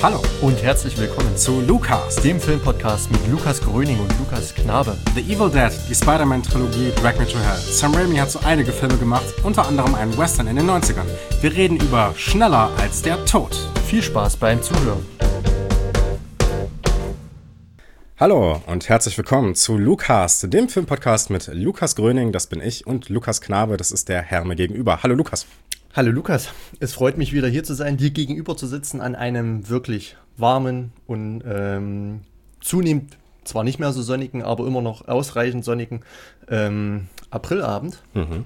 Hallo und herzlich willkommen zu Lukas, dem Filmpodcast mit Lukas Gröning und Lukas Knabe. The Evil Dead, die Spider-Man-Trilogie Drag Me to Hell. Sam Raimi hat so einige Filme gemacht, unter anderem einen Western in den 90ern. Wir reden über Schneller als der Tod. Viel Spaß beim Zuhören. Hallo und herzlich willkommen zu Lukas, dem Filmpodcast mit Lukas Gröning, das bin ich, und Lukas Knabe, das ist der Herr mir gegenüber. Hallo Lukas. Hallo Lukas, es freut mich wieder hier zu sein, dir gegenüber zu sitzen an einem wirklich warmen und zunehmend, zwar nicht mehr so sonnigen, aber immer noch ausreichend sonnigen Aprilabend.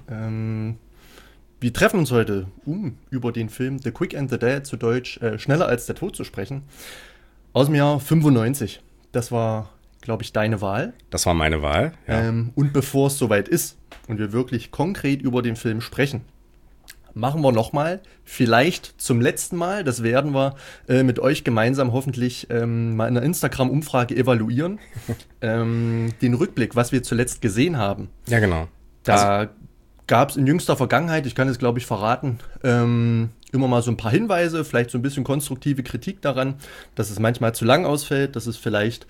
Wir treffen uns heute, um über den Film The Quick and the Dead, zu Deutsch Schneller als der Tod zu sprechen, aus dem Jahr 95. Das war, glaube ich, deine Wahl. Das war meine Wahl, ja. Und bevor es soweit ist und wir wirklich konkret über den Film sprechen, machen wir nochmal, vielleicht zum letzten Mal, das werden wir mit euch gemeinsam hoffentlich mal in einer Instagram-Umfrage evaluieren, den Rückblick, was wir zuletzt gesehen haben. Ja, genau. Da gab es in jüngster Vergangenheit, ich kann es glaube ich verraten, immer mal so ein paar Hinweise, vielleicht so ein bisschen konstruktive Kritik daran, dass es manchmal zu lang ausfällt, dass es vielleicht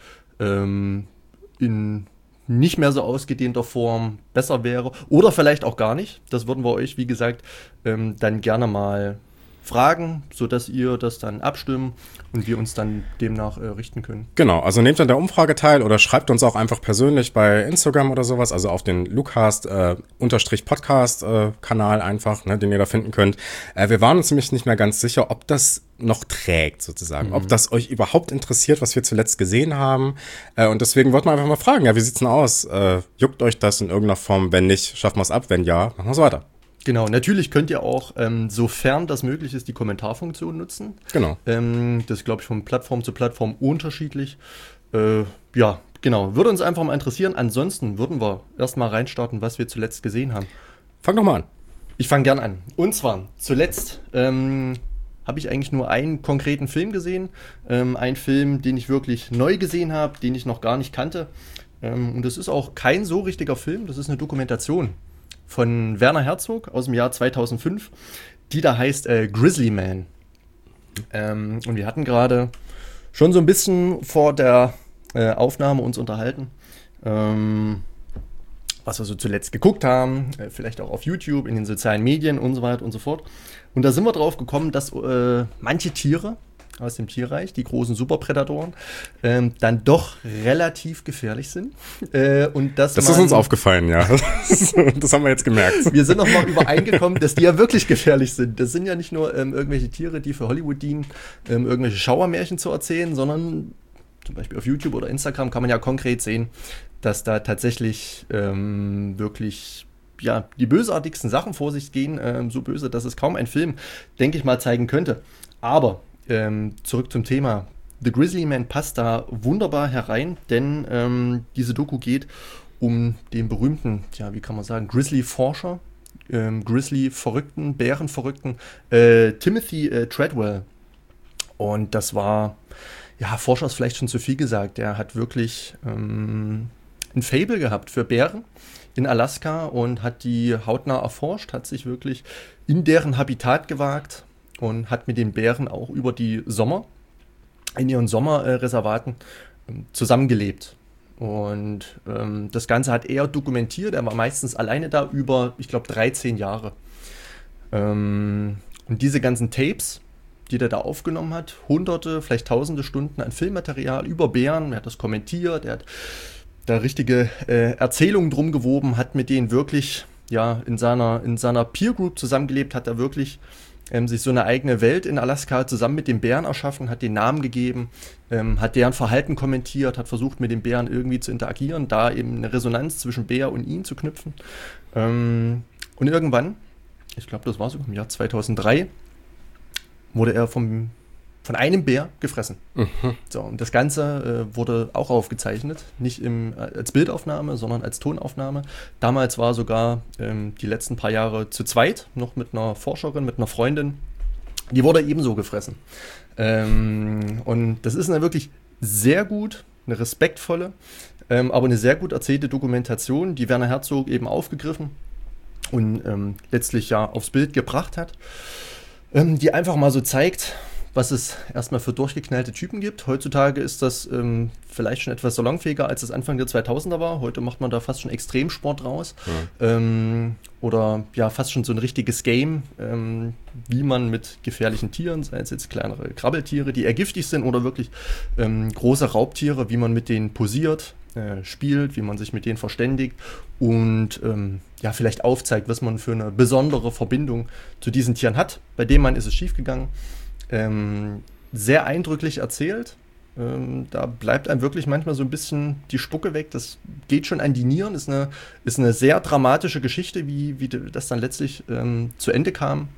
in nicht mehr so ausgedehnter Form besser wäre oder vielleicht auch gar nicht. Das würden wir euch, wie gesagt, dann gerne mal fragen, sodass ihr das dann abstimmen und wir uns dann demnach richten können. Genau, also nehmt an der Umfrage teil oder schreibt uns auch einfach persönlich bei Instagram oder sowas, also auf den Lukas-Podcast-Kanal einfach, ne, den ihr da finden könnt. Wir waren uns nämlich nicht mehr ganz sicher, ob das noch trägt sozusagen, ob das euch überhaupt interessiert, was wir zuletzt gesehen haben. Und deswegen wollten wir einfach mal fragen, ja, wie sieht's denn aus? Juckt euch das in irgendeiner Form? Wenn nicht, schaffen wir es ab. Wenn ja, machen wir es weiter. Genau, natürlich könnt ihr auch, sofern das möglich ist, die Kommentarfunktion nutzen. Genau. Das ist, glaube ich, von Plattform zu Plattform unterschiedlich. Ja, genau. Würde uns einfach mal interessieren. Ansonsten würden wir erstmal reinstarten, was wir zuletzt gesehen haben. Fang doch mal an. Ich fange gern an. Und zwar, zuletzt habe ich eigentlich nur einen konkreten Film gesehen. Einen Film, den ich wirklich neu gesehen habe, den ich noch gar nicht kannte. Und das ist auch kein so richtiger Film. Das ist eine Dokumentation von Werner Herzog aus dem Jahr 2005, die da heißt Grizzly Man. Und wir hatten gerade schon so ein bisschen vor der Aufnahme uns unterhalten, was wir so zuletzt geguckt haben, vielleicht auch auf YouTube, in den sozialen Medien und so weiter und so fort. Und da sind wir drauf gekommen, dass manche Tiere aus dem Tierreich, die großen Superprädatoren, dann doch relativ gefährlich sind. Und das ist uns aufgefallen, ja. Das haben wir jetzt gemerkt. Wir sind nochmal übereingekommen, dass die ja wirklich gefährlich sind. Das sind ja nicht nur irgendwelche Tiere, die für Hollywood dienen, irgendwelche Schauermärchen zu erzählen, sondern zum Beispiel auf YouTube oder Instagram kann man ja konkret sehen, dass da tatsächlich wirklich ja, die bösartigsten Sachen vor sich gehen, so böse, dass es kaum ein Film, denke ich mal, zeigen könnte. Aber zurück zum Thema. The Grizzly Man passt da wunderbar herein, denn diese Doku geht um den berühmten, ja, wie kann man sagen, Grizzly-Forscher, Grizzly-Verrückten, Bärenverrückten, Timothy Treadwell. Und das war, ja, Forscher ist vielleicht schon zu viel gesagt, der hat wirklich ein Faible gehabt für Bären in Alaska und hat die hautnah erforscht, hat sich wirklich in deren Habitat gewagt und hat mit den Bären auch über die Sommer, in ihren Sommerreservaten, zusammengelebt. Und das Ganze hat er dokumentiert, er war meistens alleine da über, ich glaube, 13 Jahre. Und diese ganzen Tapes, die der da aufgenommen hat, hunderte, vielleicht tausende Stunden an Filmmaterial über Bären, er hat das kommentiert, er hat da richtige Erzählungen drum gewoben, hat mit denen wirklich, ja, in seiner Peer Group zusammengelebt, hat er wirklich sich so eine eigene Welt in Alaska zusammen mit den Bären erschaffen, hat den Namen gegeben, hat deren Verhalten kommentiert, hat versucht, mit den Bären irgendwie zu interagieren, da eben eine Resonanz zwischen Bär und ihn zu knüpfen. Und irgendwann, ich glaube, das war sogar im Jahr 2003, wurde er von einem Bär gefressen. So, und das Ganze wurde auch aufgezeichnet, nicht als Bildaufnahme, sondern als Tonaufnahme. Damals war sogar die letzten paar Jahre zu zweit, noch mit einer Forscherin, mit einer Freundin. Die wurde ebenso gefressen. Und das ist eine wirklich sehr gut, eine respektvolle, aber eine sehr gut erzählte Dokumentation, die Werner Herzog eben aufgegriffen und letztlich ja aufs Bild gebracht hat, die einfach mal so zeigt, was es erstmal für durchgeknallte Typen gibt. Heutzutage ist das vielleicht schon etwas salonfähiger, als es Anfang der 2000er war. Heute macht man da fast schon Extremsport raus. Oder ja, fast schon so ein richtiges Game, wie man mit gefährlichen Tieren, sei es jetzt kleinere Krabbeltiere, die eher giftig sind, oder wirklich große Raubtiere, wie man mit denen posiert, spielt, wie man sich mit denen verständigt und ja, vielleicht aufzeigt, was man für eine besondere Verbindung zu diesen Tieren hat. Bei dem Mann ist es schiefgegangen. Sehr eindrücklich erzählt. Da bleibt einem wirklich manchmal so ein bisschen die Spucke weg. Das geht schon an die Nieren. Ist eine sehr dramatische Geschichte, wie das dann letztlich zu Ende kam.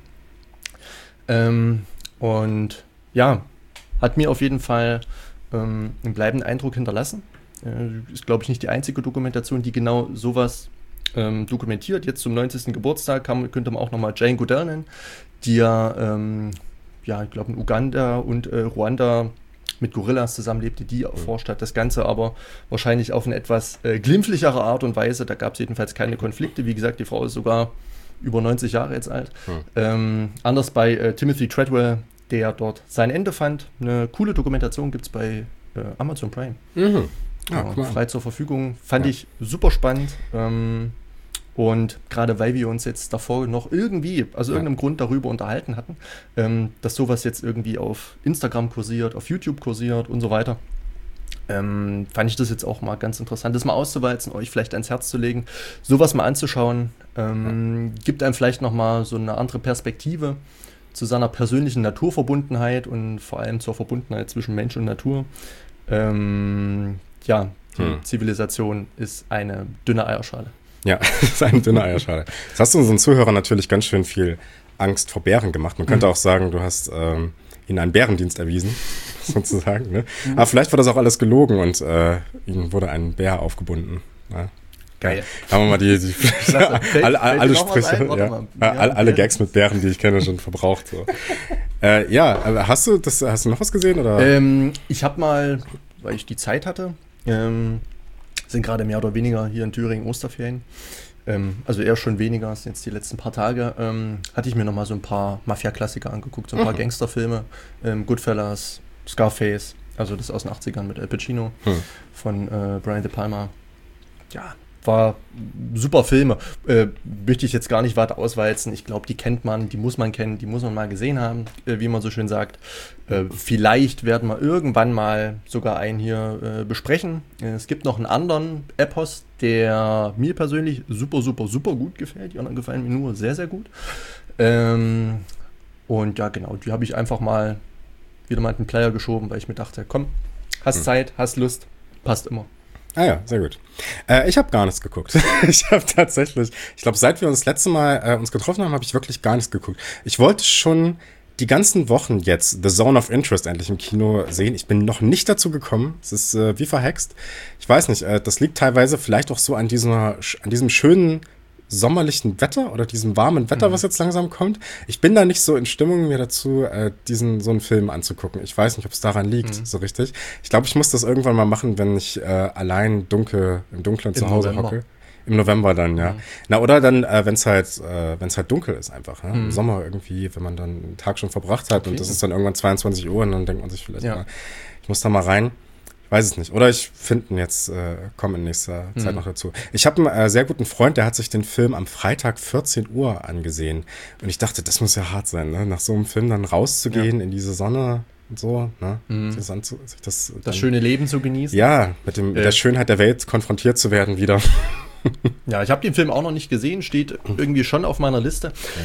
Und ja, hat mir auf jeden Fall einen bleibenden Eindruck hinterlassen. Ist, glaube ich, nicht die einzige Dokumentation, die genau sowas dokumentiert. Jetzt zum 90. Geburtstag könnte man auch nochmal Jane Goodall nennen, die ja, ich glaube in Uganda und Ruanda mit Gorillas zusammenlebte, die erforscht hat. Das Ganze aber wahrscheinlich auf eine etwas glimpflichere Art und Weise. Da gab es jedenfalls keine Konflikte. Wie gesagt, die Frau ist sogar über 90 Jahre jetzt alt. Anders bei Timothy Treadwell, der dort sein Ende fand. Eine coole Dokumentation gibt es bei Amazon Prime. Ja, frei zur Verfügung. Fand ich super spannend. Und gerade weil wir uns jetzt davor noch irgendwie, aus irgendeinem Grund darüber unterhalten hatten, dass sowas jetzt irgendwie auf Instagram kursiert, auf YouTube kursiert und so weiter, fand ich das jetzt auch mal ganz interessant, das mal auszuwalzen, euch vielleicht ans Herz zu legen, sowas mal anzuschauen. Gibt einem vielleicht nochmal so eine andere Perspektive zu seiner persönlichen Naturverbundenheit und vor allem zur Verbundenheit zwischen Mensch und Natur. Ja, die Zivilisation ist eine dünne Eierschale. Ja, das ist eine dünne Eierschale. Das hast du unseren Zuhörern natürlich ganz schön viel Angst vor Bären gemacht. Man könnte auch sagen, du hast ihnen einen Bärendienst erwiesen, sozusagen. Ne? Aber vielleicht war das auch alles gelogen und ihnen wurde ein Bär aufgebunden. Ja? Geil. Haben wir mal alle Sprüche, alle Gags mit Bären, die ich kenne, schon verbraucht. So. Ja, hast du noch was gesehen? Oder? Ich habe mal, weil ich die Zeit hatte, sind gerade mehr oder weniger hier in Thüringen Osterferien. Also eher schon weniger, sind jetzt die letzten paar Tage. Hatte ich mir nochmal so ein paar Mafia-Klassiker angeguckt, so ein paar Gangsterfilme. Goodfellas, Scarface, also das aus den 80ern mit Al Pacino von Brian De Palma. Ja, war super Filme. Möchte ich jetzt gar nicht weiter auswalzen. Ich glaube, die kennt man, die muss man kennen, die muss man mal gesehen haben, wie man so schön sagt. Vielleicht werden wir irgendwann mal sogar einen hier besprechen. Es gibt noch einen anderen Epos, der mir persönlich super, super, super gut gefällt. Die anderen gefallen mir nur sehr, sehr gut. Und ja, genau, die habe ich einfach mal wieder mal in den Player geschoben, weil ich mir dachte, komm, hast Zeit, hast Lust, passt immer. Ah ja, sehr gut. Ich habe gar nichts geguckt. Ich habe tatsächlich, ich glaube, seit wir uns das letzte Mal uns getroffen haben, habe ich wirklich gar nichts geguckt. Ich wollte schon die ganzen Wochen jetzt The Zone of Interest endlich im Kino sehen. Ich bin noch nicht dazu gekommen. Es ist wie verhext. Ich weiß nicht, das liegt teilweise vielleicht auch so an diesem schönen sommerlichen Wetter oder diesem warmen Wetter, was jetzt langsam kommt. Ich bin da nicht so in Stimmung, mir dazu so einen Film anzugucken. Ich weiß nicht, ob es daran liegt, so richtig. Ich glaube, ich muss das irgendwann mal machen, wenn ich allein im Dunklen zu Hause hocke. Im November dann, ja. Na, oder dann, wenn es halt dunkel ist einfach. Ne? Im Sommer irgendwie, wenn man dann einen Tag schon verbracht hat und das ist dann irgendwann 22 Uhr und dann denkt man sich vielleicht mal, ich muss da mal rein. Weiß es nicht. Oder ich finde ihn jetzt, komme in nächster Zeit noch dazu. Ich habe einen sehr guten Freund, der hat sich den Film am Freitag 14 Uhr angesehen. Und ich dachte, das muss ja hart sein, ne? Nach so einem Film dann rauszugehen in diese Sonne und so, ne? Das schöne Leben zu genießen. Ja, mit der Schönheit der Welt konfrontiert zu werden wieder. Ja, ich habe den Film auch noch nicht gesehen, steht irgendwie schon auf meiner Liste. Ja.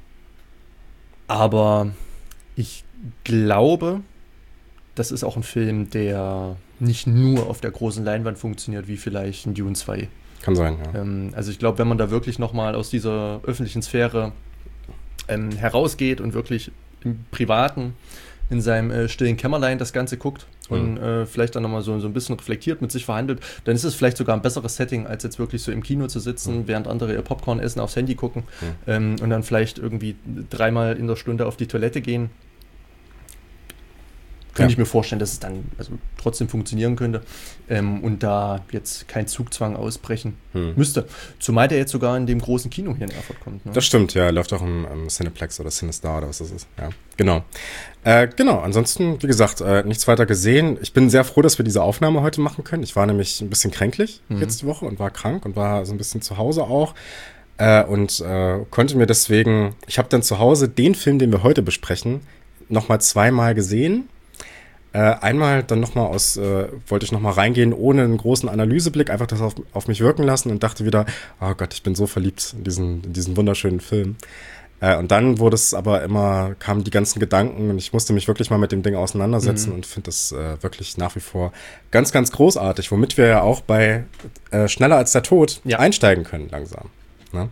Aber ich glaube, das ist auch ein Film, der nicht nur auf der großen Leinwand funktioniert, wie vielleicht ein Dune 2. Kann sein, ja. Also ich glaube, wenn man da wirklich nochmal aus dieser öffentlichen Sphäre herausgeht und wirklich im Privaten, in seinem stillen Kämmerlein das Ganze guckt und vielleicht dann nochmal so ein bisschen reflektiert mit sich verhandelt, dann ist es vielleicht sogar ein besseres Setting, als jetzt wirklich so im Kino zu sitzen, während andere ihr Popcorn essen, aufs Handy gucken und dann vielleicht irgendwie 3-mal in der Stunde auf die Toilette gehen. könnte ich mir vorstellen, dass es dann also trotzdem funktionieren könnte und da jetzt kein Zugzwang ausbrechen müsste. Zumal der jetzt sogar in dem großen Kino hier in Erfurt kommt. Ne? Das stimmt, ja. Läuft auch im Cineplex oder CineStar oder was das ist. Ja, genau. Genau, ansonsten, wie gesagt, nichts weiter gesehen. Ich bin sehr froh, dass wir diese Aufnahme heute machen können. Ich war nämlich ein bisschen kränklich jetzt die Woche und war krank und war so ein bisschen zu Hause auch. Und konnte mir deswegen, ich habe dann zu Hause den Film, den wir heute besprechen, nochmal zweimal gesehen. Einmal dann nochmal wollte ich nochmal reingehen, ohne einen großen Analyseblick, einfach das auf mich wirken lassen und dachte wieder, oh Gott, ich bin so verliebt in diesen wunderschönen Film. Und dann kamen die ganzen Gedanken und ich musste mich wirklich mal mit dem Ding auseinandersetzen und finde das wirklich nach wie vor ganz, ganz großartig, womit wir ja auch bei Schneller als der Tod einsteigen können langsam. Ne?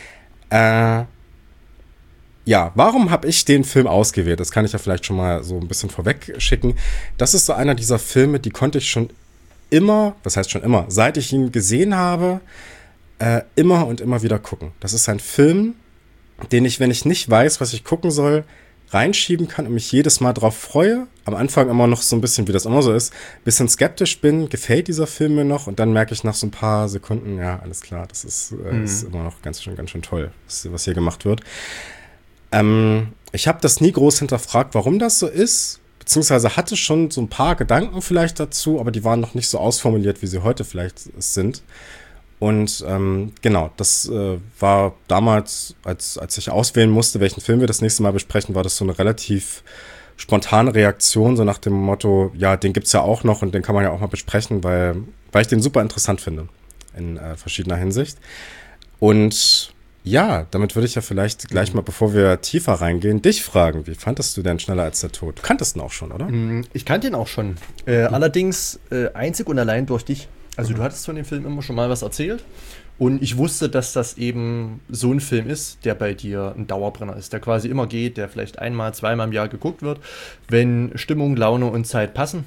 Ja, warum habe ich den Film ausgewählt? Das kann ich ja vielleicht schon mal so ein bisschen vorweg schicken. Das ist so einer dieser Filme, die konnte ich schon immer, was heißt schon immer, seit ich ihn gesehen habe, immer und immer wieder gucken. Das ist ein Film, den ich, wenn ich nicht weiß, was ich gucken soll, reinschieben kann und mich jedes Mal drauf freue. Am Anfang immer noch so ein bisschen, wie das immer so ist, ein bisschen skeptisch bin, gefällt dieser Film mir noch und dann merke ich nach so ein paar Sekunden, ja, alles klar, das ist immer noch ganz schön toll, was hier gemacht wird. Ich habe das nie groß hinterfragt, warum das so ist, beziehungsweise hatte schon so ein paar Gedanken vielleicht dazu, aber die waren noch nicht so ausformuliert, wie sie heute vielleicht sind. Und genau, das war damals, als ich auswählen musste, welchen Film wir das nächste Mal besprechen, war das so eine relativ spontane Reaktion, so nach dem Motto, ja, den gibt's ja auch noch und den kann man ja auch mal besprechen, weil ich den super interessant finde in verschiedener Hinsicht. Und ja, damit würde ich ja vielleicht gleich mal, bevor wir tiefer reingehen, dich fragen, wie fandest du denn Schneller als der Tod? Du kanntest ihn auch schon, oder? Ich kannte ihn auch schon, allerdings einzig und allein durch dich. Also du hattest von dem Film immer schon mal was erzählt und ich wusste, dass das eben so ein Film ist, der bei dir ein Dauerbrenner ist, der quasi immer geht, der vielleicht einmal, zweimal im Jahr geguckt wird, wenn Stimmung, Laune und Zeit passen.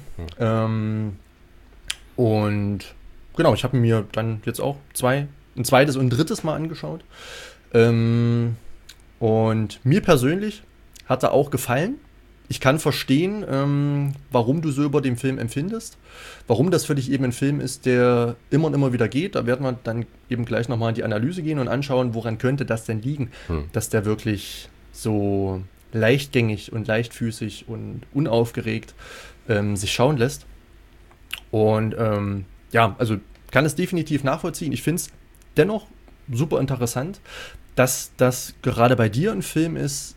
Und genau, ich habe mir dann jetzt auch ein zweites und ein drittes Mal angeschaut. Und mir persönlich hat er auch gefallen. Ich kann verstehen, warum du so über den Film empfindest, warum das für dich eben ein Film ist, der immer und immer wieder geht. Da werden wir dann eben gleich nochmal in die Analyse gehen und anschauen, woran könnte das denn liegen, dass der wirklich so leichtgängig und leichtfüßig und unaufgeregt sich schauen lässt. Und ja, also kann es definitiv nachvollziehen. Ich finde es dennoch super interessant, dass das gerade bei dir ein Film ist,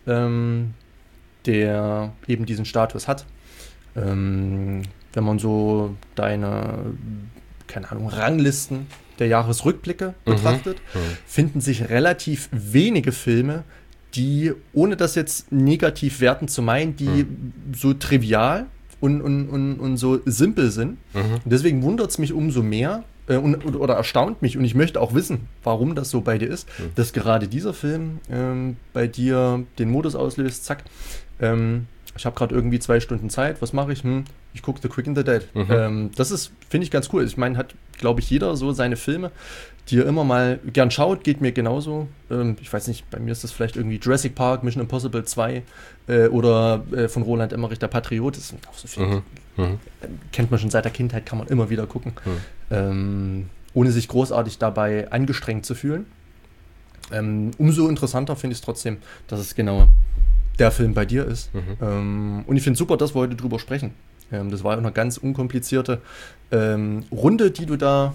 der eben diesen Status hat. Wenn man so deine, keine Ahnung, Ranglisten der Jahresrückblicke betrachtet, finden sich relativ wenige Filme, die, ohne das jetzt negativ werten zu meinen, die so trivial und so simpel sind. Und deswegen wundert es mich umso mehr, oder erstaunt mich und ich möchte auch wissen, warum das so bei dir ist, dass gerade dieser Film bei dir den Modus auslöst, zack, ich habe gerade irgendwie 2 Stunden Zeit, was mache ich? Ich gucke The Quick and the Dead. Das ist, finde ich, ganz cool. Ich meine, hat, glaube ich, jeder so seine Filme, die er immer mal gern schaut, geht mir genauso. Ich weiß nicht, bei mir ist das vielleicht irgendwie Jurassic Park, Mission Impossible 2 oder von Roland Emmerich, Der Patriot. Das sind auch so viele, kennt man schon seit der Kindheit, kann man immer wieder gucken, ohne sich großartig dabei angestrengt zu fühlen. Umso interessanter finde ich es trotzdem, dass es genau der Film bei dir ist. Und ich finde es super, dass wir heute drüber sprechen. Das war eine ganz unkomplizierte Runde, die du da,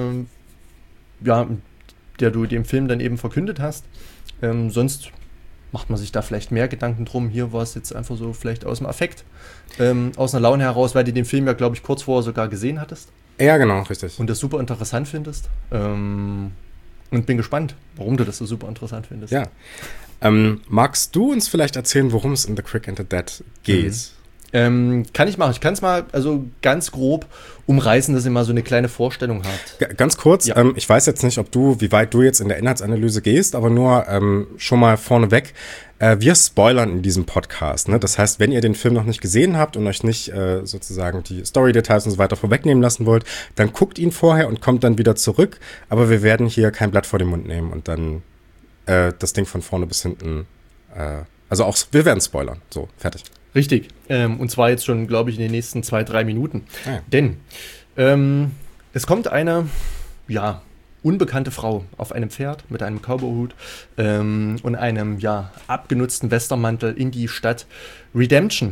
der du dem Film dann eben verkündet hast. Sonst macht man sich da vielleicht mehr Gedanken drum. Hier war es jetzt einfach so vielleicht aus dem Affekt, aus einer Laune heraus, weil du den Film ja, glaube ich, kurz vorher sogar gesehen hattest. Ja, genau, richtig. Und das super interessant findest. Und bin gespannt, warum du das so super interessant findest. Ja. Magst du uns vielleicht erzählen, worum es in The Quick and the Dead geht? Kann ich machen. Ich kann es mal also ganz grob umreißen, dass ihr mal so eine kleine Vorstellung habt. Ganz kurz, ich weiß jetzt nicht, wie weit du jetzt in der Inhaltsanalyse gehst, aber nur schon mal vorneweg, wir spoilern in diesem Podcast. Ne? Das heißt, wenn ihr den Film noch nicht gesehen habt und euch nicht sozusagen die Story-Details und so weiter vorwegnehmen lassen wollt, dann guckt ihn vorher und kommt dann wieder zurück. Aber wir werden hier kein Blatt vor den Mund nehmen und dann das Ding von vorne bis hinten, also auch, wir werden spoilern. So, fertig. Richtig. Und zwar jetzt schon, glaube ich, in den nächsten 2-3 Minuten. Ja. Denn es kommt eine, ja, unbekannte Frau auf einem Pferd mit einem Cowboyhut und einem, ja, abgenutzten Westernmantel in die Stadt Redemption.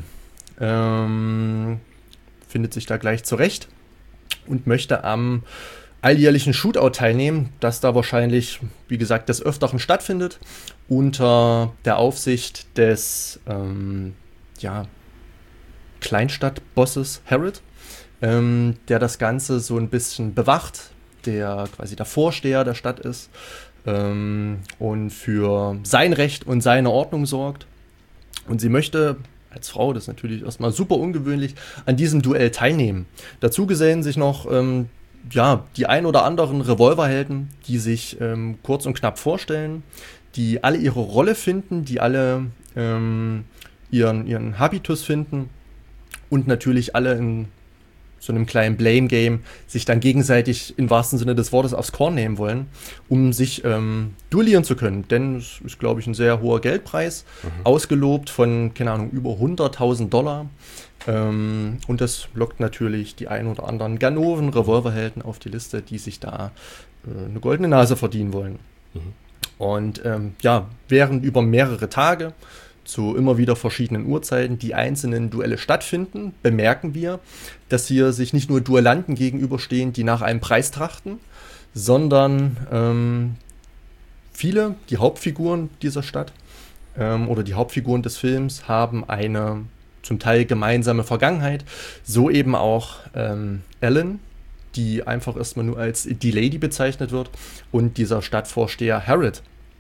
Findet sich da gleich zurecht und möchte am alljährlichen Shootout teilnehmen, das da wahrscheinlich, wie gesagt, des Öfteren stattfindet, unter der Aufsicht des Kleinstadtbosses Harold, der das Ganze so ein bisschen bewacht, der quasi der Vorsteher der Stadt ist und für sein Recht und seine Ordnung sorgt. Und sie möchte als Frau, das ist natürlich erstmal super ungewöhnlich, an diesem Duell teilnehmen. Dazu gesellen sich noch die ein oder anderen Revolverhelden, die sich kurz und knapp vorstellen, die alle ihre Rolle finden, die alle ihren Habitus finden und natürlich alle in so einem kleinen Blame-Game sich dann gegenseitig im wahrsten Sinne des Wortes aufs Korn nehmen wollen, um sich duellieren zu können. Denn es ist, glaube ich, ein sehr hoher Geldpreis, ausgelobt von, keine Ahnung, über $100.000. Und das lockt natürlich die ein oder anderen Ganoven, Revolverhelden auf die Liste, die sich da eine goldene Nase verdienen wollen. Und während über mehrere Tage zu immer wieder verschiedenen Uhrzeiten die einzelnen Duelle stattfinden, bemerken wir, dass hier sich nicht nur Duellanten gegenüberstehen, die nach einem Preis trachten, sondern viele, die Hauptfiguren dieser Stadt oder die Hauptfiguren des Films haben eine zum Teil gemeinsame Vergangenheit. So eben auch Ellen, die einfach erstmal nur als die Lady bezeichnet wird, und dieser Stadtvorsteher Harold.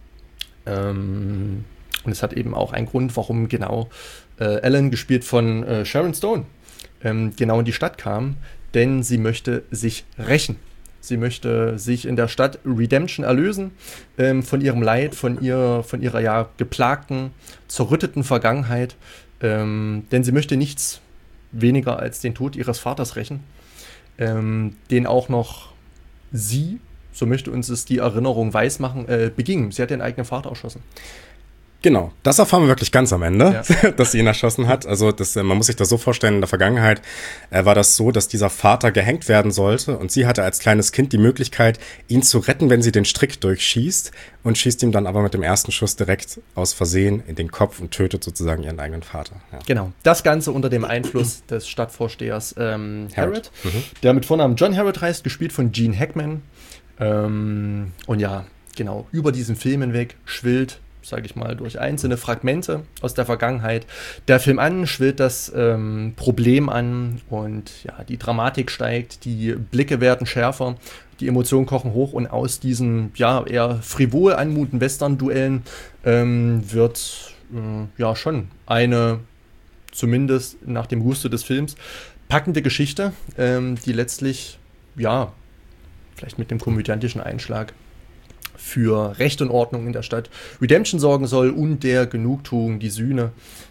Und es hat eben auch einen Grund, warum genau Ellen, gespielt von Sharon Stone, genau in die Stadt kam. Denn sie möchte sich rächen. Sie möchte sich in der Stadt Redemption erlösen von ihrem Leid, von ihrer ja geplagten, zerrütteten Vergangenheit. Denn sie möchte nichts weniger als den Tod ihres Vaters rächen, den auch noch sie, so möchte uns es die Erinnerung weismachen, beging. Sie hat ihren eigenen Vater erschossen. Genau, das erfahren wir wirklich ganz am Ende, dass sie ihn erschossen hat. Also man muss sich das so vorstellen, in der Vergangenheit war das so, dass dieser Vater gehängt werden sollte und sie hatte als kleines Kind die Möglichkeit, ihn zu retten, wenn sie den Strick durchschießt, und schießt ihm dann aber mit dem ersten Schuss direkt aus Versehen in den Kopf und tötet sozusagen ihren eigenen Vater. Ja. Genau, das Ganze unter dem Einfluss des Stadtvorstehers Harold, der mit Vornamen John Harold heißt, gespielt von Gene Hackman. Und ja, genau, über diesen Film hinweg schwillt, sage ich mal, durch einzelne Fragmente aus der Vergangenheit der Film an, schwillt das Problem an und ja, die Dramatik steigt, die Blicke werden schärfer, die Emotionen kochen hoch und aus diesen ja eher frivol anmutenden Western-Duellen wird schon eine, zumindest nach dem Gusto des Films, packende Geschichte, die letztlich, ja, vielleicht mit dem komödiantischen Einschlag für Recht und Ordnung in der Stadt Redemption sorgen soll und der Genugtuung, die Sühne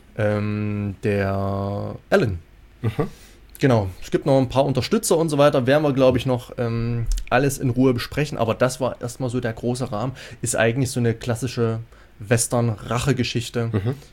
der Ellen. Genau, es gibt noch ein paar Unterstützer und so weiter, werden wir, glaube ich, noch alles in Ruhe besprechen, aber das war erstmal so der große Rahmen, ist eigentlich so eine klassische Western-Rache-Geschichte.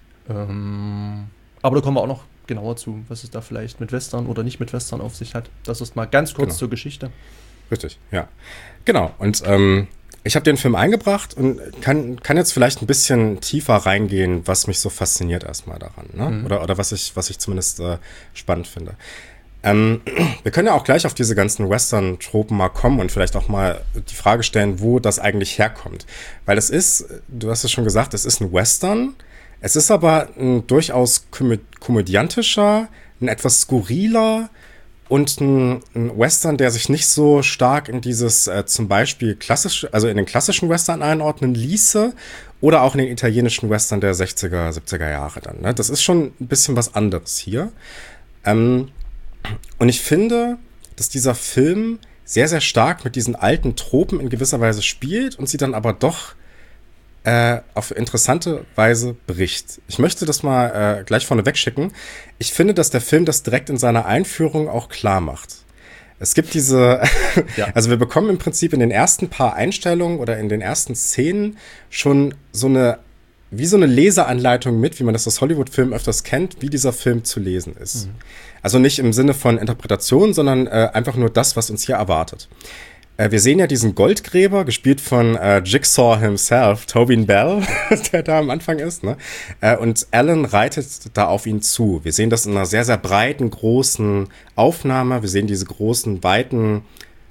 Aber da kommen wir auch noch genauer zu, was es da vielleicht mit Western oder nicht mit Western auf sich hat. Das ist mal ganz kurz zur Geschichte. Richtig, ja. Genau, und ich habe den Film eingebracht und kann jetzt vielleicht ein bisschen tiefer reingehen, was mich so fasziniert erstmal daran, ne? Oder was ich zumindest spannend finde. Wir können ja auch gleich auf diese ganzen Western-Tropen mal kommen und vielleicht auch mal die Frage stellen, wo das eigentlich herkommt. Weil es ist, du hast es schon gesagt, es ist ein Western, es ist aber ein durchaus komödiantischer, ein etwas skurriler und ein Western, der sich nicht so stark in dieses zum Beispiel in den klassischen Western einordnen ließe oder auch in den italienischen Western der 60er, 70er Jahre dann. Ne? Das ist schon ein bisschen was anderes hier. Und ich finde, dass dieser Film sehr, sehr stark mit diesen alten Tropen in gewisser Weise spielt und sie dann aber doch auf interessante Weise bricht. Ich möchte das mal gleich vorneweg schicken. Ich finde, dass der Film das direkt in seiner Einführung auch klar macht. Es gibt also wir bekommen im Prinzip in den ersten paar Einstellungen oder in den ersten Szenen schon so eine wie so eine Leseanleitung mit, wie man das aus Hollywood-Filmen öfters kennt, wie dieser Film zu lesen ist. Also nicht im Sinne von Interpretation, sondern einfach nur das, was uns hier erwartet. Wir sehen ja diesen Goldgräber, gespielt von Jigsaw himself, Tobin Bell, der da am Anfang ist, ne? Und Alan reitet da auf ihn zu. Wir sehen das in einer sehr, sehr breiten, großen Aufnahme. Wir sehen diese großen, Weiten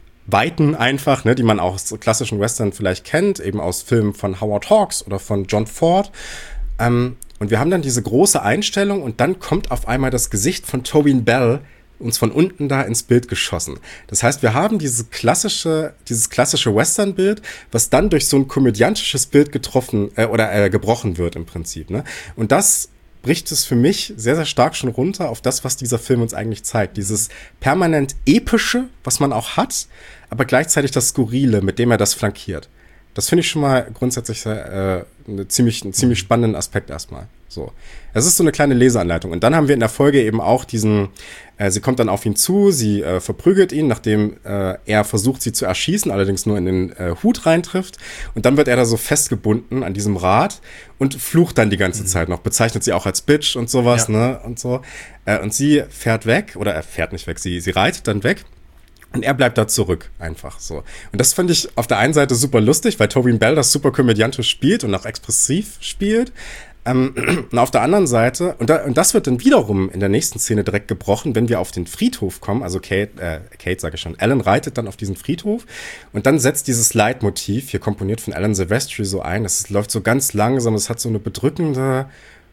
einfach, ne, die man auch aus klassischen Western vielleicht kennt, eben aus Filmen von Howard Hawks oder von John Ford. Und wir haben dann diese große Einstellung und dann kommt auf einmal das Gesicht von Tobin Bell uns von unten da ins Bild geschossen. Das heißt, wir haben dieses klassische Western-Bild, was dann durch so ein komödiantisches Bild gebrochen wird im Prinzip, ne? Und das bricht es für mich sehr, sehr stark schon runter auf das, was dieser Film uns eigentlich zeigt. Dieses permanent Epische, was man auch hat, aber gleichzeitig das Skurrile, mit dem er das flankiert. Das finde ich schon mal grundsätzlich einen ziemlich spannenden Aspekt erstmal. So. Es ist so eine kleine Leseanleitung. Und dann haben wir in der Folge eben auch sie kommt dann auf ihn zu, sie verprügelt ihn, nachdem er versucht, sie zu erschießen, allerdings nur in den Hut reintrifft. Und dann wird er da so festgebunden an diesem Rad und flucht dann die ganze Zeit noch, bezeichnet sie auch als Bitch und sowas, ne, und so. Und sie fährt weg, oder er fährt nicht weg, sie reitet dann weg. Und er bleibt da zurück, einfach so. Und das fand ich auf der einen Seite super lustig, weil Tobin Bell das super komödiantisch spielt und auch expressiv spielt. Und auf der anderen Seite, und das wird dann wiederum in der nächsten Szene direkt gebrochen, wenn wir auf den Friedhof kommen, also Kate sage ich schon, Alan reitet dann auf diesen Friedhof und dann setzt dieses Leitmotiv, hier komponiert von Alan Silvestri, so ein, das läuft so ganz langsam, es hat so eine bedrückende,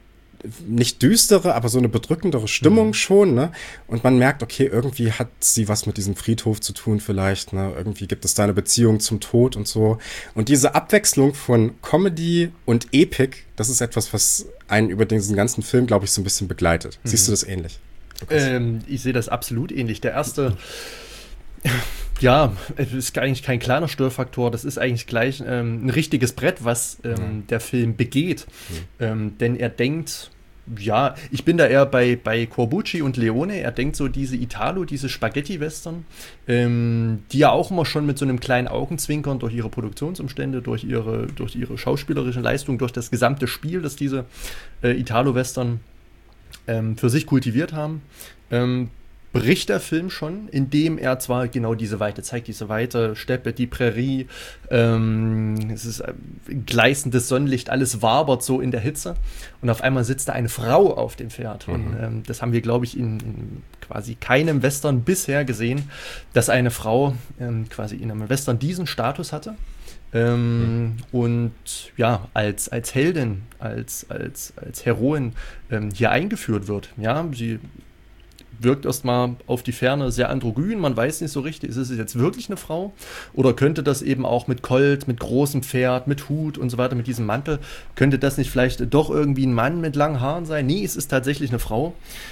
nicht düstere, aber so eine bedrückendere Stimmung schon, ne? Und man merkt, okay, irgendwie hat sie was mit diesem Friedhof zu tun vielleicht, ne? Irgendwie gibt es da eine Beziehung zum Tod und so. Und diese Abwechslung von Comedy und Epic, das ist etwas, was einen über diesen ganzen Film, glaube ich, so ein bisschen begleitet. Siehst du das ähnlich? Ich sehe das absolut ähnlich. Der erste, ja, es ist eigentlich kein kleiner Störfaktor, das ist eigentlich gleich ein richtiges Brett, was der Film begeht. Denn er denkt, ja, ich bin da eher bei Corbucci und Leone, er denkt so diese Spaghetti-Western, die ja auch immer schon mit so einem kleinen Augenzwinkern durch ihre Produktionsumstände, durch ihre schauspielerische Leistung, durch das gesamte Spiel, das diese Italo-Western für sich kultiviert haben, bricht der Film schon, indem er zwar genau diese Weite zeigt, diese weite Steppe, die Prärie, es ist gleißendes Sonnenlicht, alles wabert so in der Hitze und auf einmal sitzt da eine Frau auf dem Pferd. Und das haben wir, glaube ich, in quasi keinem Western bisher gesehen, dass eine Frau quasi in einem Western diesen Status hatte. Und ja, als Heldin, als Heroin hier eingeführt wird. Ja, sie wirkt erstmal auf die Ferne sehr androgyn, man weiß nicht so richtig, ist es jetzt wirklich eine Frau oder könnte das eben auch mit Colt, mit großem Pferd, mit Hut und so weiter, mit diesem Mantel, könnte das nicht vielleicht doch irgendwie ein Mann mit langen Haaren sein? Nee, es ist tatsächlich eine Frau.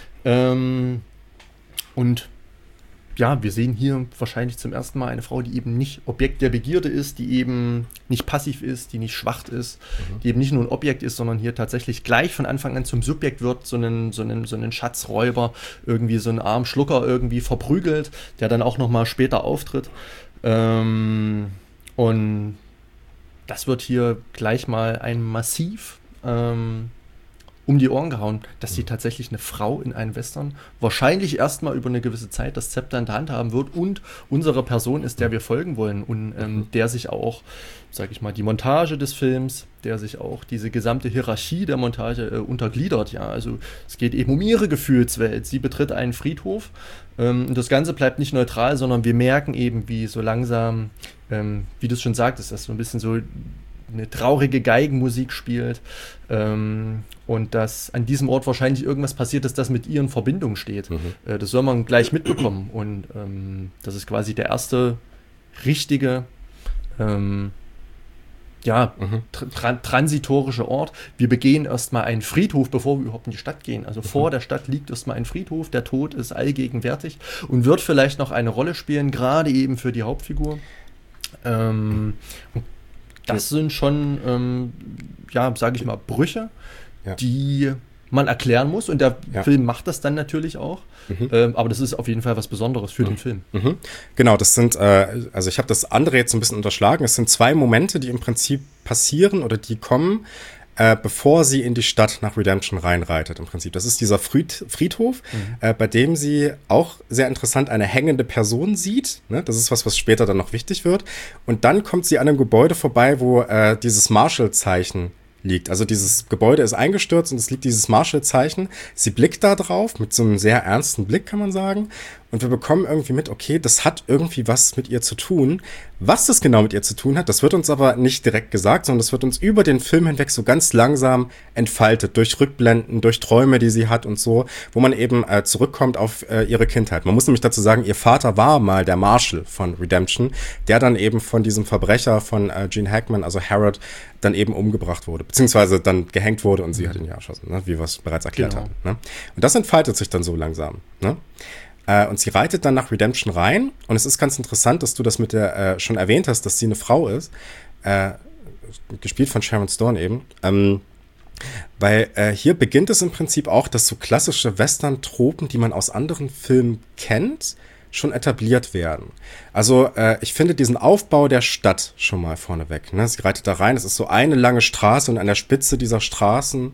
Und ja, wir sehen hier wahrscheinlich zum ersten Mal eine Frau, die eben nicht Objekt der Begierde ist, die eben nicht passiv ist, die nicht schwach ist, die eben nicht nur ein Objekt ist, sondern hier tatsächlich gleich von Anfang an zum Subjekt wird, so einen Schatzräuber, irgendwie so einen armen Schlucker irgendwie verprügelt, der dann auch nochmal später auftritt. Und das wird hier gleich mal ein Massiv um die Ohren gehauen, dass sie tatsächlich eine Frau in einem Western wahrscheinlich erstmal über eine gewisse Zeit das Zepter in der Hand haben wird und unsere Person ist, der wir folgen wollen und der sich auch, sag ich mal, die Montage des Films, der sich auch diese gesamte Hierarchie der Montage untergliedert. Ja, also es geht eben um ihre Gefühlswelt. Sie betritt einen Friedhof und das Ganze bleibt nicht neutral, sondern wir merken eben, wie so langsam, wie du es schon sagtest, dass so ein bisschen so eine traurige Geigenmusik spielt und dass an diesem Ort wahrscheinlich irgendwas passiert ist, das mit ihr in Verbindung steht. Das soll man gleich mitbekommen und das ist quasi der erste richtige transitorische Ort. Wir begehen erstmal einen Friedhof, bevor wir überhaupt in die Stadt gehen. Also vor der Stadt liegt erstmal ein Friedhof, der Tod ist allgegenwärtig und wird vielleicht noch eine Rolle spielen, gerade eben für die Hauptfigur. Das sind schon, sage ich mal, Brüche, die man erklären muss. Und der Film macht das dann natürlich auch. Aber das ist auf jeden Fall was Besonderes für den Film. Genau, das sind, also ich habe das andere jetzt ein bisschen unterschlagen. Es sind 2 Momente, die im Prinzip passieren oder die kommen, bevor sie in die Stadt nach Redemption reinreitet im Prinzip. Das ist dieser Friedhof, bei dem sie auch sehr interessant eine hängende Person sieht. Ne? Das ist was später dann noch wichtig wird. Und dann kommt sie an einem Gebäude vorbei, wo dieses Marshall-Zeichen liegt. Also dieses Gebäude ist eingestürzt und es liegt dieses Marshall-Zeichen. Sie blickt da drauf mit so einem sehr ernsten Blick, kann man sagen. Und wir bekommen irgendwie mit, okay, das hat irgendwie was mit ihr zu tun. Was das genau mit ihr zu tun hat, das wird uns aber nicht direkt gesagt, sondern das wird uns über den Film hinweg so ganz langsam entfaltet. Durch Rückblenden, durch Träume, die sie hat und so, wo man eben zurückkommt auf ihre Kindheit. Man muss nämlich dazu sagen, ihr Vater war mal der Marshal von Redemption, der dann eben von diesem Verbrecher von Gene Hackman, also Harrod, dann eben umgebracht wurde. Beziehungsweise dann gehängt wurde und sie hat ihn ja erschossen, ne? Wie wir es bereits erklärt haben. Ne? Und das entfaltet sich dann so langsam. Ne? Und sie reitet dann nach Redemption rein. Und es ist ganz interessant, dass du das mit der schon erwähnt hast, dass sie eine Frau ist. Gespielt von Sharon Stone eben. Weil hier beginnt es im Prinzip auch, dass so klassische Western-Tropen, die man aus anderen Filmen kennt, schon etabliert werden. Also ich finde diesen Aufbau der Stadt schon mal vorneweg. Ne? Sie reitet da rein, es ist so eine lange Straße und an der Spitze dieser Straße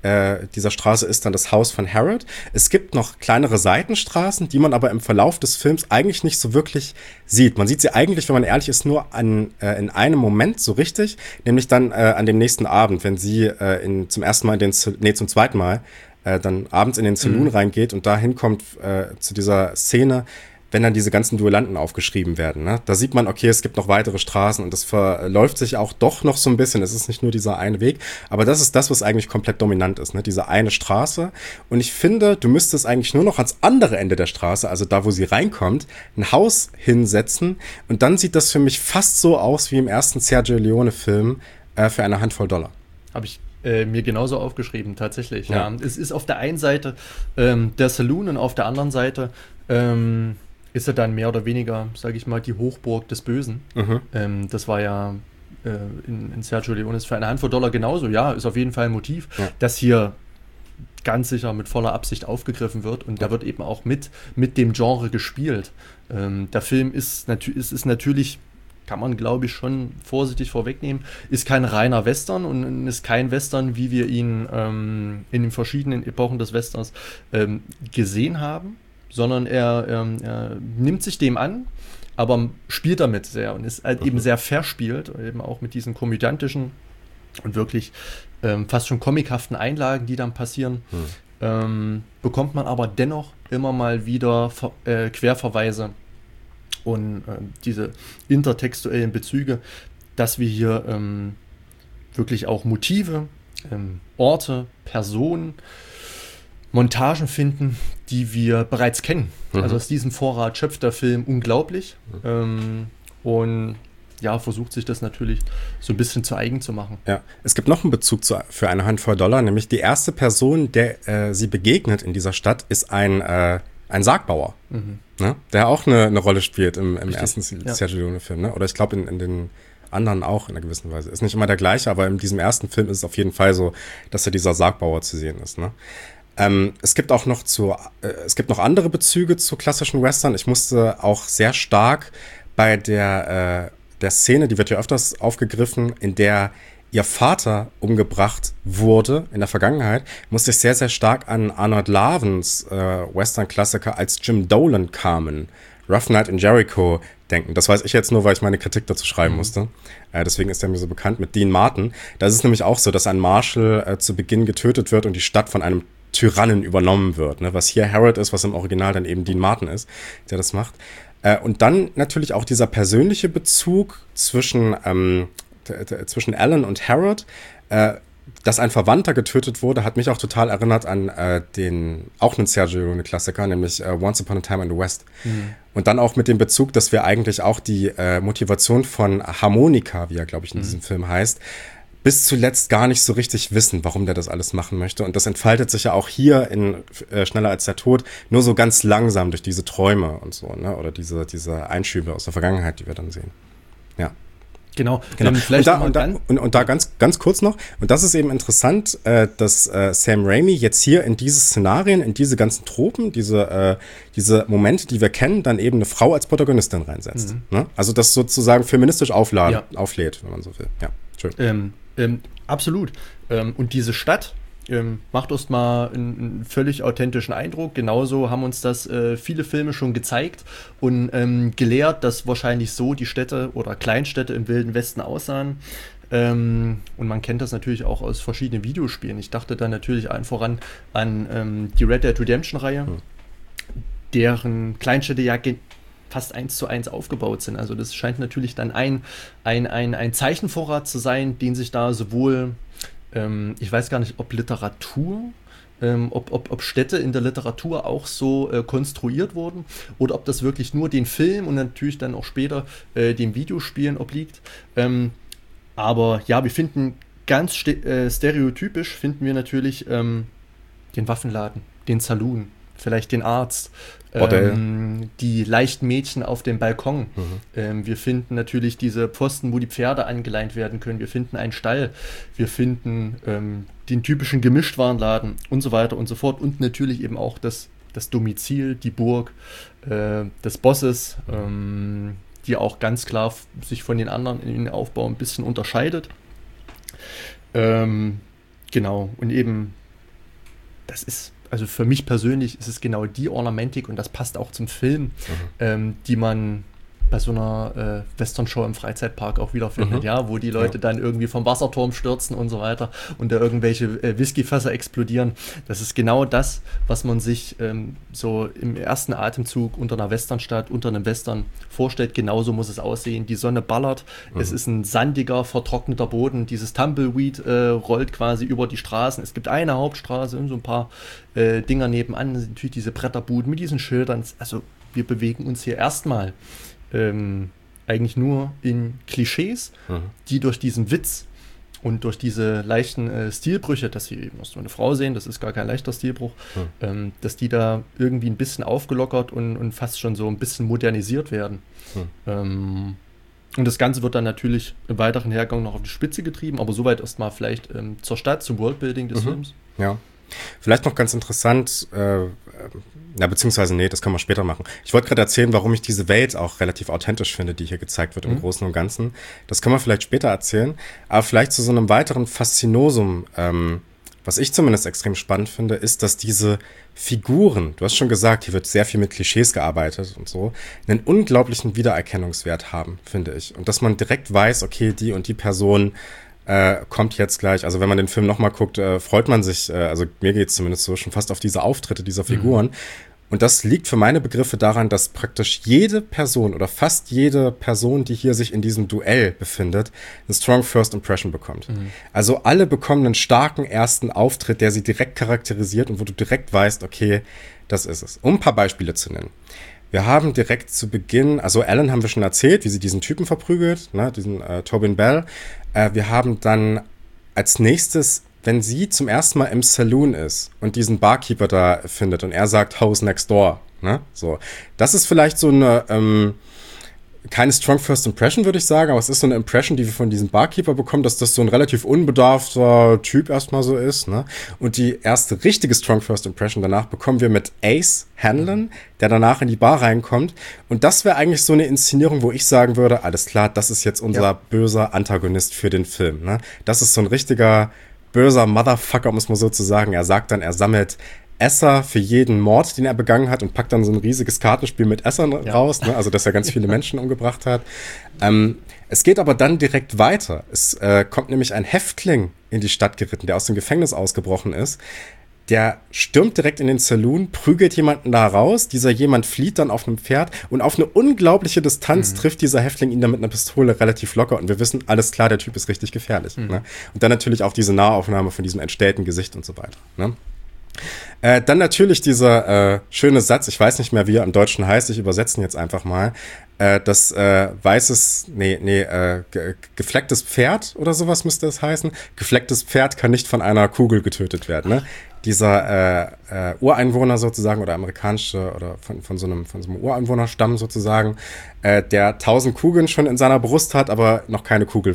ist dann das Haus von Harrod. Es gibt noch kleinere Seitenstraßen, die man aber im Verlauf des Films eigentlich nicht so wirklich sieht. Man sieht sie eigentlich, wenn man ehrlich ist, nur in einem Moment so richtig, nämlich dann an dem nächsten Abend, wenn sie zum zweiten Mal dann abends in den Saloon reingeht und da hinkommt zu dieser Szene, wenn dann diese ganzen Duellanten aufgeschrieben werden. Ne? Da sieht man, okay, es gibt noch weitere Straßen und es verläuft sich auch doch noch so ein bisschen. Es ist nicht nur dieser eine Weg, aber das ist das, was eigentlich komplett dominant ist, ne? Diese eine Straße. Und ich finde, du müsstest eigentlich nur noch ans andere Ende der Straße, also da, wo sie reinkommt, ein Haus hinsetzen und dann sieht das für mich fast so aus wie im ersten Sergio Leone-Film für eine Handvoll $. Habe ich mir genauso aufgeschrieben, tatsächlich. Ja. Es ist auf der einen Seite der Saloon und auf der anderen Seite ist er dann mehr oder weniger, sage ich mal, die Hochburg des Bösen. Das war ja in Sergio Leones für eine Handvoll $. Genauso. Ja, ist auf jeden Fall ein Motiv, das hier ganz sicher mit voller Absicht aufgegriffen wird und da wird eben auch mit dem Genre gespielt. Der Film ist natürlich, kann man glaube ich schon vorsichtig vorwegnehmen, ist kein reiner Western und ist kein Western, wie wir ihn in den verschiedenen Epochen des Westerns gesehen haben, sondern er nimmt sich dem an, aber spielt damit sehr und ist halt eben sehr verspielt, eben auch mit diesen komödiantischen und wirklich fast schon comichaften Einlagen, die dann passieren, bekommt man aber dennoch immer mal wieder Querverweise und diese intertextuellen Bezüge, dass wir hier wirklich auch Motive, Orte, Personen, Montagen finden, die wir bereits kennen. Also aus diesem Vorrat schöpft der Film unglaublich und ja, versucht sich das natürlich so ein bisschen zu eigen zu machen. Ja, es gibt noch einen Bezug für eine Handvoll $, nämlich die erste Person, der sie begegnet in dieser Stadt, ist ein Sargbauer, ne? Der auch eine Rolle spielt im ersten Sergio Leone-Film. Ne? Oder ich glaube in den anderen auch in einer gewissen Weise. Ist nicht immer der gleiche, aber in diesem ersten Film ist es auf jeden Fall so, dass er dieser Sargbauer zu sehen ist. Ne? Es gibt auch noch andere Bezüge zu klassischen Western. Ich musste auch sehr stark bei der Szene, die wird ja öfters aufgegriffen, in der ihr Vater umgebracht wurde in der Vergangenheit, musste ich sehr, sehr stark an Arnold Lavens Western-Klassiker als Jim Dolan kamen, Rough Night in Jericho denken. Das weiß ich jetzt nur, weil ich meine Kritik dazu schreiben musste. Deswegen ist er mir so bekannt mit Dean Martin. Da ist es nämlich auch so, dass ein Marshal zu Beginn getötet wird und die Stadt von einem Tyrannen übernommen wird, ne? Was hier Harrod ist, was im Original dann eben Dean Martin ist, der das macht. Und dann natürlich auch dieser persönliche Bezug zwischen Alan und Harrod, dass ein Verwandter getötet wurde, hat mich auch total erinnert an auch einen Sergio Leone-Klassiker, nämlich Once Upon a Time in the West. Und dann auch mit dem Bezug, dass wir eigentlich auch die Motivation von Harmonica, wie er, glaube ich, in diesem Film heißt, bis zuletzt gar nicht so richtig wissen, warum der das alles machen möchte. Und das entfaltet sich ja auch hier in Schneller als der Tod nur so ganz langsam durch diese Träume und so, ne? Oder diese Einschübe aus der Vergangenheit, die wir dann sehen. Ja. Genau. Und da ganz kurz noch, und das ist eben interessant, dass Sam Raimi jetzt hier in diese Szenarien, in diese ganzen Tropen, diese Momente, die wir kennen, dann eben eine Frau als Protagonistin reinsetzt. Ne? Also das sozusagen feministisch auflädt, wenn man so will. Ja, schön. Absolut. Und diese Stadt macht erst mal einen völlig authentischen Eindruck. Genauso haben uns das viele Filme schon gezeigt und gelehrt, dass wahrscheinlich so die Städte oder Kleinstädte im Wilden Westen aussahen. Und man kennt das natürlich auch aus verschiedenen Videospielen. Ich dachte da natürlich allen voran an die Red Dead Redemption-Reihe, deren Kleinstädte ja fast 1:1 aufgebaut sind. Also das scheint natürlich dann ein Zeichenvorrat zu sein, den sich da sowohl ich weiß gar nicht, ob Literatur, ob Städte in der Literatur auch so konstruiert wurden oder ob das wirklich nur den Film und natürlich dann auch später den Videospielen obliegt. Aber ja, wir finden ganz stereotypisch, finden wir natürlich den Waffenladen, den Saloon, vielleicht den Arzt, die leichten Mädchen auf dem Balkon. Wir finden natürlich diese Pfosten, wo die Pferde angeleint werden können. Wir finden einen Stall. Wir finden den typischen Gemischtwarenladen und so weiter und so fort. Und natürlich eben auch das Domizil, die Burg des Bosses, die auch ganz klar sich von den anderen in den Aufbau ein bisschen unterscheidet. Genau. Und eben, das ist also für mich persönlich ist es genau die Ornamentik und das passt auch zum Film, die man bei so einer Western-Show im Freizeitpark auch wiederfindet, ja, wo die Leute dann irgendwie vom Wasserturm stürzen und so weiter und da irgendwelche Whiskyfässer explodieren. Das ist genau das, was man sich so im ersten Atemzug unter einer Westernstadt, unter einem Western vorstellt. Genauso muss es aussehen. Die Sonne ballert, es ist ein sandiger, vertrockneter Boden. Dieses Tumbleweed rollt quasi über die Straßen. Es gibt eine Hauptstraße und so ein paar Dinger nebenan. Natürlich diese Bretterbuden mit diesen Schildern. Also wir bewegen uns hier erstmal eigentlich nur in Klischees, die durch diesen Witz und durch diese leichten Stilbrüche, dass sie eben erst nur eine Frau sehen, das ist gar kein leichter Stilbruch, dass die da irgendwie ein bisschen aufgelockert und fast schon so ein bisschen modernisiert werden. Und das Ganze wird dann natürlich im weiteren Hergang noch auf die Spitze getrieben, aber soweit erstmal vielleicht zur Stadt, zum Worldbuilding des Films. Ja. Vielleicht noch ganz interessant, beziehungsweise nee, das können wir später machen. Ich wollte gerade erzählen, warum ich diese Welt auch relativ authentisch finde, die hier gezeigt wird im Großen und Ganzen. Das können wir vielleicht später erzählen, aber vielleicht zu so einem weiteren Faszinosum, was ich zumindest extrem spannend finde, ist, dass diese Figuren, du hast schon gesagt, hier wird sehr viel mit Klischees gearbeitet und so, einen unglaublichen Wiedererkennungswert haben, finde ich. Und dass man direkt weiß, okay, die und die Person kommt jetzt gleich, also wenn man den Film nochmal guckt, freut man sich, also mir geht's zumindest so, schon fast auf diese Auftritte dieser Figuren. Und das liegt für meine Begriffe daran, dass praktisch jede Person oder fast jede Person, die hier sich in diesem Duell befindet, eine strong first impression bekommt. Also alle bekommen einen starken ersten Auftritt, der sie direkt charakterisiert und wo du direkt weißt, okay, das ist es. Um ein paar Beispiele zu nennen. Wir haben direkt zu Beginn, also Ellen haben wir schon erzählt, wie sie diesen Typen verprügelt, ne, diesen Tobin Bell. Wir haben dann als nächstes, wenn sie zum ersten Mal im Saloon ist und diesen Barkeeper da findet und er sagt, House next door, ne, so. Das ist vielleicht so eine, keine strong first impression, würde ich sagen, aber es ist so eine Impression, die wir von diesem Barkeeper bekommen, dass das so ein relativ unbedarfter Typ erstmal so ist, ne? Und die erste richtige strong first impression danach bekommen wir mit Ace Hanlon, der danach in die Bar reinkommt. Und das wäre eigentlich so eine Inszenierung, wo ich sagen würde, alles klar, das ist jetzt unser böser Antagonist für den Film, ne? Das ist so ein richtiger böser Motherfucker, muss man so zu sagen. Er sagt dann, er sammelt Esser für jeden Mord, den er begangen hat und packt dann so ein riesiges Kartenspiel mit Essern raus, ne? Also dass er ganz viele Menschen umgebracht hat. Es geht aber dann direkt weiter. Es kommt nämlich ein Häftling in die Stadt geritten, der aus dem Gefängnis ausgebrochen ist. Der stürmt direkt in den Saloon, prügelt jemanden da raus. Dieser jemand flieht dann auf einem Pferd und auf eine unglaubliche Distanz trifft dieser Häftling ihn dann mit einer Pistole relativ locker. Und wir wissen, alles klar, der Typ ist richtig gefährlich. Ne? Und dann natürlich auch diese Nahaufnahme von diesem entstellten Gesicht und so weiter. Ne? Dann natürlich dieser schöne Satz, ich weiß nicht mehr, wie er im Deutschen heißt, ich übersetze ihn jetzt einfach mal, das geflecktes Pferd oder sowas müsste es heißen. Geflecktes Pferd kann nicht von einer Kugel getötet werden. Ne? Dieser Ureinwohner sozusagen oder amerikanische oder von so einem Ureinwohnerstamm sozusagen, der 1000 Kugeln schon in seiner Brust hat, aber noch keine Kugel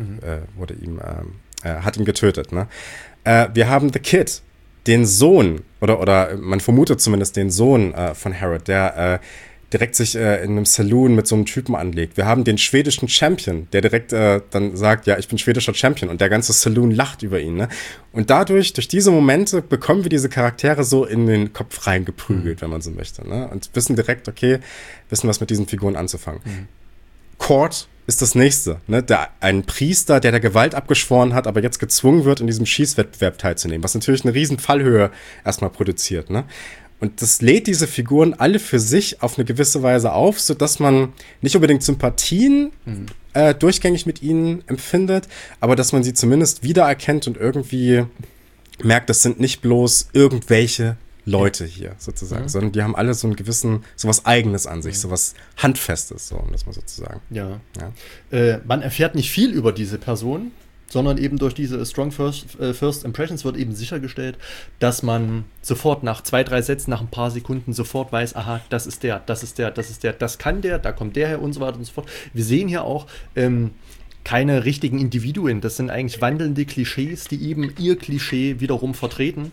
hat ihn getötet. Ne? Wir haben The Kid, den Sohn, oder man vermutet zumindest den Sohn von Harold, der direkt sich in einem Saloon mit so einem Typen anlegt. Wir haben den schwedischen Champion, der direkt dann sagt, ja, ich bin schwedischer Champion und der ganze Saloon lacht über ihn. Ne? Und durch diese Momente bekommen wir diese Charaktere so in den Kopf reingeprügelt, wenn man so möchte. Ne? Und wissen direkt, okay, wissen was mit diesen Figuren anzufangen. Cord ist das nächste, ne? Ein Priester, der Gewalt abgeschworen hat, aber jetzt gezwungen wird, in diesem Schießwettbewerb teilzunehmen, was natürlich eine riesen Fallhöhe erstmal produziert, ne? Und das lädt diese Figuren alle für sich auf eine gewisse Weise auf, sodass man nicht unbedingt Sympathien durchgängig mit ihnen empfindet, aber dass man sie zumindest wiedererkennt und irgendwie merkt, das sind nicht bloß irgendwelche Leute hier sozusagen, sondern die haben alle so einen gewissen, so was Eigenes an sich, so was Handfestes, so, um das mal so zu sagen. Ja. Man erfährt nicht viel über diese Person, sondern eben durch diese Strong First Impressions wird eben sichergestellt, dass man sofort nach 2, 3 Sätzen, nach ein paar Sekunden sofort weiß, aha, das ist der, das ist der, das ist der, das kann der, da kommt der her und so weiter und so fort. Wir sehen hier auch keine richtigen Individuen, das sind eigentlich wandelnde Klischees, die eben ihr Klischee wiederum vertreten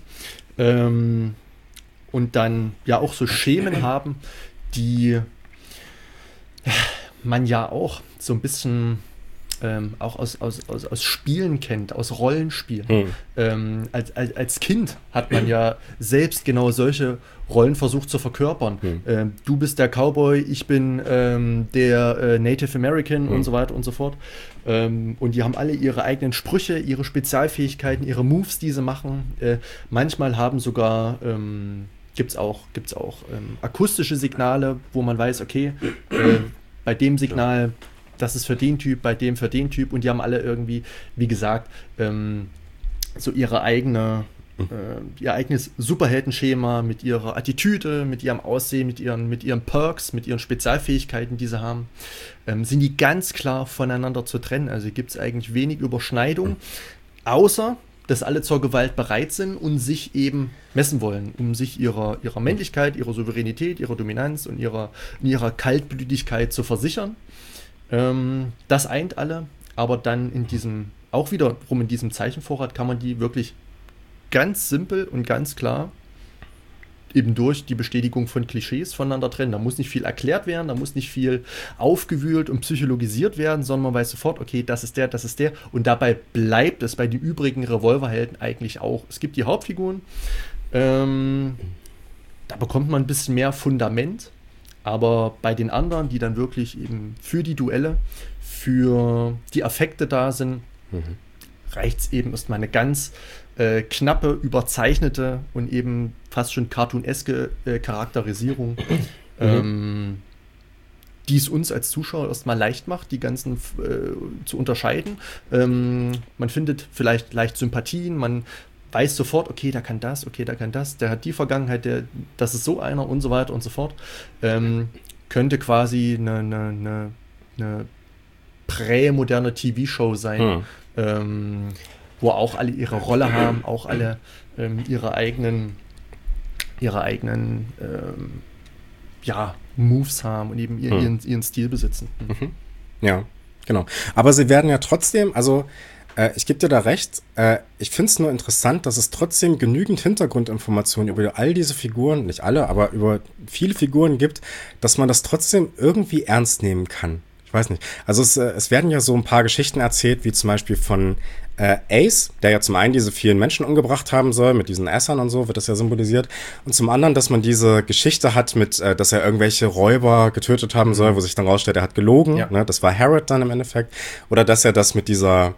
und dann ja auch so Schemen haben, die man ja auch so ein bisschen auch aus Spielen kennt, aus Rollenspielen. Als Kind hat man ja selbst genau solche Rollen versucht zu verkörpern. Du bist der Cowboy, ich bin der Native American und so weiter und so fort. Und die haben alle ihre eigenen Sprüche, ihre Spezialfähigkeiten, ihre Moves, die sie machen. Manchmal haben sogar gibt's auch akustische Signale, wo man weiß, okay, bei dem Signal, das ist für den Typ, bei dem für den Typ, und die haben alle irgendwie, wie gesagt, so ihr eigenes Superheldenschema mit ihrer Attitüde, mit ihrem Aussehen, mit ihren Perks, mit ihren Spezialfähigkeiten, die sie haben, sind die ganz klar voneinander zu trennen. Also gibt es eigentlich wenig Überschneidung, außer dass alle zur Gewalt bereit sind und sich eben messen wollen, um sich ihrer Männlichkeit, ihrer Souveränität, ihrer Dominanz und ihrer Kaltblütigkeit zu versichern. Das eint alle, aber dann in diesem Zeichenvorrat kann man die wirklich ganz simpel und ganz klar eben durch die Bestätigung von Klischees voneinander trennen. Da muss nicht viel erklärt werden, da muss nicht viel aufgewühlt und psychologisiert werden, sondern man weiß sofort, okay, das ist der, und dabei bleibt es bei den übrigen Revolverhelden eigentlich auch. Es gibt die Hauptfiguren, da bekommt man ein bisschen mehr Fundament, aber bei den anderen, die dann wirklich eben für die Duelle, für die Affekte da sind, reicht es eben erstmal eine ganz knappe, überzeichnete und eben fast schon cartooneske Charakterisierung, die es uns als Zuschauer erstmal leicht macht, die ganzen zu unterscheiden. Man findet vielleicht leicht Sympathien, man weiß sofort, okay, der kann das, der hat die Vergangenheit, das ist so einer und so weiter und so fort. Könnte quasi eine prämoderne TV-Show sein, wo auch alle ihre Rolle haben, auch alle ihre eigenen Moves haben und eben ihren Stil besitzen. Ja, genau. Aber sie werden ja trotzdem, also ich gebe dir da recht, ich finde es nur interessant, dass es trotzdem genügend Hintergrundinformationen über all diese Figuren, nicht alle, aber über viele Figuren gibt, dass man das trotzdem irgendwie ernst nehmen kann. Ich weiß nicht. Also es werden ja so ein paar Geschichten erzählt, wie zum Beispiel von Ace, der ja zum einen diese vielen Menschen umgebracht haben soll, mit diesen Essern und so, wird das ja symbolisiert. Und zum anderen, dass man diese Geschichte hat mit, dass er irgendwelche Räuber getötet haben soll, wo sich dann rausstellt, er hat gelogen. Ja. Ne? Das war Harrod dann im Endeffekt. Oder dass er das mit dieser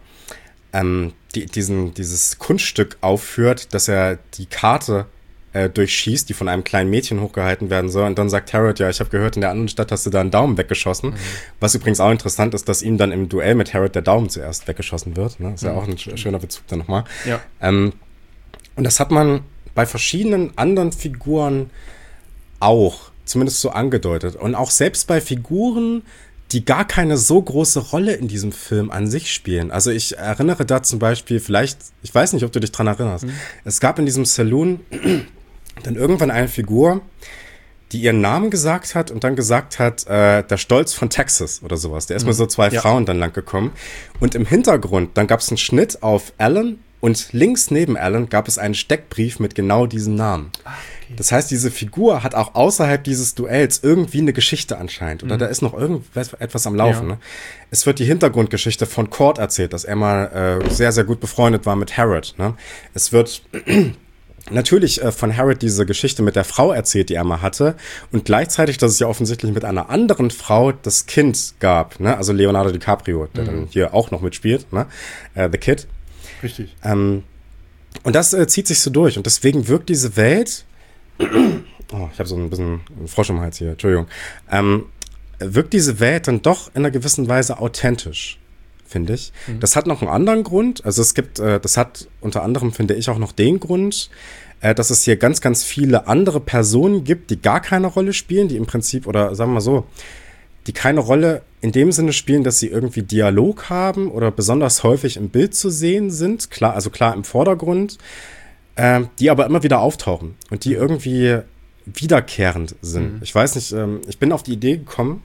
dieses Kunststück aufführt, dass er die Karte durchschießt, die von einem kleinen Mädchen hochgehalten werden soll. Und dann sagt Harrod, ja, ich habe gehört, in der anderen Stadt hast du da einen Daumen weggeschossen. Was übrigens auch interessant ist, dass ihm dann im Duell mit Harrod der Daumen zuerst weggeschossen wird. Ne? Ist ja auch ein schöner Bezug dann nochmal. Ja. Und das hat man bei verschiedenen anderen Figuren auch, zumindest so angedeutet. Und auch selbst bei Figuren, die gar keine so große Rolle in diesem Film an sich spielen. Also ich erinnere da zum Beispiel vielleicht, ich weiß nicht, ob du dich dran erinnerst, es gab in diesem Saloon dann irgendwann eine Figur, die ihren Namen gesagt hat und dann gesagt hat, der Stolz von Texas oder sowas. Der ist mit so zwei Frauen dann lang gekommen. Und im Hintergrund, dann gab es einen Schnitt auf Alan, Und links neben Alan gab es einen Steckbrief mit genau diesem Namen. Okay. Das heißt, diese Figur hat auch außerhalb dieses Duells irgendwie eine Geschichte anscheinend. Oder da ist noch irgendetwas am Laufen. Ja. Ne? Es wird die Hintergrundgeschichte von Cord erzählt, dass er mal sehr, sehr gut befreundet war mit Harrod. Ne? Es wird natürlich von Harrod diese Geschichte mit der Frau erzählt, die er mal hatte. Und gleichzeitig, dass es ja offensichtlich mit einer anderen Frau das Kind gab. Ne? Also Leonardo DiCaprio, der dann hier auch noch mitspielt. Ne? The Kid. Richtig. Und das zieht sich so durch. Und deswegen wirkt diese Welt. Oh, ich habe so ein bisschen einen Frosch im Hals hier, Entschuldigung. Wirkt diese Welt dann doch in einer gewissen Weise authentisch, finde ich. Das hat noch einen anderen Grund. Also es gibt, das hat unter anderem, finde ich, auch noch den Grund, dass es hier ganz, ganz viele andere Personen gibt, die gar keine Rolle spielen, die im Prinzip, oder sagen wir mal so, die keine Rolle in dem Sinne spielen, dass sie irgendwie Dialog haben oder besonders häufig im Bild zu sehen sind, klar, also klar im Vordergrund, die aber immer wieder auftauchen und die irgendwie wiederkehrend sind. Ich weiß nicht, ich bin auf die Idee gekommen,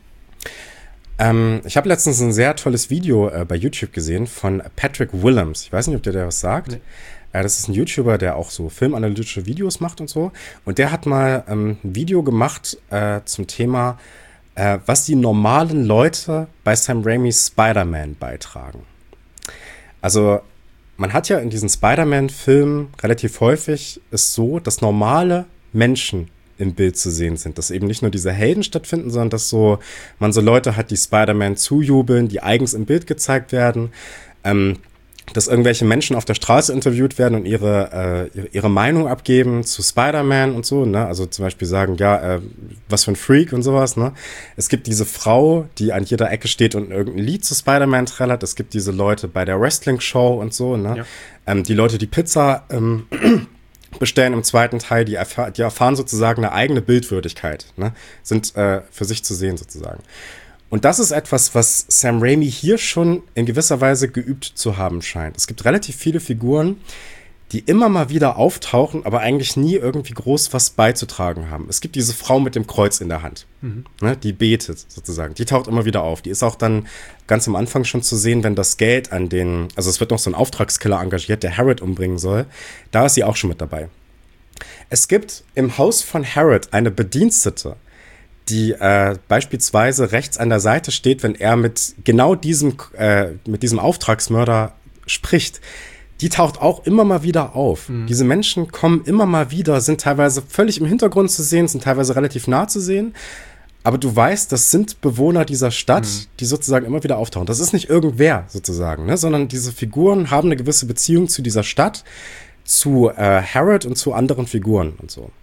ich habe letztens ein sehr tolles Video bei YouTube gesehen von Patrick Willems. Ich weiß nicht, ob der was sagt. Nee. Das ist ein YouTuber, der auch so filmanalytische Videos macht und so. Und der hat mal ein Video gemacht zum Thema was die normalen Leute bei Sam Raimis Spider-Man beitragen. Also man hat ja in diesen Spider-Man-Filmen relativ häufig es so, dass normale Menschen im Bild zu sehen sind. Dass eben nicht nur diese Helden stattfinden, sondern dass so man so Leute hat, die Spider-Man zujubeln, die eigens im Bild gezeigt werden. Dass irgendwelche Menschen auf der Straße interviewt werden und ihre Meinung abgeben zu Spider-Man und so, ne? Also zum Beispiel sagen, ja, was für ein Freak und sowas, ne? Es gibt diese Frau, die an jeder Ecke steht und irgendein Lied zu Spider-Man trällert. Es gibt diese Leute bei der Wrestling-Show und so, ne? Ja. Die Leute, die Pizza bestellen im zweiten Teil, die erfahren sozusagen eine eigene Bildwürdigkeit, ne? Sind für sich zu sehen sozusagen. Und das ist etwas, was Sam Raimi hier schon in gewisser Weise geübt zu haben scheint. Es gibt relativ viele Figuren, die immer mal wieder auftauchen, aber eigentlich nie irgendwie groß was beizutragen haben. Es gibt diese Frau mit dem Kreuz in der Hand, ne, die betet sozusagen. Die taucht immer wieder auf. Die ist auch dann ganz am Anfang schon zu sehen, wenn das Geld also es wird noch so ein Auftragskiller engagiert, der Harrod umbringen soll. Da ist sie auch schon mit dabei. Es gibt im Haus von Harrod eine Bedienstete, die beispielsweise rechts an der Seite steht, wenn er mit genau diesem Auftragsmörder spricht. Die taucht auch immer mal wieder auf. Diese Menschen kommen immer mal wieder, sind teilweise völlig im Hintergrund zu sehen, sind teilweise relativ nah zu sehen. Aber du weißt, das sind Bewohner dieser Stadt, die sozusagen immer wieder auftauchen. Das ist nicht irgendwer sozusagen, ne? Sondern diese Figuren haben eine gewisse Beziehung zu dieser Stadt, zu Harrod und zu anderen Figuren und so.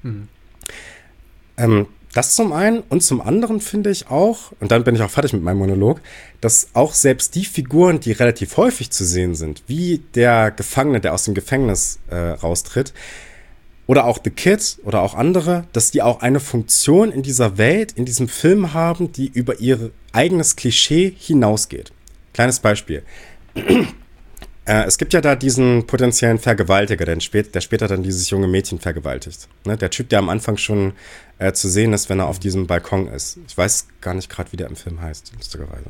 Das zum einen und zum anderen finde ich auch, und dann bin ich auch fertig mit meinem Monolog, dass auch selbst die Figuren, die relativ häufig zu sehen sind, wie der Gefangene, der aus dem Gefängnis raustritt, oder auch The Kid oder auch andere, dass die auch eine Funktion in dieser Welt, in diesem Film haben, die über ihr eigenes Klischee hinausgeht. Kleines Beispiel. Es gibt ja da diesen potenziellen Vergewaltiger, der später dann dieses junge Mädchen vergewaltigt. Ne? Der Typ, der am Anfang schon zu sehen ist, wenn er auf diesem Balkon ist. Ich weiß gar nicht gerade, wie der im Film heißt, lustigerweise.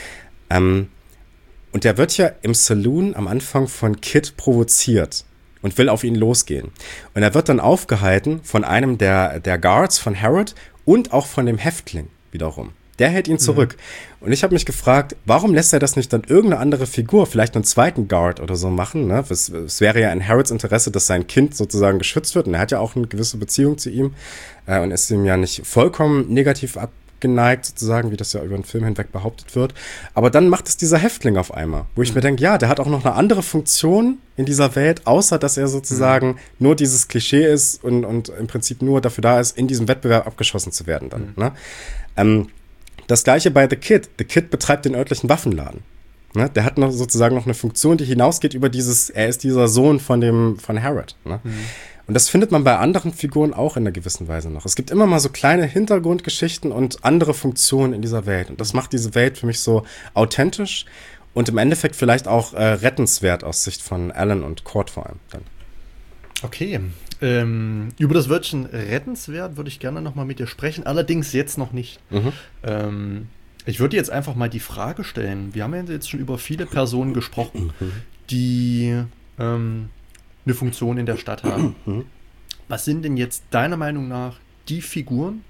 Und der wird ja im Saloon am Anfang von Kid provoziert und will auf ihn losgehen. Und er wird dann aufgehalten von einem der Guards von Harrod und auch von dem Häftling wiederum. Der hält ihn zurück. Und ich habe mich gefragt, warum lässt er das nicht dann irgendeine andere Figur, vielleicht einen zweiten Guard oder so machen? Ne? Es wäre ja in Harrods Interesse, dass sein Kind sozusagen geschützt wird. Und er hat ja auch eine gewisse Beziehung zu ihm und ist ihm ja nicht vollkommen negativ abgeneigt, sozusagen, wie das ja über den Film hinweg behauptet wird. Aber dann macht es dieser Häftling auf einmal, wo ich mir denke, ja, der hat auch noch eine andere Funktion in dieser Welt, außer dass er sozusagen nur dieses Klischee ist und im Prinzip nur dafür da ist, in diesem Wettbewerb abgeschossen zu werden dann. Ne? Das gleiche bei The Kid. The Kid betreibt den örtlichen Waffenladen. Ne? Der hat noch sozusagen noch eine Funktion, die hinausgeht über er ist dieser Sohn von Harrod. Ne? Und das findet man bei anderen Figuren auch in einer gewissen Weise noch. Es gibt immer mal so kleine Hintergrundgeschichten und andere Funktionen in dieser Welt. Und das macht diese Welt für mich so authentisch und im Endeffekt vielleicht auch rettenswert aus Sicht von Alan und Cord vor allem dann. Okay. Über das Wörtchen rettenswert würde ich gerne noch mal mit dir sprechen, allerdings jetzt noch nicht. Ich würde jetzt einfach mal die Frage stellen, wir haben ja jetzt schon über viele Personen gesprochen, die eine Funktion in der Stadt haben. Was sind denn jetzt deiner Meinung nach die Figuren,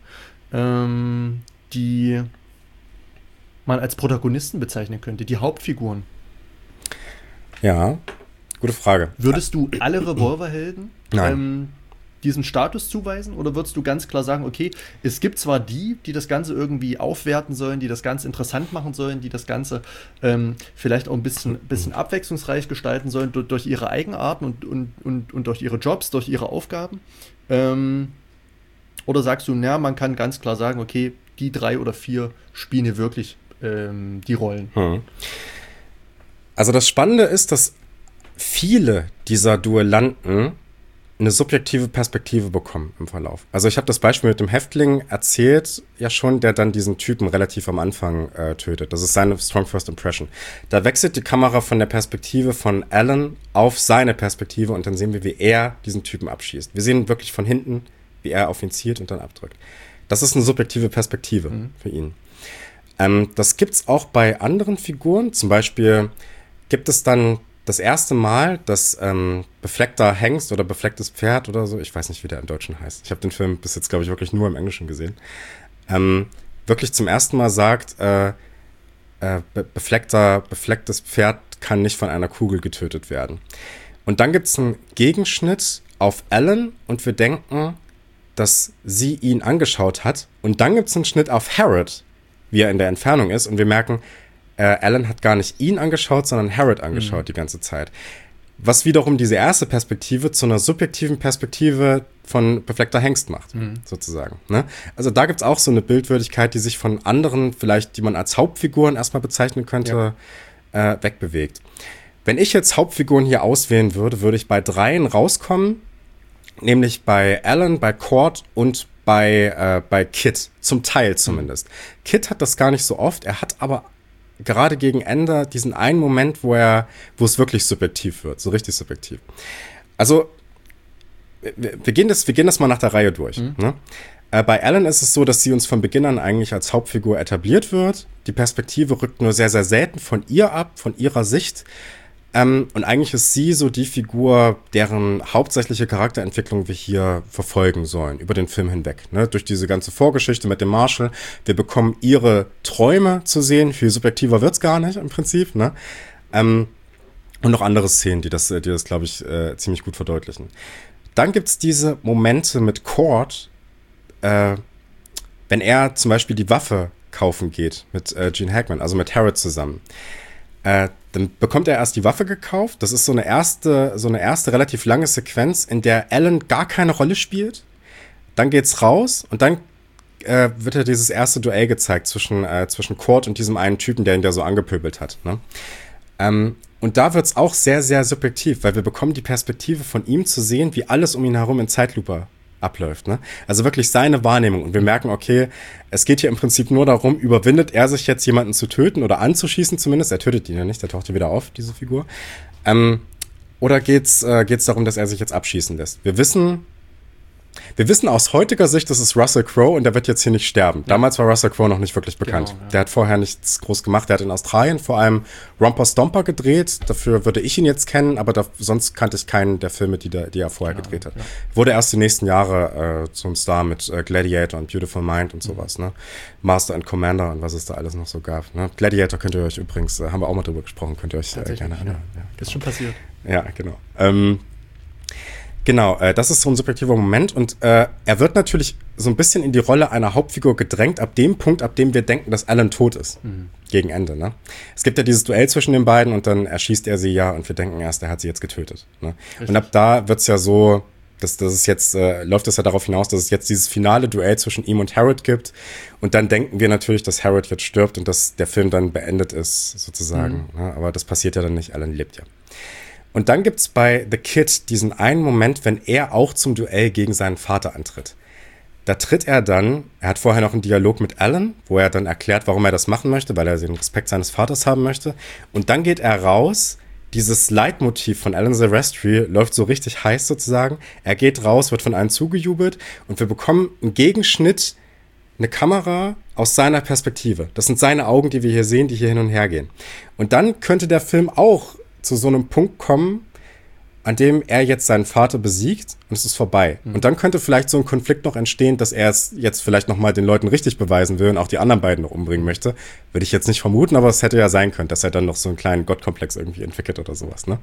die man als Protagonisten bezeichnen könnte, die Hauptfiguren? Ja, gute Frage. Würdest du alle Revolverhelden diesen Status zuweisen, oder würdest du ganz klar sagen, okay, es gibt zwar die das Ganze irgendwie aufwerten sollen, die das Ganze interessant machen sollen, die das Ganze vielleicht auch ein bisschen abwechslungsreich gestalten sollen durch ihre Eigenarten und durch ihre Jobs, durch ihre Aufgaben? Oder sagst du, man kann ganz klar sagen, okay, die 3 oder 4 spielen hier wirklich die Rollen? Also das Spannende ist, dass viele dieser Duellanten eine subjektive Perspektive bekommen im Verlauf. Also ich habe das Beispiel mit dem Häftling erzählt, ja schon, der dann diesen Typen relativ am Anfang tötet. Das ist seine Strong First Impression. Da wechselt die Kamera von der Perspektive von Alan auf seine Perspektive und dann sehen wir, wie er diesen Typen abschießt. Wir sehen wirklich von hinten, wie er auf ihn zielt und dann abdrückt. Das ist eine subjektive Perspektive für ihn. Das gibt's auch bei anderen Figuren. Zum Beispiel gibt es dann das erste Mal, dass befleckter Hengst oder beflecktes Pferd oder so, ich weiß nicht, wie der im Deutschen heißt. Ich habe den Film bis jetzt, glaube ich, wirklich nur im Englischen gesehen. Wirklich zum ersten Mal sagt, beflecktes Pferd kann nicht von einer Kugel getötet werden. Und dann gibt es einen Gegenschnitt auf Alan und wir denken, dass sie ihn angeschaut hat. Und dann gibt es einen Schnitt auf Harrod, wie er in der Entfernung ist. Und wir merken, Alan hat gar nicht ihn angeschaut, sondern Harrod angeschaut die ganze Zeit. Was wiederum diese erste Perspektive zu einer subjektiven Perspektive von befleckter Hengst macht, sozusagen. Ne? Also da gibt's auch so eine Bildwürdigkeit, die sich von anderen, vielleicht, die man als Hauptfiguren erstmal bezeichnen könnte, wegbewegt. Wenn ich jetzt Hauptfiguren hier auswählen würde, würde ich bei 3 rauskommen, nämlich bei Alan, bei Cord und bei Kit, zum Teil zumindest. Kit hat das gar nicht so oft, er hat aber gerade gegen Ende diesen einen Moment, wo es wirklich subjektiv wird, so richtig subjektiv. Also, wir gehen das mal nach der Reihe durch. Ne? Bei Alan ist es so, dass sie uns von Beginn an eigentlich als Hauptfigur etabliert wird. Die Perspektive rückt nur sehr, sehr selten von ihr ab, von ihrer Sicht. Und eigentlich ist sie so die Figur, deren hauptsächliche Charakterentwicklung wir hier verfolgen sollen, über den Film hinweg. Ne? Durch diese ganze Vorgeschichte mit dem Marshall. Wir bekommen ihre Träume zu sehen. Viel subjektiver wird's gar nicht im Prinzip. Ne? Und noch andere Szenen, die das glaube ich, ziemlich gut verdeutlichen. Dann gibt's diese Momente mit Cord, wenn er zum Beispiel die Waffe kaufen geht mit Gene Hackman, also mit Harrod zusammen. Dann bekommt er erst die Waffe gekauft. Das ist so eine erste relativ lange Sequenz, in der Alan gar keine Rolle spielt. Dann geht's raus und dann wird ja dieses erste Duell gezeigt zwischen Cord und diesem einen Typen, der ihn da so angepöbelt hat. Ne? Und da wird's auch sehr, sehr subjektiv, weil wir bekommen die Perspektive von ihm zu sehen, wie alles um ihn herum in Zeitlupe abläuft. Ne? Also wirklich seine Wahrnehmung. Und wir merken, okay, es geht hier im Prinzip nur darum, überwindet er sich jetzt, jemanden zu töten oder anzuschießen zumindest. Er tötet ihn ja nicht, der taucht ja wieder auf, diese Figur. Oder geht's darum, dass er sich jetzt abschießen lässt? Wir wissen aus heutiger Sicht, das ist Russell Crowe und der wird jetzt hier nicht sterben. Ja. Damals war Russell Crowe noch nicht wirklich bekannt. Genau, ja. Der hat vorher nichts groß gemacht. Der hat in Australien vor allem Romper Stomper gedreht. Dafür würde ich ihn jetzt kennen, aber sonst kannte ich keinen der Filme, die er vorher gedreht hat. Ja. Wurde erst die nächsten Jahre zum Star mit Gladiator und Beautiful Mind und sowas. Ne? Master and Commander und was es da alles noch so gab. Ne? Gladiator könnt ihr euch übrigens, haben wir auch mal drüber gesprochen, könnt ihr euch gerne anhören. Ja, genau. Ist schon passiert. Ja, genau. Genau, das ist so ein subjektiver Moment und er wird natürlich so ein bisschen in die Rolle einer Hauptfigur gedrängt, ab dem Punkt, ab dem wir denken, dass Alan tot ist. Gegen Ende, ne? Es gibt ja dieses Duell zwischen den beiden und dann erschießt er sie ja und wir denken erst, er hat sie jetzt getötet. Ne? Und ab da wird's ja so, dass es jetzt, läuft es ja darauf hinaus, dass es jetzt dieses finale Duell zwischen ihm und Harrod gibt und dann denken wir natürlich, dass Harrod jetzt stirbt und dass der Film dann beendet ist, sozusagen. Ne? Aber das passiert ja dann nicht, Alan lebt ja. Und dann gibt's bei The Kid diesen einen Moment, wenn er auch zum Duell gegen seinen Vater antritt. Da tritt er hat vorher noch einen Dialog mit Alan, wo er dann erklärt, warum er das machen möchte, weil er den Respekt seines Vaters haben möchte. Und dann geht er raus, dieses Leitmotiv von Alan Silvestri läuft so richtig heiß sozusagen. Er geht raus, wird von allen zugejubelt und wir bekommen einen Gegenschnitt, eine Kamera aus seiner Perspektive. Das sind seine Augen, die wir hier sehen, die hier hin und her gehen. Und dann könnte der Film auch zu so einem Punkt kommen, an dem er jetzt seinen Vater besiegt und es ist vorbei. Und dann könnte vielleicht so ein Konflikt noch entstehen, dass er es jetzt vielleicht noch mal den Leuten richtig beweisen will und auch die anderen beiden noch umbringen möchte. Würde ich jetzt nicht vermuten, aber es hätte ja sein können, dass er dann noch so einen kleinen Gottkomplex irgendwie entwickelt oder sowas, ne?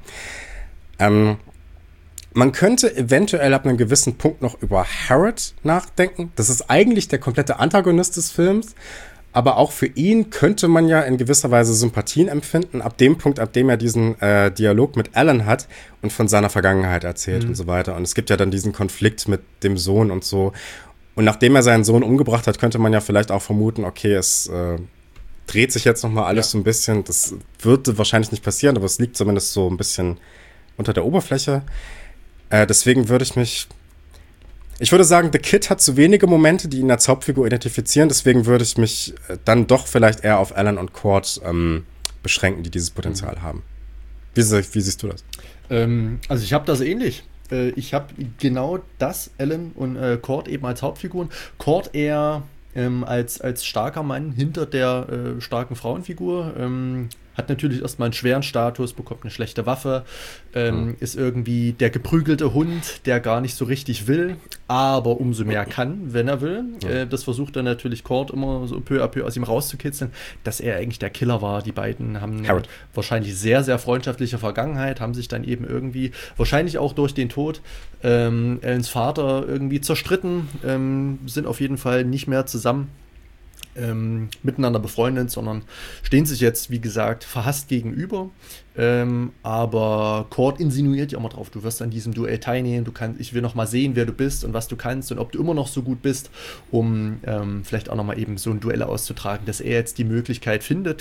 Man könnte eventuell ab einem gewissen Punkt noch über Herod nachdenken. Das ist eigentlich der komplette Antagonist des Films. Aber auch für ihn könnte man ja in gewisser Weise Sympathien empfinden, ab dem Punkt, ab dem er diesen Dialog mit Alan hat und von seiner Vergangenheit erzählt und so weiter. Und es gibt ja dann diesen Konflikt mit dem Sohn und so. Und nachdem er seinen Sohn umgebracht hat, könnte man ja vielleicht auch vermuten, okay, es dreht sich jetzt nochmal alles so ein bisschen. Das würde wahrscheinlich nicht passieren, aber es liegt zumindest so ein bisschen unter der Oberfläche. Deswegen ich würde sagen, The Kid hat zu wenige Momente, die ihn als Hauptfigur identifizieren. Deswegen würde ich mich dann doch vielleicht eher auf Alan und Cord beschränken, die dieses Potenzial haben. Wie siehst du das? Also ich habe das ähnlich. Ich habe genau das, Alan und Cord eben als Hauptfiguren. Cord eher als starker Mann hinter der starken Frauenfigur. Hat natürlich erstmal einen schweren Status, bekommt eine schlechte Waffe, ist irgendwie der geprügelte Hund, der gar nicht so richtig will, aber umso mehr kann, wenn er will. Das versucht dann natürlich Cord immer so peu à peu aus ihm rauszukitzeln, dass er eigentlich der Killer war. Die beiden haben wahrscheinlich sehr, sehr freundschaftliche Vergangenheit, haben sich dann eben irgendwie, wahrscheinlich auch durch den Tod Allens Vater irgendwie zerstritten, sind auf jeden Fall nicht mehr zusammen. Miteinander befreundet, sondern stehen sich jetzt, wie gesagt, verhasst gegenüber. Aber Cord insinuiert ja immer drauf, du wirst an diesem Duell teilnehmen, ich will noch mal sehen, wer du bist und was du kannst und ob du immer noch so gut bist, um vielleicht auch noch mal eben so ein Duell auszutragen, dass er jetzt die Möglichkeit findet,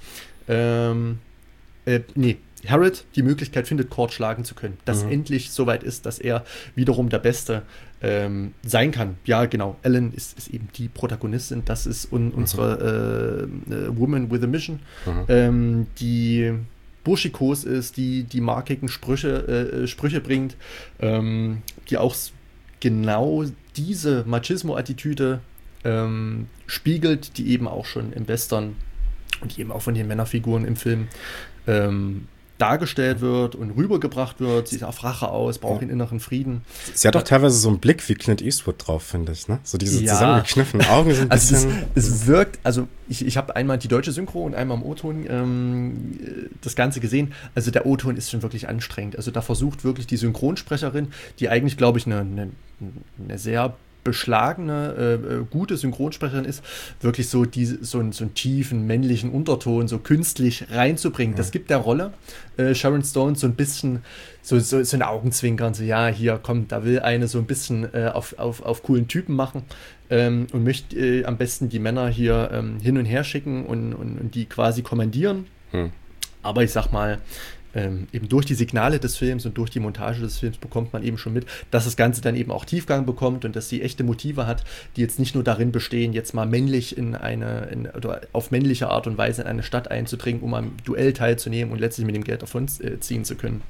Herod die Möglichkeit findet, Cord schlagen zu können. Dass endlich soweit ist, dass er wiederum der Beste sein kann. Ja, genau. Alan ist eben die Protagonistin. Das ist unsere Woman with a Mission, die burschikos ist, die markigen Sprüche bringt, die auch genau diese Machismo-Attitüde spiegelt, die eben auch schon im Western und die eben auch von den Männerfiguren im Film dargestellt wird und rübergebracht wird. Sie ist auf Rache aus, braucht den inneren Frieden. Sie hat doch teilweise so einen Blick wie Clint Eastwood drauf, finde ich, ne? So diese zusammengekniffenen Augen sind ein bisschen... Es wirkt, also ich habe einmal die deutsche Synchro und einmal im O-Ton das Ganze gesehen. Also der O-Ton ist schon wirklich anstrengend. Also da versucht wirklich die Synchronsprecherin, die eigentlich, glaube ich, eine sehr beschlagene, gute Synchronsprecherin ist, wirklich so einen tiefen männlichen Unterton so künstlich reinzubringen. Das gibt der Rolle Sharon Stone so ein bisschen so ein Augenzwinkern, so ja, hier, komm, da will eine so ein bisschen auf coolen Typen machen und möchte am besten die Männer hier hin und her schicken und die quasi kommandieren. Aber ich sag mal, eben durch die Signale des Films und durch die Montage des Films bekommt man eben schon mit, dass das Ganze dann eben auch Tiefgang bekommt und dass sie echte Motive hat, die jetzt nicht nur darin bestehen, jetzt mal männlich oder auf männliche Art und Weise in eine Stadt einzudringen, um am Duell teilzunehmen und letztlich mit dem Geld davon ziehen zu können.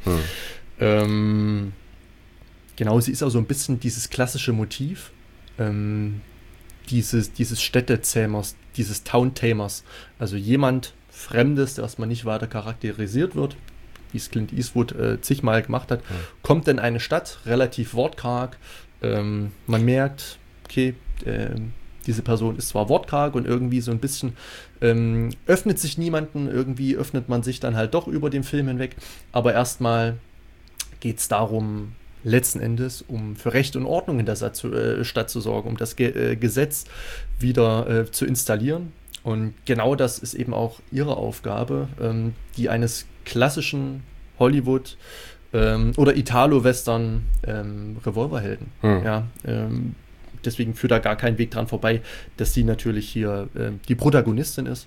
Genau, sie ist auch so ein bisschen dieses klassische Motiv, dieses Städtezähmers, dieses Town-Tamers, also jemand Fremdes, der erstmal nicht weiter charakterisiert wird, wie es Clint Eastwood zigmal gemacht hat, kommt in eine Stadt, relativ wortkarg. Man merkt, okay, diese Person ist zwar wortkarg und irgendwie so ein bisschen öffnet sich niemanden, irgendwie öffnet man sich dann halt doch über den Film hinweg, aber erstmal geht es darum, letzten Endes, um für Recht und Ordnung in der Stadt zu sorgen, um das Gesetz wieder zu installieren. Und genau das ist eben auch ihre Aufgabe, die eines klassischen Hollywood oder Italo-Western Revolverhelden. Ja, deswegen führt da gar kein Weg dran vorbei, dass sie natürlich hier die Protagonistin ist.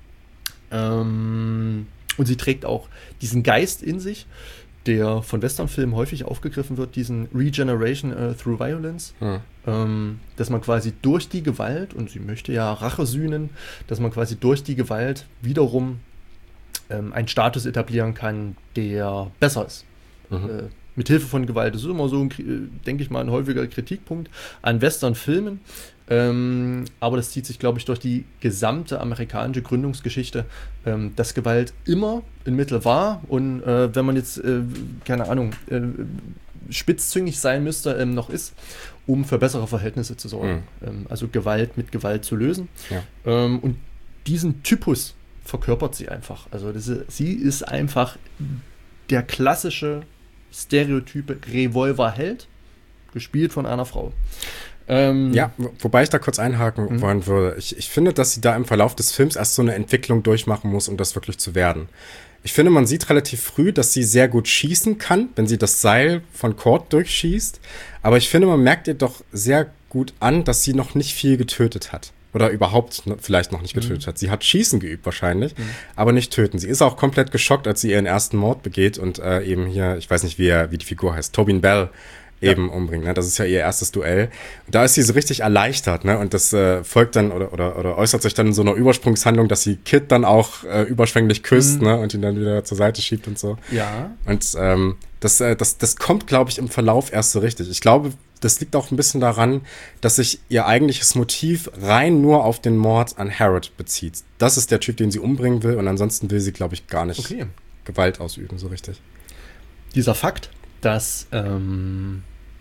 Und sie trägt auch diesen Geist in sich, der von Westernfilmen häufig aufgegriffen wird, diesen Regeneration through Violence, dass man quasi durch die Gewalt, und sie möchte ja Rache sühnen, dass man quasi durch die Gewalt wiederum einen Status etablieren kann, der besser ist. Mit Hilfe von Gewalt. Das ist immer so, denke ich mal, ein häufiger Kritikpunkt an Westernfilmen, Aber das zieht sich, glaube ich, durch die gesamte amerikanische Gründungsgeschichte, dass Gewalt immer ein Mittel war. Und wenn man jetzt, keine Ahnung, spitzzüngig sein müsste, noch ist, um für bessere Verhältnisse zu sorgen. Also Gewalt mit Gewalt zu lösen. Ja. Und diesen Typus verkörpert sie einfach. Also sie ist einfach der klassische Stereotype Revolverheld, gespielt von einer Frau. Ja, wobei ich da kurz einhaken wollen würde. Ich finde, dass sie da im Verlauf des Films erst so eine Entwicklung durchmachen muss, um das wirklich zu werden. Ich finde, man sieht relativ früh, dass sie sehr gut schießen kann, wenn sie das Seil von Cord durchschießt. Aber ich finde, man merkt ihr doch sehr gut an, dass sie noch nicht viel getötet hat. Oder überhaupt vielleicht noch nicht getötet hat. Sie hat Schießen geübt wahrscheinlich, aber nicht töten. Sie ist auch komplett geschockt, als sie ihren ersten Mord begeht und eben hier, ich weiß nicht, wie die Figur heißt, Tobin Bell eben umbringt. Ne? Das ist ja ihr erstes Duell. Und da ist sie so richtig erleichtert, ne? Und das folgt dann oder äußert sich dann in so einer Übersprungshandlung, dass sie Kid dann auch überschwänglich küsst, ne? Und ihn dann wieder zur Seite schiebt und so. Ja. Und das kommt, glaube ich, im Verlauf erst so richtig. Ich glaube, das liegt auch ein bisschen daran, dass sich ihr eigentliches Motiv rein nur auf den Mord an Harrod bezieht. Das ist der Typ, den sie umbringen will, und ansonsten will sie, glaube ich, gar nicht Gewalt ausüben, so richtig. Dieser Fakt, dass Ellen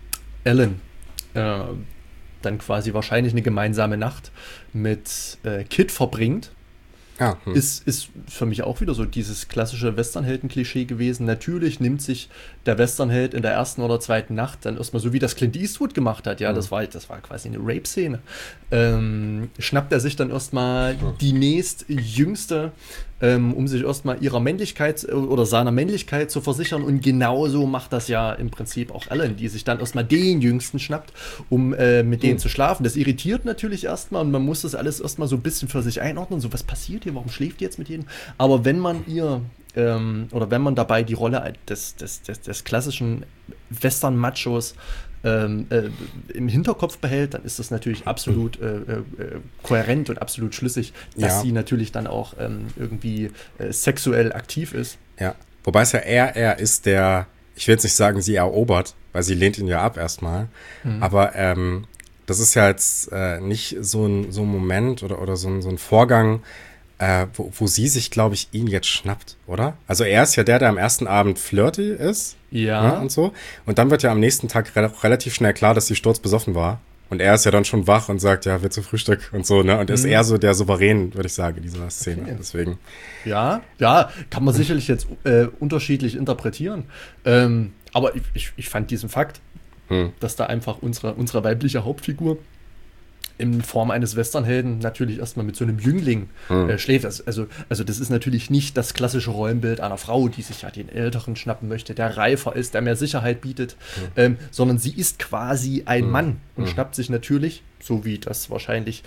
dann quasi wahrscheinlich eine gemeinsame Nacht mit Kid verbringt, ist für mich auch wieder so dieses klassische Westernhelden-Klischee gewesen. Natürlich nimmt sich der Westernheld in der ersten oder zweiten Nacht dann erstmal, so wie das Clint Eastwood gemacht hat, das war quasi eine Rape-Szene, schnappt er sich dann erstmal die nächstjüngste, um sich erstmal ihrer Männlichkeit oder seiner Männlichkeit zu versichern, und genauso macht das ja im Prinzip auch Ellen, die sich dann erstmal den Jüngsten schnappt, um mit denen zu schlafen. Das irritiert natürlich erstmal, und man muss das alles erstmal so ein bisschen für sich einordnen, so was passiert hier, warum schläft die jetzt mit jedem? Aber wenn man ihr oder wenn man dabei die Rolle des klassischen Western-Machos im Hinterkopf behält, dann ist das natürlich absolut kohärent und absolut schlüssig, dass sie natürlich dann auch irgendwie sexuell aktiv ist. Ja, wobei es ja er ist, der, ich will jetzt nicht sagen, sie erobert, weil sie lehnt ihn ja ab erstmal, aber das ist ja jetzt nicht so ein Moment oder so ein Vorgang, wo sie sich, glaube ich, ihn jetzt schnappt, oder? Also er ist ja der am ersten Abend flirty ist. Ja. Ne, und so. Und dann wird ja am nächsten Tag relativ schnell klar, dass sie sturzbesoffen war. Und er ist ja dann schon wach und sagt, ja, willst du Frühstück und so, ne? Und ist eher so der Souverän, würde ich sagen, in dieser Szene. Okay. Deswegen. Ja, kann man sicherlich jetzt unterschiedlich interpretieren. Aber ich fand diesen Fakt, dass da einfach unsere weibliche Hauptfigur in Form eines Westernhelden natürlich erstmal mit so einem Jüngling schläft. Also das ist natürlich nicht das klassische Rollenbild einer Frau, die sich ja den Älteren schnappen möchte, der reifer ist, der mehr Sicherheit bietet, sondern sie ist quasi ein Mann und schnappt sich natürlich, so wie das wahrscheinlich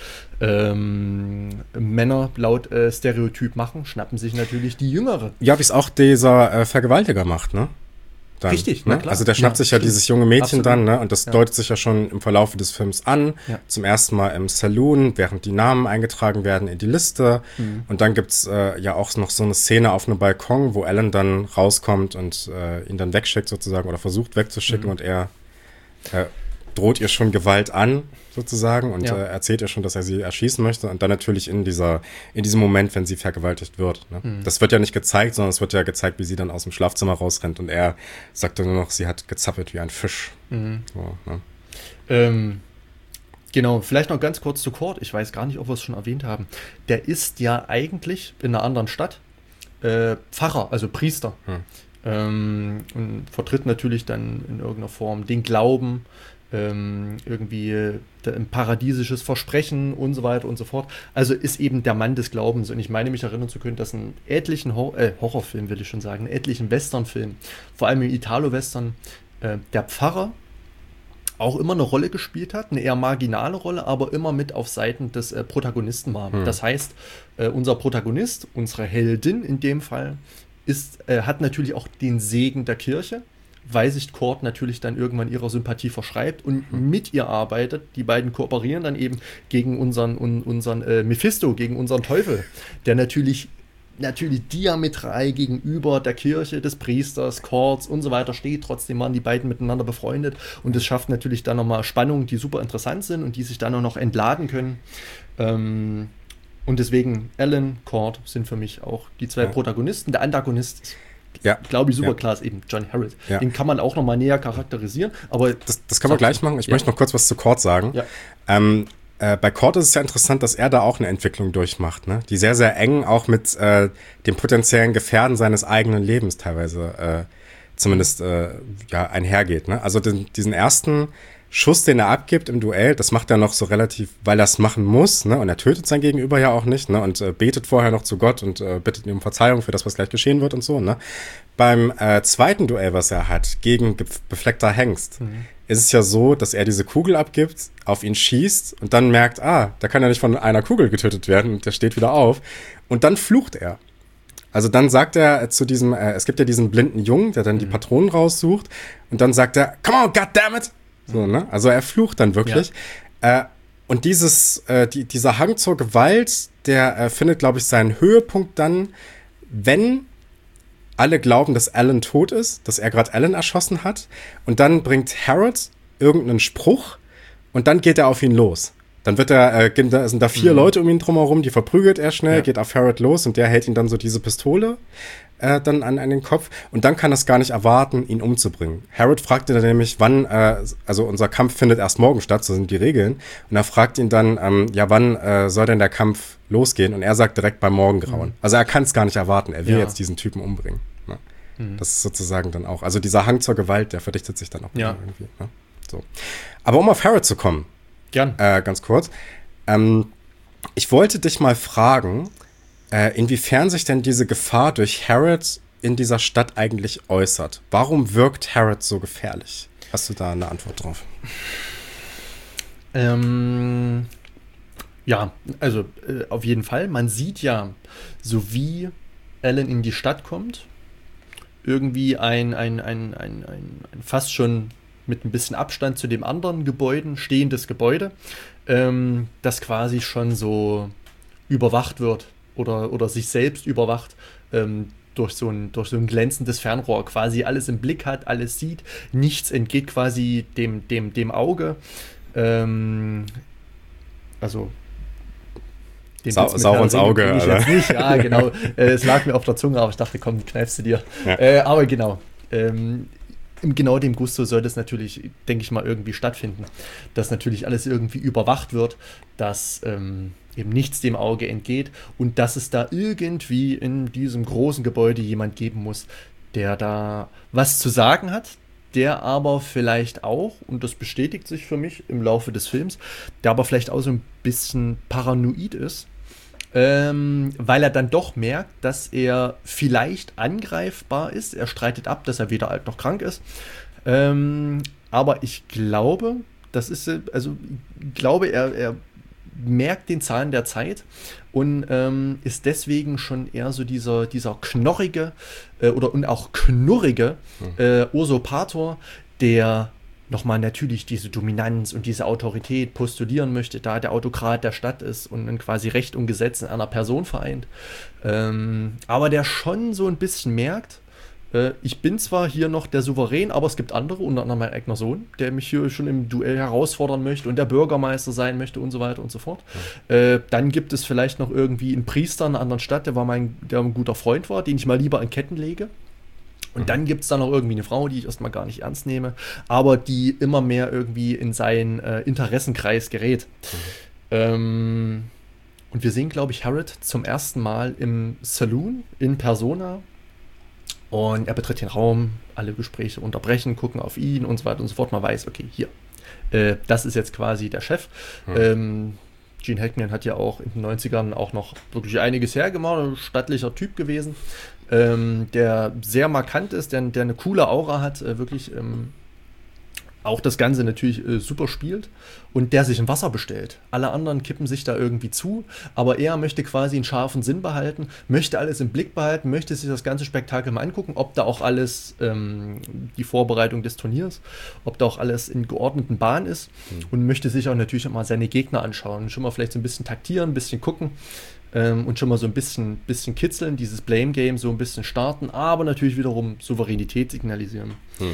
Männer laut Stereotyp machen, schnappen sich natürlich die Jüngere. Ja, wie es auch dieser Vergewaltiger macht, ne? Dann, richtig, ne? na klar. Also der schnappt sich ja dieses junge Mädchen Absolut. dann, ne? Und das deutet sich ja schon im Verlauf des Films an. Ja. Zum ersten Mal im Saloon, während die Namen eingetragen werden in die Liste. Und dann gibt's ja auch noch so eine Szene auf einem Balkon, wo Ellen dann rauskommt und ihn dann wegschickt sozusagen oder versucht wegzuschicken, und er droht ihr schon Gewalt an, sozusagen, und erzählt ihr schon, dass er sie erschießen möchte, und dann natürlich in diesem Moment, wenn sie vergewaltigt wird. Ne? Das wird ja nicht gezeigt, sondern es wird ja gezeigt, wie sie dann aus dem Schlafzimmer rausrennt, und er sagt dann nur noch, sie hat gezappelt wie ein Fisch. So, ne? Genau, vielleicht noch ganz kurz zu Cord. Ich weiß gar nicht, ob wir es schon erwähnt haben. Der ist ja eigentlich in einer anderen Stadt Pfarrer, also Priester. Und vertritt natürlich dann in irgendeiner Form den Glauben, irgendwie ein paradiesisches Versprechen und so weiter und so fort. Also ist eben der Mann des Glaubens. Und ich meine, mich erinnern zu können, dass in etlichen Horrorfilm, will ich schon sagen, in etlichen Westernfilmen, vor allem im Italo-Western, der Pfarrer auch immer eine Rolle gespielt hat, eine eher marginale Rolle, aber immer mit auf Seiten des Protagonisten war. Das heißt, unser Protagonist, unsere Heldin in dem Fall, hat natürlich auch den Segen der Kirche, weil sich Cord natürlich dann irgendwann ihrer Sympathie verschreibt und mit ihr arbeitet. Die beiden kooperieren dann eben gegen unseren Mephisto, gegen unseren Teufel, der natürlich natürlich diametral gegenüber der Kirche, des Priesters, Cords und so weiter steht. Trotzdem waren die beiden miteinander befreundet und es schafft natürlich dann nochmal Spannungen, die super interessant sind und die sich dann auch noch entladen können. Und deswegen Alan, Cord sind für mich auch die zwei Protagonisten. Der Antagonist ist, glaube ich, super klar, ist eben John Harrod. Ja. Den kann man auch nochmal näher charakterisieren. Aber das können wir gleich machen. Ich möchte noch kurz was zu Cord sagen. Ja. Bei Cord ist es ja interessant, dass er da auch eine Entwicklung durchmacht, ne? Die sehr, sehr eng auch mit dem potenziellen Gefährden seines eigenen Lebens teilweise zumindest einhergeht. Ne? Also diesen ersten Schuss, den er abgibt im Duell, das macht er noch so relativ, weil er es machen muss, ne? Und er tötet sein Gegenüber ja auch nicht, ne? Und betet vorher noch zu Gott und bittet ihm um Verzeihung für das, was gleich geschehen wird und so, ne? Beim zweiten Duell, was er hat, gegen befleckter Hengst, ist es ja so, dass er diese Kugel abgibt, auf ihn schießt und dann merkt, da kann er nicht von einer Kugel getötet werden und der steht wieder auf und dann flucht er. Also dann sagt er zu diesem, es gibt ja diesen blinden Jungen, der dann die Patronen raussucht und dann sagt er, come on, goddammit! So, ne? Also er flucht dann wirklich. Ja. Und dieser Hang zur Gewalt, der findet, glaube ich, seinen Höhepunkt dann, wenn alle glauben, dass Alan tot ist, dass er gerade Alan erschossen hat. Und dann bringt Harrod irgendeinen Spruch und dann geht er auf ihn los. Dann sind da 4 Leute um ihn drumherum, die verprügelt er schnell, geht auf Harrod los und der hält ihm dann so diese Pistole dann an den Kopf und dann kann das gar nicht erwarten, ihn umzubringen. Harrod fragt ihn dann nämlich, wann, also unser Kampf findet erst morgen statt, so sind die Regeln. Und er fragt ihn dann, wann soll denn der Kampf losgehen? Und er sagt direkt beim Morgengrauen. Also er kann es gar nicht erwarten, er will jetzt diesen Typen umbringen. Ne? Das ist sozusagen dann auch, also dieser Hang zur Gewalt, der verdichtet sich dann auch irgendwie. Ne? So. Aber um auf Harrod zu kommen, ganz kurz, ich wollte dich mal fragen, inwiefern sich denn diese Gefahr durch Harrod in dieser Stadt eigentlich äußert. Warum wirkt Harrod so gefährlich? Hast du da eine Antwort drauf? Also auf jeden Fall. Man sieht ja, so wie Alan in die Stadt kommt, irgendwie ein fast schon mit ein bisschen Abstand zu dem anderen Gebäuden stehendes Gebäude, das quasi schon so überwacht wird oder sich selbst überwacht durch so ein glänzendes Fernrohr, quasi alles im Blick hat, alles sieht, nichts entgeht quasi dem Auge. Also Saurons Auge, ich jetzt nicht. Ja, genau. Es lag mir auf der Zunge, aber ich dachte, komm, kneifst du dir. Ja. Aber genau. Im genau dem Gusto soll das natürlich, denke ich mal, irgendwie stattfinden. Dass natürlich alles irgendwie überwacht wird, dass eben nichts dem Auge entgeht und dass es da irgendwie in diesem großen Gebäude jemand geben muss, der da was zu sagen hat, der aber vielleicht auch, und das bestätigt sich für mich im Laufe des Films, der aber vielleicht auch so ein bisschen paranoid ist, weil er dann doch merkt, dass er vielleicht angreifbar ist. Er streitet ab, dass er weder alt noch krank ist. Aber ich glaube, er merkt den Zahn der Zeit und ist deswegen schon eher so dieser knorrige und auch knurrige Usurpator, der nochmal natürlich diese Dominanz und diese Autorität postulieren möchte, da der Autokrat der Stadt ist und dann quasi Recht und Gesetz in einer Person vereint. Aber der schon so ein bisschen merkt, ich bin zwar hier noch der Souverän, aber es gibt andere, unter anderem mein eigener Sohn, der mich hier schon im Duell herausfordern möchte und der Bürgermeister sein möchte und so weiter und so fort. Dann gibt es vielleicht noch irgendwie einen Priester in einer anderen Stadt, der ein guter Freund war, den ich mal lieber an Ketten lege. Und dann gibt es da noch irgendwie eine Frau, die ich erstmal gar nicht ernst nehme, aber die immer mehr irgendwie in seinen Interessenkreis gerät. Und wir sehen, glaube ich, Harrod zum ersten Mal im Saloon in Persona. Und er betritt den Raum, alle Gespräche unterbrechen, gucken auf ihn und so weiter und so fort. Man weiß, okay, hier, das ist jetzt quasi der Chef. Gene Hackman hat ja auch in den 90ern auch noch wirklich einiges hergemacht, ein stattlicher Typ gewesen, der sehr markant ist, der eine coole Aura hat, wirklich auch das Ganze natürlich super spielt und der sich ein Wasser bestellt. Alle anderen kippen sich da irgendwie zu, aber er möchte quasi einen scharfen Sinn behalten, möchte alles im Blick behalten, möchte sich das ganze Spektakel mal angucken, ob da auch alles, die Vorbereitung des Turniers, ob da auch alles in geordneten Bahnen ist und möchte sich auch natürlich auch mal seine Gegner anschauen, schon mal vielleicht so ein bisschen taktieren, ein bisschen gucken. und schon mal so ein bisschen kitzeln, dieses Blame-Game so ein bisschen starten, aber natürlich wiederum Souveränität signalisieren.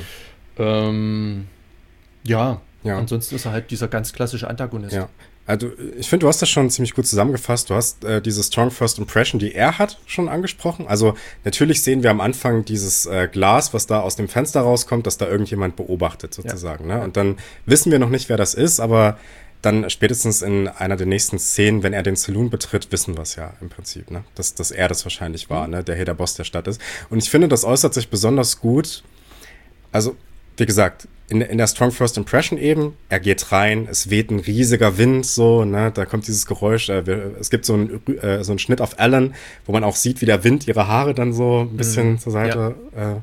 Ja, ansonsten ist er halt dieser ganz klassische Antagonist. Ja. Also ich finde, du hast das schon ziemlich gut zusammengefasst. Du hast diese Strong First Impression, die er hat, schon angesprochen. Also natürlich sehen wir am Anfang dieses Glas, was da aus dem Fenster rauskommt, dass da irgendjemand beobachtet sozusagen. Ne? Und dann wissen wir noch nicht, wer das ist, aber dann spätestens in einer der nächsten Szenen, wenn er den Saloon betritt, wissen wir es ja im Prinzip, ne? Dass er das wahrscheinlich war, ne? Der hier der Boss der Stadt ist. Und ich finde, das äußert sich besonders gut. Also, wie gesagt, in der Strong First Impression eben, er geht rein, es weht ein riesiger Wind, so, ne, da kommt dieses Geräusch, es gibt so einen Schnitt auf Alan, wo man auch sieht, wie der Wind ihre Haare dann so ein bisschen zur Seite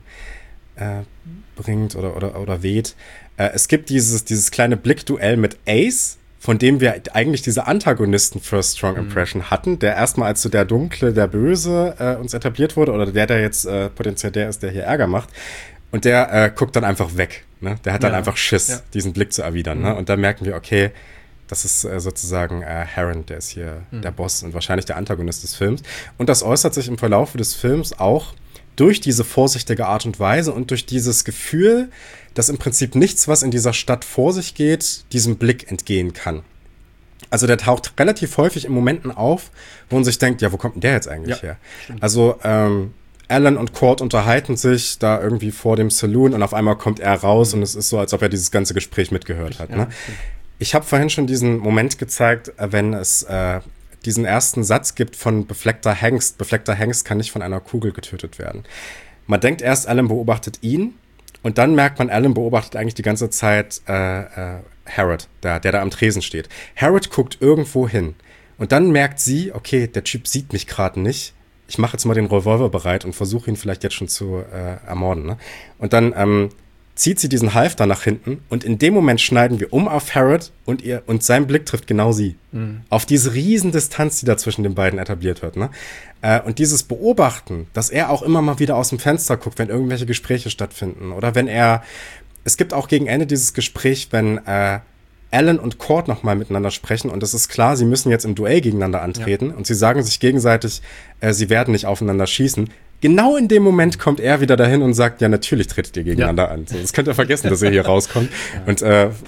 bringt oder weht. Es gibt dieses kleine Blickduell mit Ace, von dem wir eigentlich diese Antagonisten First Strong Impression hatten, der erstmal als so der Dunkle, der Böse uns etabliert wurde, oder der jetzt potenziell der ist, der hier Ärger macht. Und der guckt dann einfach weg. Ne? Der hat dann einfach Schiss, diesen Blick zu erwidern. Ne? Und da merken wir, okay, das ist sozusagen Heron, der ist hier der Boss und wahrscheinlich der Antagonist des Films. Und das äußert sich im Verlauf des Films auch durch diese vorsichtige Art und Weise und durch dieses Gefühl, dass im Prinzip nichts, was in dieser Stadt vor sich geht, diesem Blick entgehen kann. Also der taucht relativ häufig in Momenten auf, wo man sich denkt, ja, wo kommt denn der jetzt eigentlich her? Stimmt. Also Alan und Cord unterhalten sich da irgendwie vor dem Saloon und auf einmal kommt er raus und es ist so, als ob er dieses ganze Gespräch mitgehört hat. Ne? Ich habe vorhin schon diesen Moment gezeigt, wenn es diesen ersten Satz gibt von befleckter Hengst. Befleckter Hengst kann nicht von einer Kugel getötet werden. Man denkt erst, Alan beobachtet ihn und dann merkt man, Alan beobachtet eigentlich die ganze Zeit Harrod, der da am Tresen steht. Harrod guckt irgendwo hin und dann merkt sie, okay, der Typ sieht mich gerade nicht. Ich mache jetzt mal den Revolver bereit und versuche ihn vielleicht jetzt schon zu ermorden. Ne? Und dann zieht sie diesen Halfter nach hinten und in dem Moment schneiden wir um auf Harrod und sein Blick trifft genau sie. Auf diese riesen Distanz, die da zwischen den beiden etabliert wird. Ne? Und dieses Beobachten, dass er auch immer mal wieder aus dem Fenster guckt, wenn irgendwelche Gespräche stattfinden oder wenn es gibt auch gegen Ende dieses Gespräch, wenn Alan und Cord nochmal miteinander sprechen und es ist klar, sie müssen jetzt im Duell gegeneinander antreten und sie sagen sich gegenseitig, sie werden nicht aufeinander schießen. Genau in dem Moment kommt er wieder dahin und sagt, ja, natürlich tretet ihr gegeneinander an. So, das könnt ihr vergessen, dass ihr hier rauskommt. Und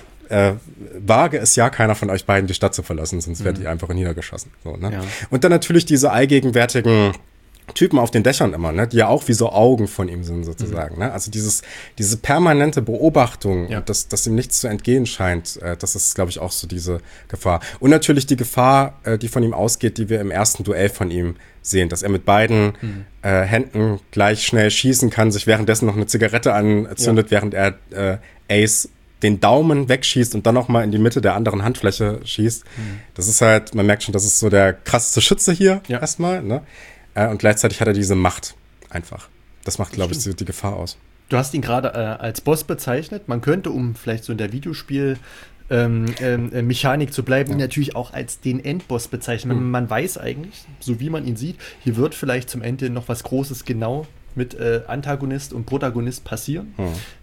wage es ja keiner von euch beiden, die Stadt zu verlassen, sonst werdet ihr einfach niedergeschossen. So, ne? Und dann natürlich diese allgegenwärtigen Typen auf den Dächern immer, ne, die ja auch wie so Augen von ihm sind sozusagen. Ne? Also diese permanente Beobachtung, und dass ihm nichts zu entgehen scheint, das ist, glaube ich, auch so diese Gefahr. Und natürlich die Gefahr, die von ihm ausgeht, die wir im ersten Duell von ihm sehen, dass er mit beiden Händen gleich schnell schießen kann, sich währenddessen noch eine Zigarette anzündet, während er Ace den Daumen wegschießt und dann noch mal in die Mitte der anderen Handfläche schießt. Das ist halt, man merkt schon, das ist so der krasseste Schütze hier erstmal, ne? Und gleichzeitig hat er diese Macht einfach. Das macht, glaube ich, die Gefahr aus. Du hast ihn gerade als Boss bezeichnet. Man könnte, um vielleicht so in der Videospiel-Mechanik zu bleiben, ihn natürlich auch als den Endboss bezeichnen. Man weiß eigentlich, so wie man ihn sieht, hier wird vielleicht zum Ende noch was Großes genau mit Antagonist und Protagonist passieren.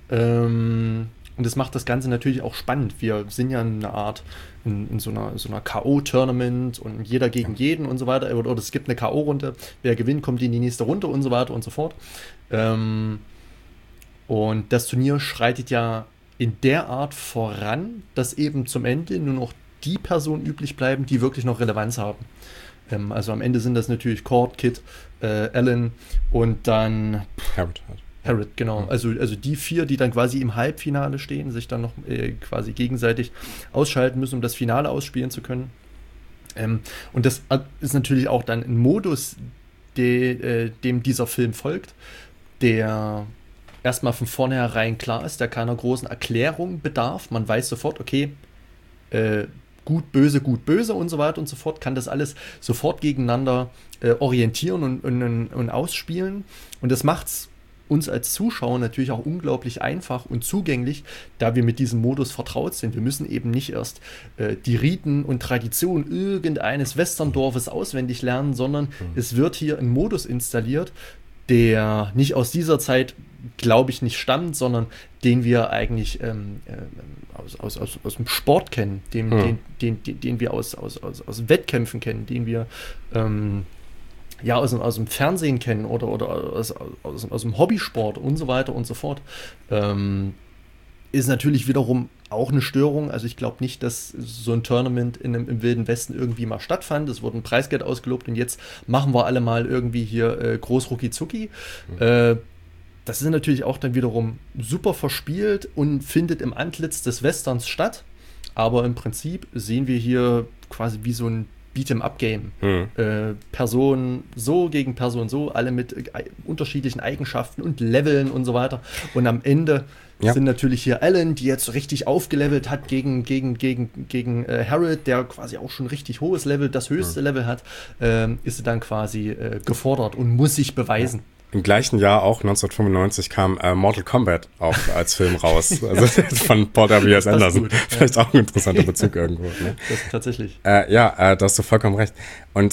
Und das macht das Ganze natürlich auch spannend. Wir sind ja in einer Art, in so einer K.O.-Tournament und jeder gegen jeden und so weiter. Oder es gibt eine K.O.-Runde. Wer gewinnt, kommt in die nächste Runde und so weiter und so fort. Und das Turnier schreitet ja in der Art voran, dass eben zum Ende nur noch die Personen üblich bleiben, die wirklich noch Relevanz haben. Also am Ende sind das natürlich Cord, Kid, Alan und dann Harrod, genau. Also die 4, die dann quasi im Halbfinale stehen, sich dann noch quasi gegenseitig ausschalten müssen, um das Finale ausspielen zu können. Und das ist natürlich auch dann ein Modus, dem dieser Film folgt, der erstmal von vornherein klar ist, der keiner großen Erklärung bedarf. Man weiß sofort, okay, gut, böse und so weiter und so fort, kann das alles sofort gegeneinander orientieren und ausspielen. Und das macht's uns als Zuschauer natürlich auch unglaublich einfach und zugänglich, da wir mit diesem Modus vertraut sind. Wir müssen eben nicht erst die Riten und Traditionen irgendeines Westerndorfes auswendig lernen, sondern es wird hier ein Modus installiert, der nicht aus dieser Zeit glaube ich, nicht stammt, sondern den wir eigentlich aus dem Sport kennen, den wir aus Wettkämpfen kennen, den wir aus dem Fernsehen kennen oder aus dem Hobbysport und so weiter und so fort, ist natürlich wiederum auch eine Störung. Also ich glaube nicht, dass so ein Tournament im Wilden Westen irgendwie mal stattfand. Es wurde ein Preisgeld ausgelobt und jetzt machen wir alle mal irgendwie hier groß Rucki Zucki. Das ist natürlich auch dann wiederum super verspielt und findet im Antlitz des Westerns statt. Aber im Prinzip sehen wir hier quasi wie so ein Beat'em-up-Game. Person so gegen Person so, alle mit unterschiedlichen Eigenschaften und Leveln und so weiter. Und am Ende sind natürlich hier Alan, die jetzt richtig aufgelevelt hat gegen Harold, der quasi auch schon richtig hohes Level, das höchste Level hat, ist sie dann quasi gefordert und muss sich beweisen. Im gleichen Jahr, auch 1995, kam Mortal Kombat auch als Film raus. Also von Paul W.S. Anderson. Gut, vielleicht auch ein interessanter Bezug irgendwo. Ne? Das tatsächlich. Da hast du vollkommen recht. Und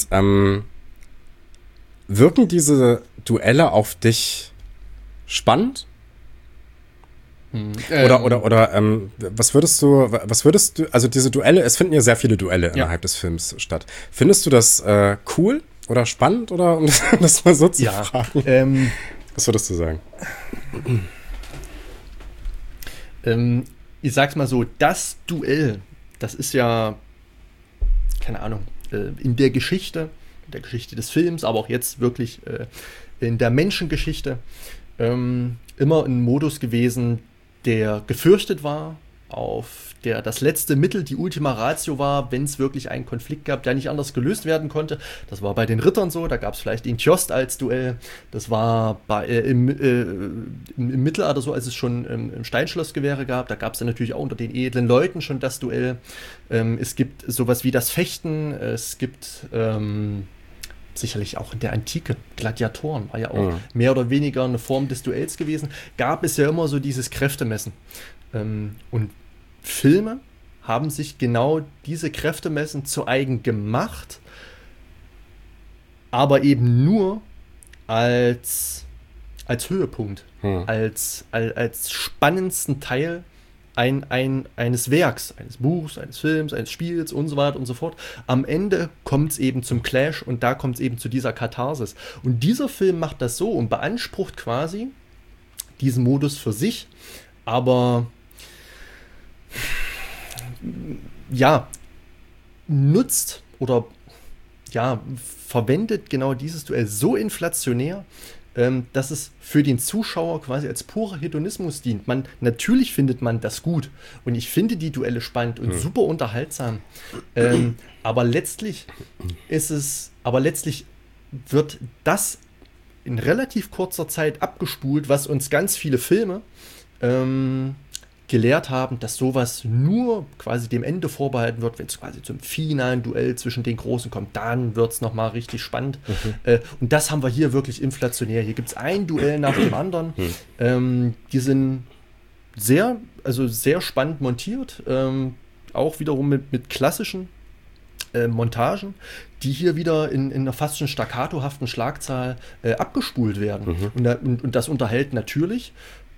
wirken diese Duelle auf dich spannend? Oder was würdest du, also diese Duelle, es finden ja sehr viele Duelle innerhalb des Films statt. Findest du das cool oder spannend oder um das mal so zu fragen? Was würdest du sagen? Ich sag's mal so, das Duell, das ist ja, keine Ahnung, in der Geschichte des Films, aber auch jetzt wirklich in der Menschengeschichte immer ein Modus gewesen, der gefürchtet war, auf der das letzte Mittel, die Ultima Ratio war, wenn es wirklich einen Konflikt gab, der nicht anders gelöst werden konnte. Das war bei den Rittern so, da gab es vielleicht den Tjost als Duell. Das war im Mittelalter so, als es schon im Steinschlossgewehre gab. Da gab es dann natürlich auch unter den edlen Leuten schon das Duell. Es gibt sowas wie das Fechten. Es gibt sicherlich auch in der Antike, Gladiatoren war ja auch mehr oder weniger eine Form des Duells gewesen. Gab es ja immer so dieses Kräftemessen. Und Filme haben sich genau diese Kräftemessen zu eigen gemacht, aber eben nur als Höhepunkt, als spannendsten Teil eines Werks, eines Buchs, eines Films, eines Spiels und so weiter und so fort. Am Ende kommt es eben zum Clash und da kommt es eben zu dieser Katharsis. Und dieser Film macht das so und beansprucht quasi diesen Modus für sich, aber nutzt oder verwendet genau dieses Duell so inflationär, dass es für den Zuschauer quasi als purer Hedonismus dient. Natürlich findet man das gut und ich finde die Duelle spannend und super unterhaltsam. Aber letztlich wird das in relativ kurzer Zeit abgespult, was uns ganz viele Filme gelehrt haben, dass sowas nur quasi dem Ende vorbehalten wird, wenn es quasi zum finalen Duell zwischen den Großen kommt, dann wird es nochmal richtig spannend. Und das haben wir hier wirklich inflationär. Hier gibt es ein Duell nach dem anderen. Die sind sehr spannend montiert, auch wiederum mit klassischen Montagen, die hier wieder in einer fast schon staccatohaften Schlagzahl abgespult werden. Und das unterhält natürlich,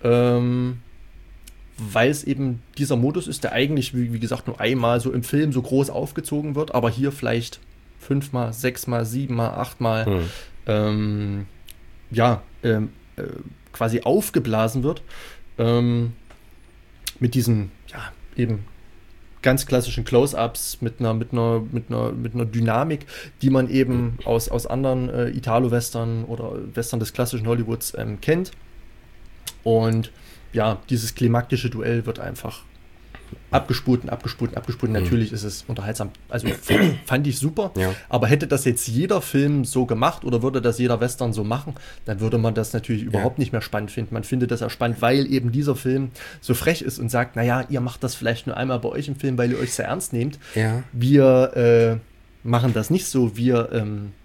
weil es eben dieser Modus ist, der eigentlich, wie gesagt, nur einmal so im Film so groß aufgezogen wird, aber hier vielleicht 5-mal, 6-mal, 7-mal, 8-mal quasi aufgeblasen wird mit diesen eben ganz klassischen Close-Ups mit einer Dynamik, die man eben aus anderen Italo-Western oder Western des klassischen Hollywoods kennt. Und dieses klimaktische Duell wird einfach abgespult. Natürlich ist es unterhaltsam. Also fand ich super. Ja. Aber hätte das jetzt jeder Film so gemacht oder würde das jeder Western so machen, dann würde man das natürlich überhaupt nicht mehr spannend finden. Man findet das ja spannend, weil eben dieser Film so frech ist und sagt, naja, ihr macht das vielleicht nur einmal bei euch im Film, weil ihr euch sehr ernst nehmt. Ja. Wir machen das nicht so. Wir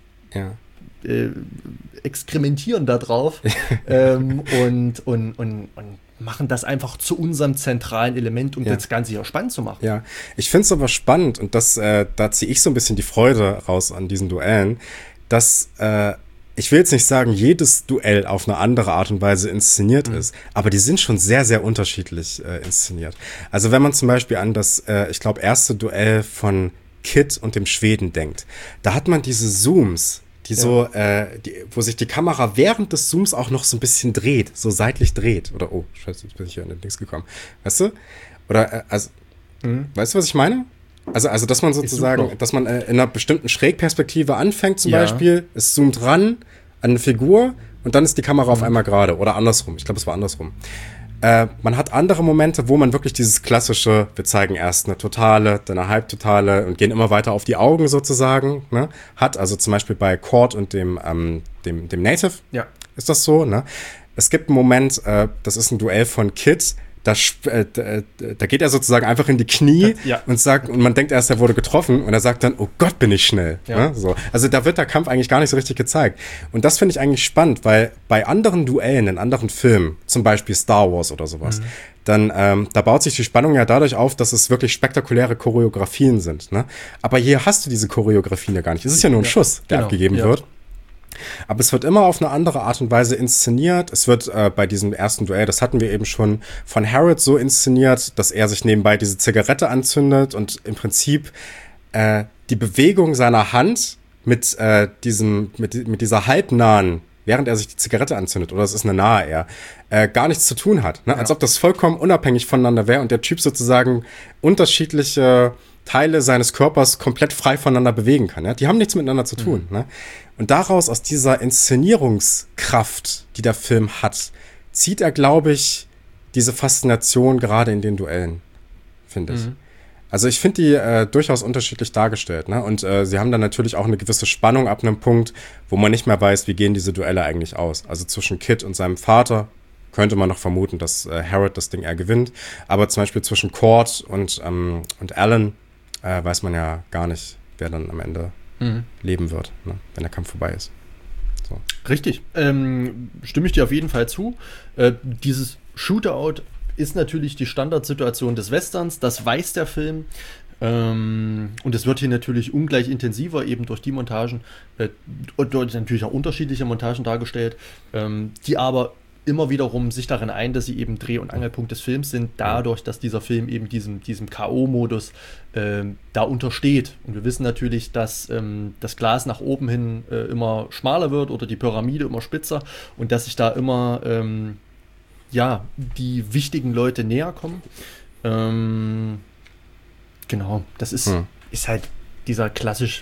exkrementieren da drauf und machen das einfach zu unserem zentralen Element, um das Ganze hier spannend zu machen. Ja, ich finde es aber spannend und da ziehe ich so ein bisschen die Freude raus an diesen Duellen, dass ich will jetzt nicht sagen, jedes Duell auf eine andere Art und Weise inszeniert ist, aber die sind schon sehr, sehr unterschiedlich inszeniert. Also wenn man zum Beispiel an das, ich glaube, erste Duell von Kid und dem Schweden denkt, da hat man diese Zooms, wo sich die Kamera während des Zooms auch noch so ein bisschen dreht, so seitlich dreht. Oder, oh, scheiße, jetzt bin ich hier an den Dings gekommen. Weißt du? Oder, weißt du, was ich meine? Also, dass man sozusagen, dass man in einer bestimmten Schrägperspektive anfängt zum Beispiel, es zoomt ran an eine Figur und dann ist die Kamera auf einmal gerade oder andersrum. Ich glaube, es war andersrum. Man hat andere Momente, wo man wirklich dieses klassische, wir zeigen erst eine Totale, dann eine Halbtotale und gehen immer weiter auf die Augen sozusagen, ne? Hat, also zum Beispiel bei Cord und dem Native ist das so, ne? Es gibt einen Moment, das ist ein Duell von Kid, da geht er sozusagen einfach in die Knie und sagt, und man denkt erst, er wurde getroffen und er sagt dann, oh Gott, bin ich schnell. Ja. Ne? So. Also da wird der Kampf eigentlich gar nicht so richtig gezeigt. Und das finde ich eigentlich spannend, weil bei anderen Duellen in anderen Filmen, zum Beispiel Star Wars oder sowas, dann da baut sich die Spannung ja dadurch auf, dass es wirklich spektakuläre Choreografien sind. Ne? Aber hier hast du diese Choreografien ja gar nicht. Es ist ja nur ein Schuss, der abgegeben wird. Aber es wird immer auf eine andere Art und Weise inszeniert. Es wird bei diesem ersten Duell, das hatten wir eben schon, von Harrod so inszeniert, dass er sich nebenbei diese Zigarette anzündet und im Prinzip die Bewegung seiner Hand mit dieser halbnahen, während er sich die Zigarette anzündet, oder es ist eine nahe eher, gar nichts zu tun hat. Ne? Ja. Als ob das vollkommen unabhängig voneinander wäre und der Typ sozusagen unterschiedliche Teile seines Körpers komplett frei voneinander bewegen kann. Ja? Die haben nichts miteinander zu tun. Ne? Und daraus, aus dieser Inszenierungskraft, die der Film hat, zieht er, glaube ich, diese Faszination gerade in den Duellen, finde ich. Also ich finde die durchaus unterschiedlich dargestellt. Ne? Und sie haben dann natürlich auch eine gewisse Spannung ab einem Punkt, wo man nicht mehr weiß, wie gehen diese Duelle eigentlich aus. Also zwischen Kid und seinem Vater könnte man noch vermuten, dass Harrod das Ding eher gewinnt. Aber zum Beispiel zwischen Cord und Alan weiß man ja gar nicht, wer dann am Ende leben wird, ne? Wenn der Kampf vorbei ist. So. Richtig. Stimme ich dir auf jeden Fall zu. Dieses Shootout ist natürlich die Standardsituation des Westerns, das weiß der Film. Und es wird hier natürlich ungleich intensiver, eben durch die Montagen und durch natürlich auch unterschiedliche Montagen dargestellt, die aber immer wiederum sich darin ein, dass sie eben Dreh- und Angelpunkt des Films sind, dadurch, dass dieser Film eben diesem K.O.-Modus da untersteht. Und wir wissen natürlich, dass das Glas nach oben hin immer schmaler wird oder die Pyramide immer spitzer und dass sich da immer die wichtigen Leute näher kommen. Genau, das ist halt dieser klassische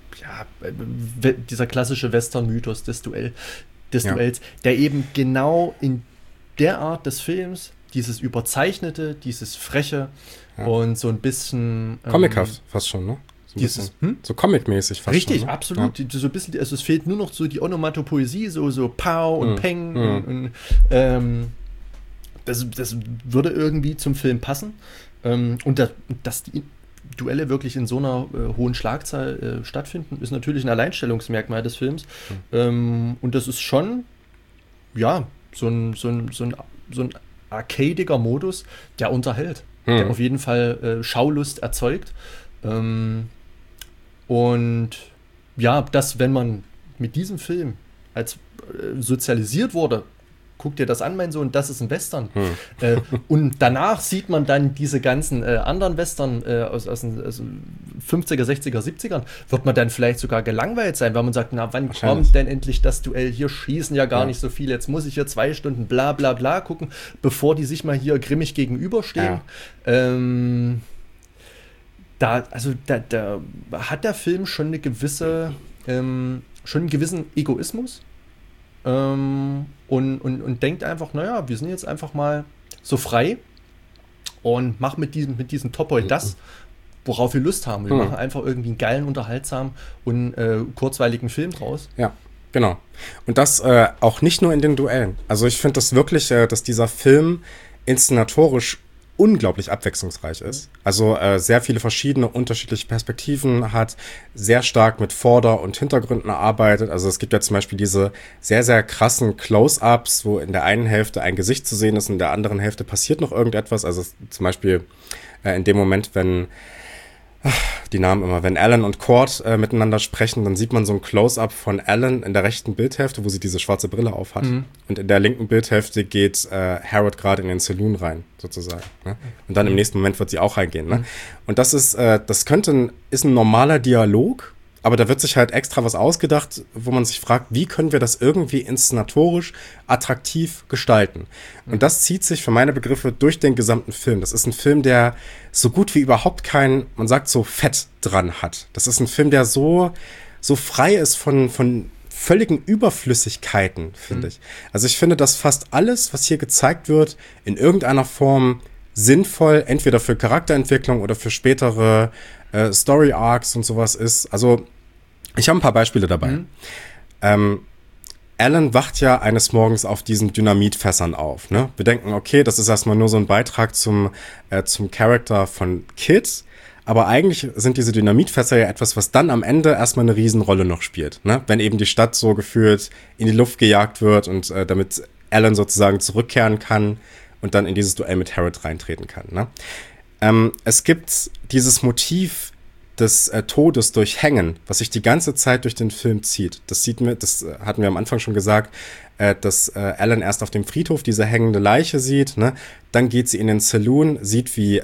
Western-Mythos des Duells, der eben genau in der Art des Films, dieses Überzeichnete, dieses Freche und so ein bisschen comichaft fast schon, ne? So comic-mäßig fast richtig, schon. Richtig, absolut. Ja. So ein bisschen, also es fehlt nur noch so die Onomatopoesie, so Pow und Peng und das würde irgendwie zum Film passen. Und dass die Duelle wirklich in so einer hohen Schlagzahl stattfinden, ist natürlich ein Alleinstellungsmerkmal des Films. Und das ist schon, so ein arcadiger Modus, der unterhält, der auf jeden Fall Schaulust erzeugt. Und dass, wenn man mit diesem Film als sozialisiert wurde, guck dir das an, mein Sohn, das ist ein Western. Und danach sieht man dann diese ganzen anderen Western aus den 50er, 60er, 70ern, wird man dann vielleicht sogar gelangweilt sein, weil man sagt, na, wann kommt denn endlich das Duell? Hier schießen ja gar nicht so viel, jetzt muss ich hier 2 Stunden bla bla bla gucken, bevor die sich mal hier grimmig gegenüberstehen. Ja. Da hat der Film schon eine gewisse, schon einen gewissen Egoismus. Und denkt einfach, naja, wir sind jetzt einfach mal so frei und machen mit diesem Topoi das, worauf wir Lust haben. Wir machen einfach irgendwie einen geilen, unterhaltsamen und kurzweiligen Film draus. Ja, genau. Und das auch nicht nur in den Duellen. Also ich finde das wirklich, dass dieser Film inszenatorisch unglaublich abwechslungsreich ist. Also sehr viele verschiedene unterschiedliche Perspektiven hat, sehr stark mit Vorder- und Hintergründen arbeitet. Also es gibt ja zum Beispiel diese sehr, sehr krassen Close-Ups, wo in der einen Hälfte ein Gesicht zu sehen ist und in der anderen Hälfte passiert noch irgendetwas. Also zum Beispiel in dem Moment, wenn die Namen immer. Wenn Alan und Cord miteinander sprechen, dann sieht man so ein Close-up von Alan in der rechten Bildhälfte, wo sie diese schwarze Brille auf hat. Und in der linken Bildhälfte geht Harold gerade in den Saloon rein, sozusagen. Ne? Und dann im nächsten Moment wird sie auch reingehen. Ne? Und das ist, ist ein normaler Dialog, aber da wird sich halt extra was ausgedacht, wo man sich fragt, wie können wir das irgendwie inszenatorisch attraktiv gestalten? Und das zieht sich für meine Begriffe durch den gesamten Film. Das ist ein Film, der so gut wie überhaupt kein, man sagt so, Fett dran hat. Das ist ein Film, der so frei ist von völligen Überflüssigkeiten, finde ich. Also ich finde, dass fast alles, was hier gezeigt wird, in irgendeiner Form sinnvoll, entweder für Charakterentwicklung oder für spätere Story-Arcs und sowas ist. Also ich habe ein paar Beispiele dabei. Alan wacht ja eines Morgens auf diesen Dynamitfässern auf. Ne? Wir denken, okay, das ist erstmal nur so ein Beitrag zum Charakter von Kid, aber eigentlich sind diese Dynamitfässer ja etwas, was dann am Ende erstmal eine Riesenrolle noch spielt. Ne? Wenn eben die Stadt so gefühlt in die Luft gejagt wird und damit Alan sozusagen zurückkehren kann und dann in dieses Duell mit Harold reintreten kann. Ne? Es gibt dieses Motiv des Todes durch Hängen, was sich die ganze Zeit durch den Film zieht. Das hatten wir am Anfang schon gesagt, dass Alan erst auf dem Friedhof diese hängende Leiche sieht, ne? Dann geht sie in den Saloon, sieht wie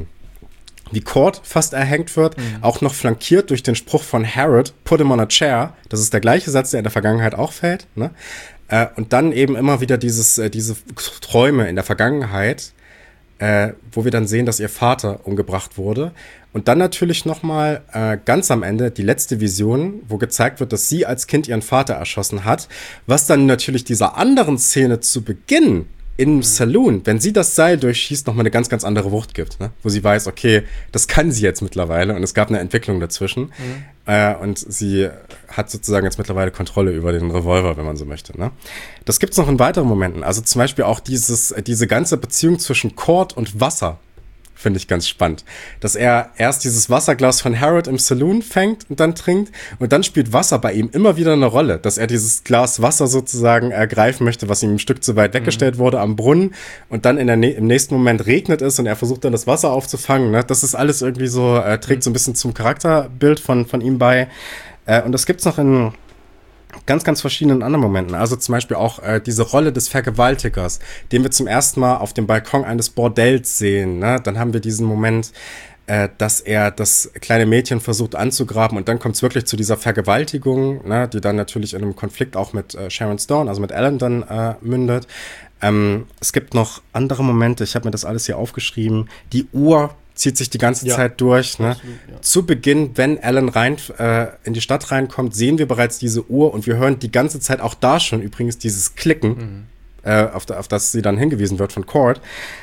Cord fast erhängt wird, auch noch flankiert durch den Spruch von Harold, put him on a chair. Das ist der gleiche Satz, der in der Vergangenheit auch fällt, ne? Und dann eben immer wieder diese Träume in der Vergangenheit, wo wir dann sehen, dass ihr Vater umgebracht wurde. Und dann natürlich nochmal ganz am Ende die letzte Vision, wo gezeigt wird, dass sie als Kind ihren Vater erschossen hat, was dann natürlich dieser anderen Szene zu Beginn im Saloon, wenn sie das Seil durchschießt, nochmal eine ganz, ganz andere Wucht gibt, ne? Wo sie weiß, okay, das kann sie jetzt mittlerweile und es gab eine Entwicklung dazwischen und sie hat sozusagen jetzt mittlerweile Kontrolle über den Revolver, wenn man so möchte, ne? Das gibt's noch in weiteren Momenten, also zum Beispiel auch diese ganze Beziehung zwischen Cord und Wasser, finde ich ganz spannend. Dass er erst dieses Wasserglas von Harold im Saloon fängt und dann trinkt und dann spielt Wasser bei ihm immer wieder eine Rolle, dass er dieses Glas Wasser sozusagen ergreifen möchte, was ihm ein Stück zu weit weggestellt wurde am Brunnen und dann im nächsten Moment regnet es und er versucht dann das Wasser aufzufangen. Ne? Das ist alles irgendwie so, trägt so ein bisschen zum Charakterbild von ihm bei. Und das gibt's noch in ganz, ganz verschiedenen anderen Momenten. Also zum Beispiel auch diese Rolle des Vergewaltigers, den wir zum ersten Mal auf dem Balkon eines Bordells sehen. Ne? Dann haben wir diesen Moment, dass er das kleine Mädchen versucht anzugraben und dann kommt es wirklich zu dieser Vergewaltigung, ne? Die dann natürlich in einem Konflikt auch mit Sharon Stone, also mit Alan dann mündet. Es gibt noch andere Momente, ich habe mir das alles hier aufgeschrieben. Die Uhr zieht sich die ganze Zeit durch. Ne? Absolut, ja. Zu Beginn, wenn Alan in die Stadt reinkommt, sehen wir bereits diese Uhr und wir hören die ganze Zeit auch da schon übrigens dieses Klicken, auf das sie dann hingewiesen wird von Cord.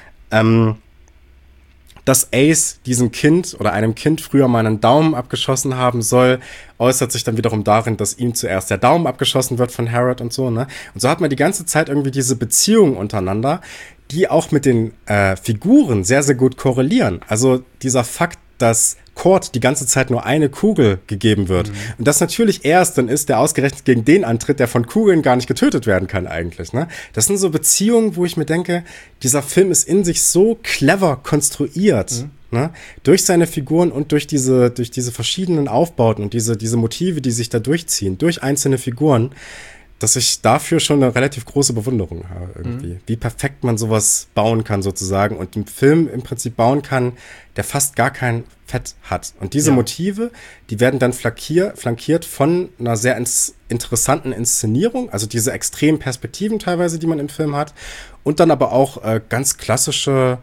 Dass Ace diesem Kind oder einem Kind früher mal einen Daumen abgeschossen haben soll, äußert sich dann wiederum darin, dass ihm zuerst der Daumen abgeschossen wird von Harold und so, ne? Und so hat man die ganze Zeit irgendwie diese Beziehungen untereinander, die auch mit den Figuren sehr, sehr gut korrelieren. Also dieser Fakt, dass Cord die ganze Zeit nur eine Kugel gegeben wird. Und das natürlich erst dann ist, der ausgerechnet gegen den antritt, der von Kugeln gar nicht getötet werden kann eigentlich. Ne? Das sind so Beziehungen, wo ich mir denke, dieser Film ist in sich so clever konstruiert. Ne? Durch seine Figuren und durch diese verschiedenen Aufbauten und diese Motive, die sich da durchziehen, durch einzelne Figuren, dass ich dafür schon eine relativ große Bewunderung habe irgendwie. Wie perfekt man sowas bauen kann sozusagen und einen Film im Prinzip bauen kann, der fast gar kein Fett hat. Und diese Motive, die werden dann flankiert von einer sehr interessanten Inszenierung, also diese extremen Perspektiven teilweise, die man im Film hat und dann aber auch ganz klassische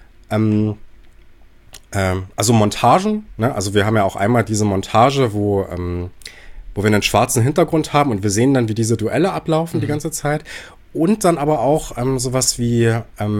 also Montagen, ne? Also wir haben ja auch einmal diese Montage, wo wir einen schwarzen Hintergrund haben und wir sehen dann, wie diese Duelle ablaufen die ganze Zeit. Und dann aber auch sowas wie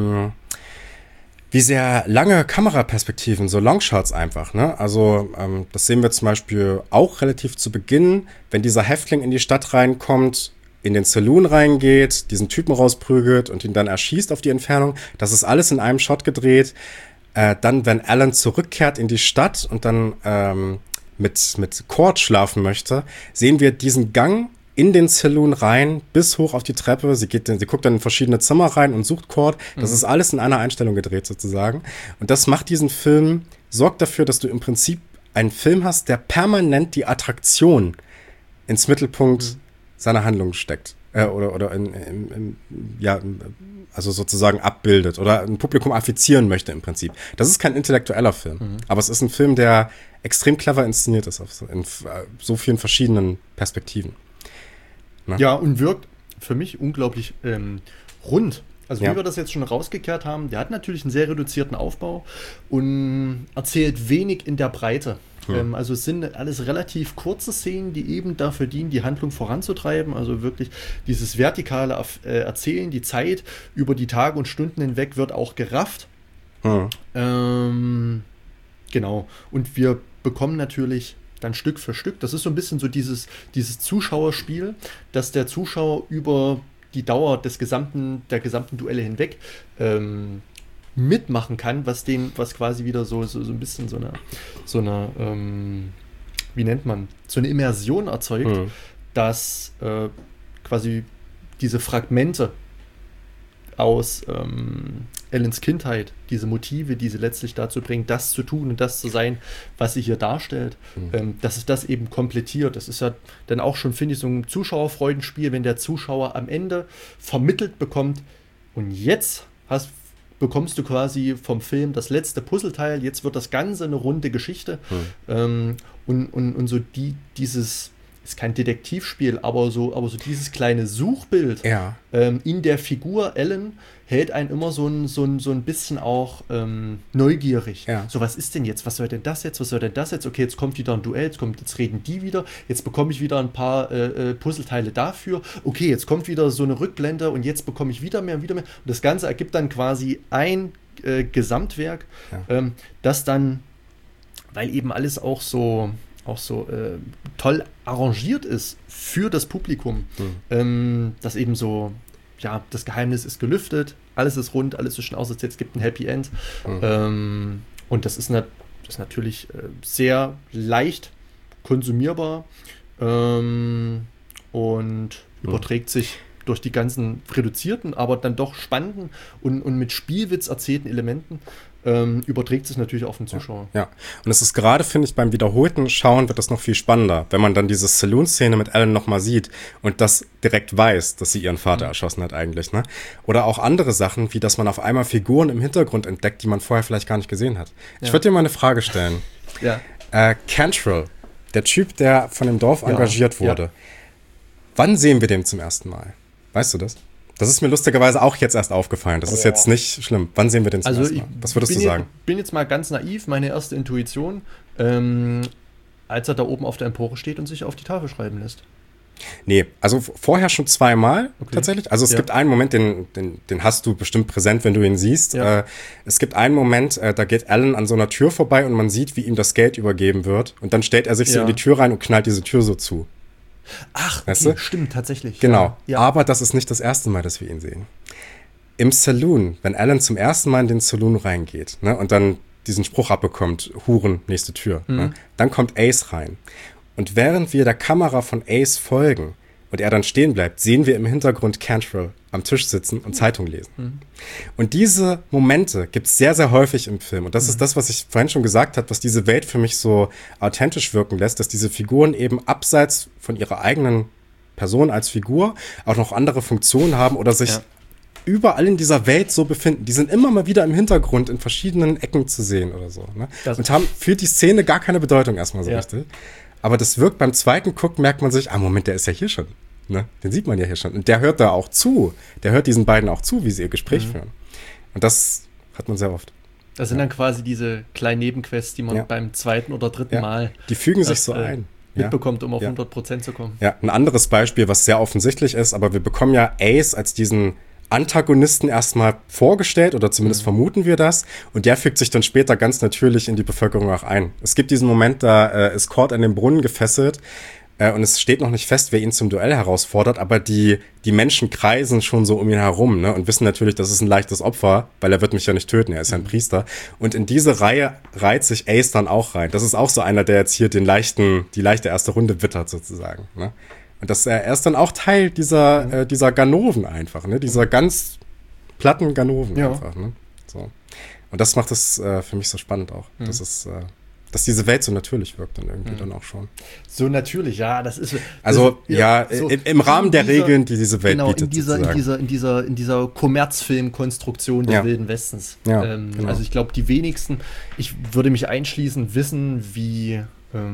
sehr lange Kameraperspektiven, so Longshots einfach, ne? Also das sehen wir zum Beispiel auch relativ zu Beginn, wenn dieser Häftling in die Stadt reinkommt, in den Saloon reingeht, diesen Typen rausprügelt und ihn dann erschießt auf die Entfernung. Das ist alles in einem Shot gedreht. Dann, wenn Alan zurückkehrt in die Stadt und dann mit Cord schlafen möchte, sehen wir diesen Gang in den Saloon rein, bis hoch auf die Treppe. Sie guckt dann in verschiedene Zimmer rein und sucht Cord. Das ist alles in einer Einstellung gedreht sozusagen. Und das macht diesen Film, sorgt dafür, dass du im Prinzip einen Film hast, der permanent die Attraktion ins Mittelpunkt seiner Handlung steckt. Oder also sozusagen abbildet oder ein Publikum affizieren möchte im Prinzip. Das ist kein intellektueller Film, aber es ist ein Film, der extrem clever inszeniert ist in so vielen verschiedenen Perspektiven. Na? Ja, und wirkt für mich unglaublich rund. Also wie wir das jetzt schon rausgekehrt haben, der hat natürlich einen sehr reduzierten Aufbau und erzählt wenig in der Breite. Also es sind alles relativ kurze Szenen, die eben dafür dienen, die Handlung voranzutreiben. Also wirklich dieses vertikale Erzählen, die Zeit über die Tage und Stunden hinweg wird auch gerafft. Genau. Und wir bekommen natürlich dann Stück für Stück, das ist so ein bisschen so dieses Zuschauerspiel, dass der Zuschauer über die Dauer der gesamten Duelle hinweg mitmachen kann, was quasi wieder so ein bisschen so eine wie nennt man, so eine Immersion erzeugt, dass quasi diese Fragmente aus Ellens Kindheit, diese Motive, die sie letztlich dazu bringen, das zu tun und das zu sein, was sie hier darstellt, dass es das eben komplettiert. Das ist ja dann auch schon, finde ich, so ein Zuschauerfreudenspiel, wenn der Zuschauer am Ende vermittelt bekommt, und jetzt bekommst du quasi vom Film das letzte Puzzleteil, jetzt wird das Ganze eine runde Geschichte. Und so dieses, ist kein Detektivspiel, aber so dieses kleine Suchbild in der Figur Ellen hält einen immer so ein bisschen auch neugierig. Ja. So, was ist denn jetzt? Was soll denn das jetzt? Was soll denn das jetzt? Okay, jetzt kommt wieder ein Duell, jetzt reden die wieder, jetzt bekomme ich wieder ein paar Puzzleteile dafür. Okay, jetzt kommt wieder so eine Rückblende und jetzt bekomme ich wieder mehr und wieder mehr. Und das Ganze ergibt dann quasi ein Gesamtwerk, das dann, weil eben alles auch so toll arrangiert ist für das Publikum, dass eben so, ja, das Geheimnis ist gelüftet, alles ist rund, alles ist schon ausgezählt, es gibt ein Happy End. Und das ist natürlich sehr leicht konsumierbar und überträgt sich durch die ganzen reduzierten, aber dann doch spannenden und mit Spielwitz erzählten Elementen überträgt sich natürlich auf den Zuschauer. Ja, und es ist gerade, finde ich, beim wiederholten Schauen wird das noch viel spannender, wenn man dann diese Saloon-Szene mit Ellen nochmal sieht und das direkt weiß, dass sie ihren Vater erschossen hat eigentlich, ne? Oder auch andere Sachen, wie dass man auf einmal Figuren im Hintergrund entdeckt, die man vorher vielleicht gar nicht gesehen hat. Ja. Ich würde dir mal eine Frage stellen. Cantrell, der Typ, der von dem Dorf engagiert wurde, wann sehen wir den zum ersten Mal? Weißt du das? Das ist mir lustigerweise auch jetzt erst aufgefallen. Das ist jetzt nicht schlimm. Wann sehen wir den zum ersten Mal? Was würdest du sagen? Ich bin jetzt mal ganz naiv. Meine erste Intuition, als er da oben auf der Empore steht und sich auf die Tafel schreiben lässt. Nee, also vorher schon zweimal tatsächlich. Also es gibt einen Moment, den hast du bestimmt präsent, wenn du ihn siehst. Ja. Es gibt einen Moment, da geht Alan an so einer Tür vorbei und man sieht, wie ihm das Geld übergeben wird. Und dann stellt er sich so in die Tür rein und knallt diese Tür so zu. Ach, okay, weißt du? Stimmt, tatsächlich. Genau, aber das ist nicht das erste Mal, dass wir ihn sehen. Im Saloon, wenn Alan zum ersten Mal in den Saloon reingeht, ne, und dann diesen Spruch abbekommt, Huren, nächste Tür, ne, dann kommt Ace rein. Und während wir der Kamera von Ace folgen und er dann stehen bleibt, sehen wir im Hintergrund Cantrell am Tisch sitzen und Zeitung lesen. Und diese Momente gibt es sehr, sehr häufig im Film. Und das ist das, was ich vorhin schon gesagt habe, was diese Welt für mich so authentisch wirken lässt, dass diese Figuren eben abseits von ihrer eigenen Person als Figur auch noch andere Funktionen haben oder sich überall in dieser Welt so befinden. Die sind immer mal wieder im Hintergrund in verschiedenen Ecken zu sehen oder so. Ne? Und haben für die Szene gar keine Bedeutung erstmal so richtig. Aber das wirkt beim zweiten Gucken, merkt man sich, Moment, der ist ja hier schon. Ne? Den sieht man ja hier schon. Und der hört da auch zu. Der hört diesen beiden auch zu, wie sie ihr Gespräch führen. Und das hat man sehr oft. Das sind dann quasi diese kleinen Nebenquests, die man beim zweiten oder dritten Mal die fügen sich so ein. Mitbekommt, um auf 100% zu kommen. Ja, ein anderes Beispiel, was sehr offensichtlich ist, aber wir bekommen ja Ace als diesen Antagonisten erstmal vorgestellt, oder zumindest vermuten wir das, und der fügt sich dann später ganz natürlich in die Bevölkerung auch ein. Es gibt diesen Moment, da ist Cord an den Brunnen gefesselt und es steht noch nicht fest, wer ihn zum Duell herausfordert, aber die Menschen kreisen schon so um ihn herum, ne, und wissen natürlich, das ist ein leichtes Opfer, weil er wird mich ja nicht töten, er ist ja ein Priester. Und in diese Reihe reiht sich Ace dann auch rein. Das ist auch so einer, der jetzt hier die leichte erste Runde wittert sozusagen, ne? Und er ist dann auch Teil dieser Ganoven einfach, ne? Dieser ganz platten Ganoven einfach, ne? So. Und das macht es für mich so spannend auch. Das ist dass diese Welt so natürlich wirkt dann irgendwie dann auch schon. So natürlich, ja, das ist... Also, so, im Rahmen der Regeln, die diese Welt bietet. In dieser Kommerzfilm-Konstruktion des Wilden Westens. Ja, genau. Also ich glaube, die wenigsten, ich würde mich einschließen, wissen, wie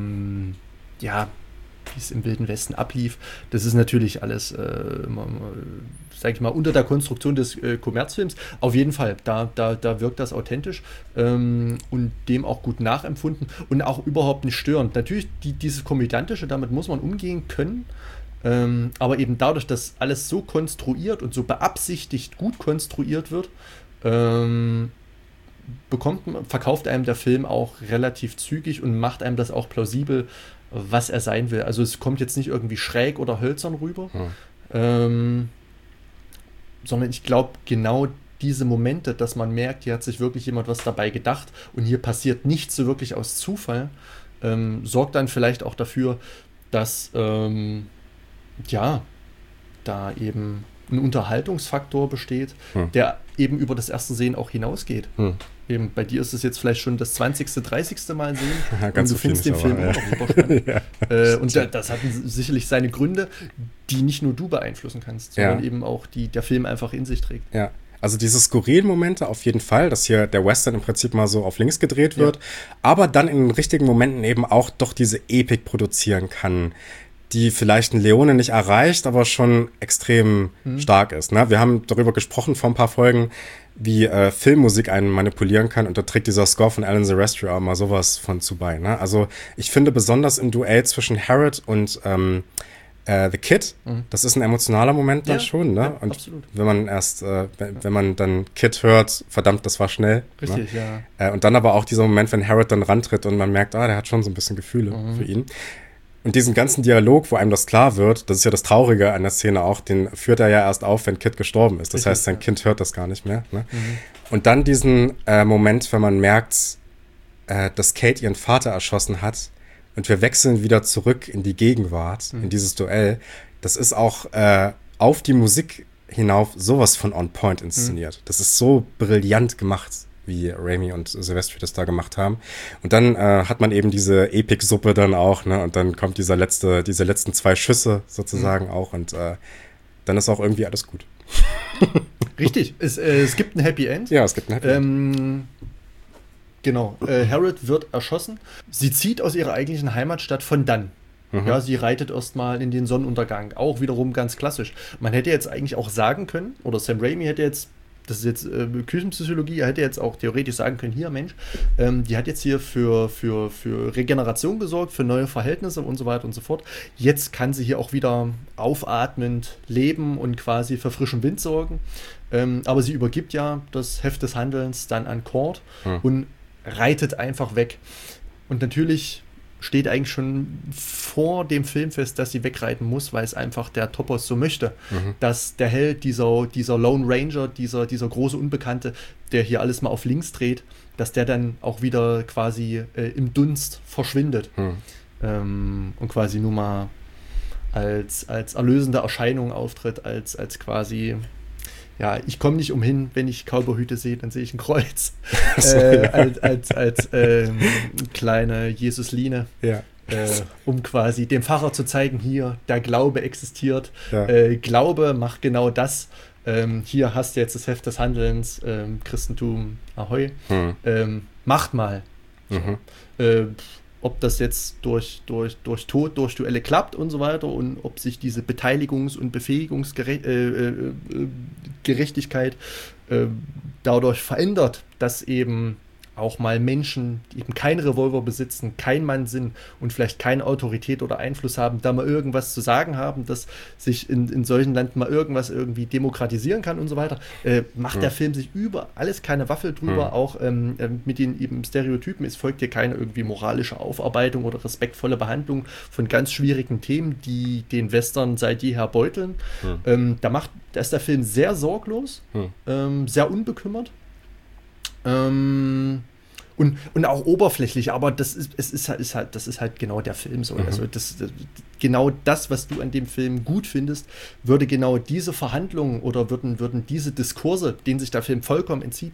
es im Wilden Westen ablief. Das ist natürlich alles, sag ich mal, unter der Konstruktion des Kommerzfilms. Auf jeden Fall, da wirkt das authentisch und dem auch gut nachempfunden und auch überhaupt nicht störend. Natürlich, dieses Komödiantische, damit muss man umgehen können, aber eben dadurch, dass alles so konstruiert und so beabsichtigt gut konstruiert wird, verkauft einem der Film auch relativ zügig und macht einem das auch plausibel, was er sein will. Also es kommt jetzt nicht irgendwie schräg oder hölzern rüber, sondern ich glaube, genau diese Momente, dass man merkt, hier hat sich wirklich jemand was dabei gedacht und hier passiert nichts so wirklich aus Zufall, sorgt dann vielleicht auch dafür, dass da eben ein Unterhaltungsfaktor besteht, der eben über das erste Sehen auch hinausgeht. Eben, bei dir ist es jetzt vielleicht schon das 20., 30. Mal sehen und du findest den Film immer noch super spannend. Und das hat sicherlich seine Gründe, die nicht nur du beeinflussen kannst, sondern eben auch der Film einfach in sich trägt. Ja. Also diese skurrilen Momente auf jeden Fall, dass hier der Western im Prinzip mal so auf links gedreht wird, aber dann in den richtigen Momenten eben auch doch diese Epik produzieren kann, die vielleicht ein Leone nicht erreicht, aber schon extrem stark ist. Ne? Wir haben darüber gesprochen vor ein paar Folgen, wie Filmmusik einen manipulieren kann, und da trägt dieser Score von Alan Silvestri auch mal sowas von zu bei. Ne? Also ich finde besonders im Duell zwischen Harrod und The Kid, das ist ein emotionaler Moment dann schon. Ne? Und absolut. wenn man dann Kid hört, verdammt, das war schnell. Richtig, ne? Und dann aber auch dieser Moment, wenn Harrod dann rantritt und man merkt, der hat schon so ein bisschen Gefühle für ihn. Und diesen ganzen Dialog, wo einem das klar wird, das ist ja das Traurige an der Szene auch, den führt er ja erst auf, wenn Kid gestorben ist. Das heißt, sein Kind hört das gar nicht mehr. Ne? Und dann diesen Moment, wenn man merkt, dass Kate ihren Vater erschossen hat und wir wechseln wieder zurück in die Gegenwart, in dieses Duell. Das ist auch auf die Musik hinauf sowas von on point inszeniert. Das ist so brillant gemacht, wie Raimi und Silvestri das da gemacht haben. Und dann hat man eben diese Epic-Suppe dann auch, ne? Und dann kommt diese letzten 2 Schüsse sozusagen auch, und dann ist auch irgendwie alles gut. Richtig, es gibt ein Happy End. Ja, es gibt ein Happy End. Genau, Harrod wird erschossen. Sie zieht aus ihrer eigentlichen Heimatstadt von dann. Ja, sie reitet erstmal in den Sonnenuntergang. Auch wiederum ganz klassisch. Man hätte jetzt eigentlich auch sagen können, oder Sam Raimi hätte jetzt, das ist jetzt Küchenpsychologie, er hätte jetzt auch theoretisch sagen können, hier Mensch, die hat jetzt hier für Regeneration gesorgt, für neue Verhältnisse und so weiter und so fort. Jetzt kann sie hier auch wieder aufatmend leben und quasi für frischen Wind sorgen. Aber sie übergibt ja das Heft des Handelns dann an Cord und reitet einfach weg. Und natürlich steht eigentlich schon vor dem Film fest, dass sie wegreiten muss, weil es einfach der Topos so möchte, dass der Held, dieser Lone Ranger, dieser große Unbekannte, der hier alles mal auf links dreht, dass der dann auch wieder quasi im Dunst verschwindet und quasi nur mal als erlösende Erscheinung auftritt, als quasi, ja, ich komme nicht umhin, wenn ich Cowboyhüte sehe, dann sehe ich ein Kreuz. Als kleine Jesusline, um quasi dem Pfarrer zu zeigen, hier, der Glaube existiert. Ja. Glaube macht genau das. Hier hast du jetzt das Heft des Handelns, Christentum, Ahoi. Macht mal. Ob das jetzt durch Tod, durch Duelle klappt und so weiter und ob sich diese Beteiligungs- und Befähigungsgerechtigkeit dadurch verändert, dass eben auch mal Menschen, die eben keinen Revolver besitzen, kein Mann sind und vielleicht keine Autorität oder Einfluss haben, da mal irgendwas zu sagen haben, dass sich in solchen Landen mal irgendwas irgendwie demokratisieren kann und so weiter, macht der Film sich über alles keine Waffel drüber, auch mit den eben Stereotypen, es folgt hier keine irgendwie moralische Aufarbeitung oder respektvolle Behandlung von ganz schwierigen Themen, die den Western seit jeher beuteln. Da ist der Film sehr sorglos, sehr unbekümmert, und auch oberflächlich, aber das ist halt genau der Film so. Also genau das, was du an dem Film gut findest, würde genau diese Verhandlungen oder würden diese Diskurse, denen sich der Film vollkommen entzieht,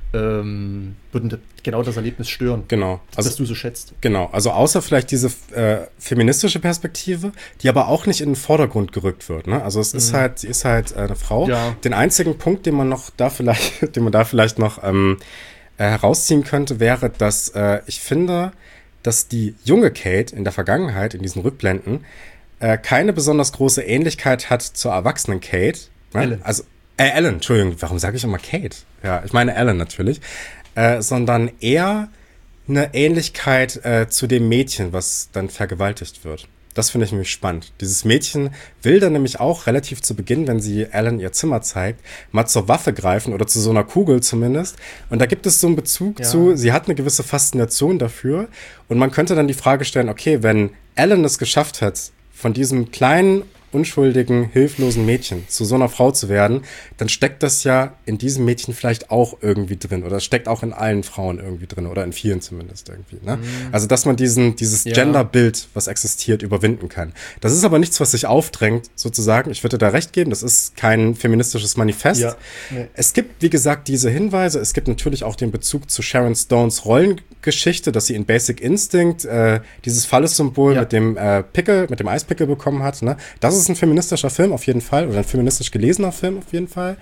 würden genau das Erlebnis stören, genau. Also, das du so schätzt. Genau, also außer vielleicht diese feministische Perspektive, die aber auch nicht in den Vordergrund gerückt wird. Ne? Also sie ist halt eine Frau. Ja. Den einzigen Punkt, den man da vielleicht noch herausziehen könnte, wäre, dass ich finde, dass die junge Kate in der Vergangenheit, in diesen Rückblenden, keine besonders große Ähnlichkeit hat zur erwachsenen Kate. Ne? Ellen. Also Ellen, Entschuldigung, warum sage ich immer Kate? Ja, ich meine Ellen natürlich. Sondern eher eine Ähnlichkeit zu dem Mädchen, was dann vergewaltigt wird. Das finde ich nämlich spannend. Dieses Mädchen will dann nämlich auch relativ zu Beginn, wenn sie Ellen ihr Zimmer zeigt, mal zur Waffe greifen oder zu so einer Kugel zumindest. Und da gibt es so einen Bezug zu, sie hat eine gewisse Faszination dafür. Und man könnte dann die Frage stellen, okay, wenn Ellen es geschafft hat, von diesem kleinen, unschuldigen, hilflosen Mädchen zu so einer Frau zu werden, dann steckt das ja in diesem Mädchen vielleicht auch irgendwie drin oder es steckt auch in allen Frauen irgendwie drin oder in vielen zumindest irgendwie. Ne? Also, dass man dieses Genderbild, was existiert, überwinden kann. Das ist aber nichts, was sich aufdrängt, sozusagen. Ich würde da recht geben, das ist kein feministisches Manifest. Ja. Nee. Es gibt, wie gesagt, diese Hinweise. Es gibt natürlich auch den Bezug zu Sharon Stones Rollengeschichte, dass sie in Basic Instinct dieses Phallus-Symbol mit dem Pickel, mit dem Eispickel bekommen hat. Ne? Das ist ein feministischer Film auf jeden Fall oder ein feministisch gelesener Film auf jeden Fall.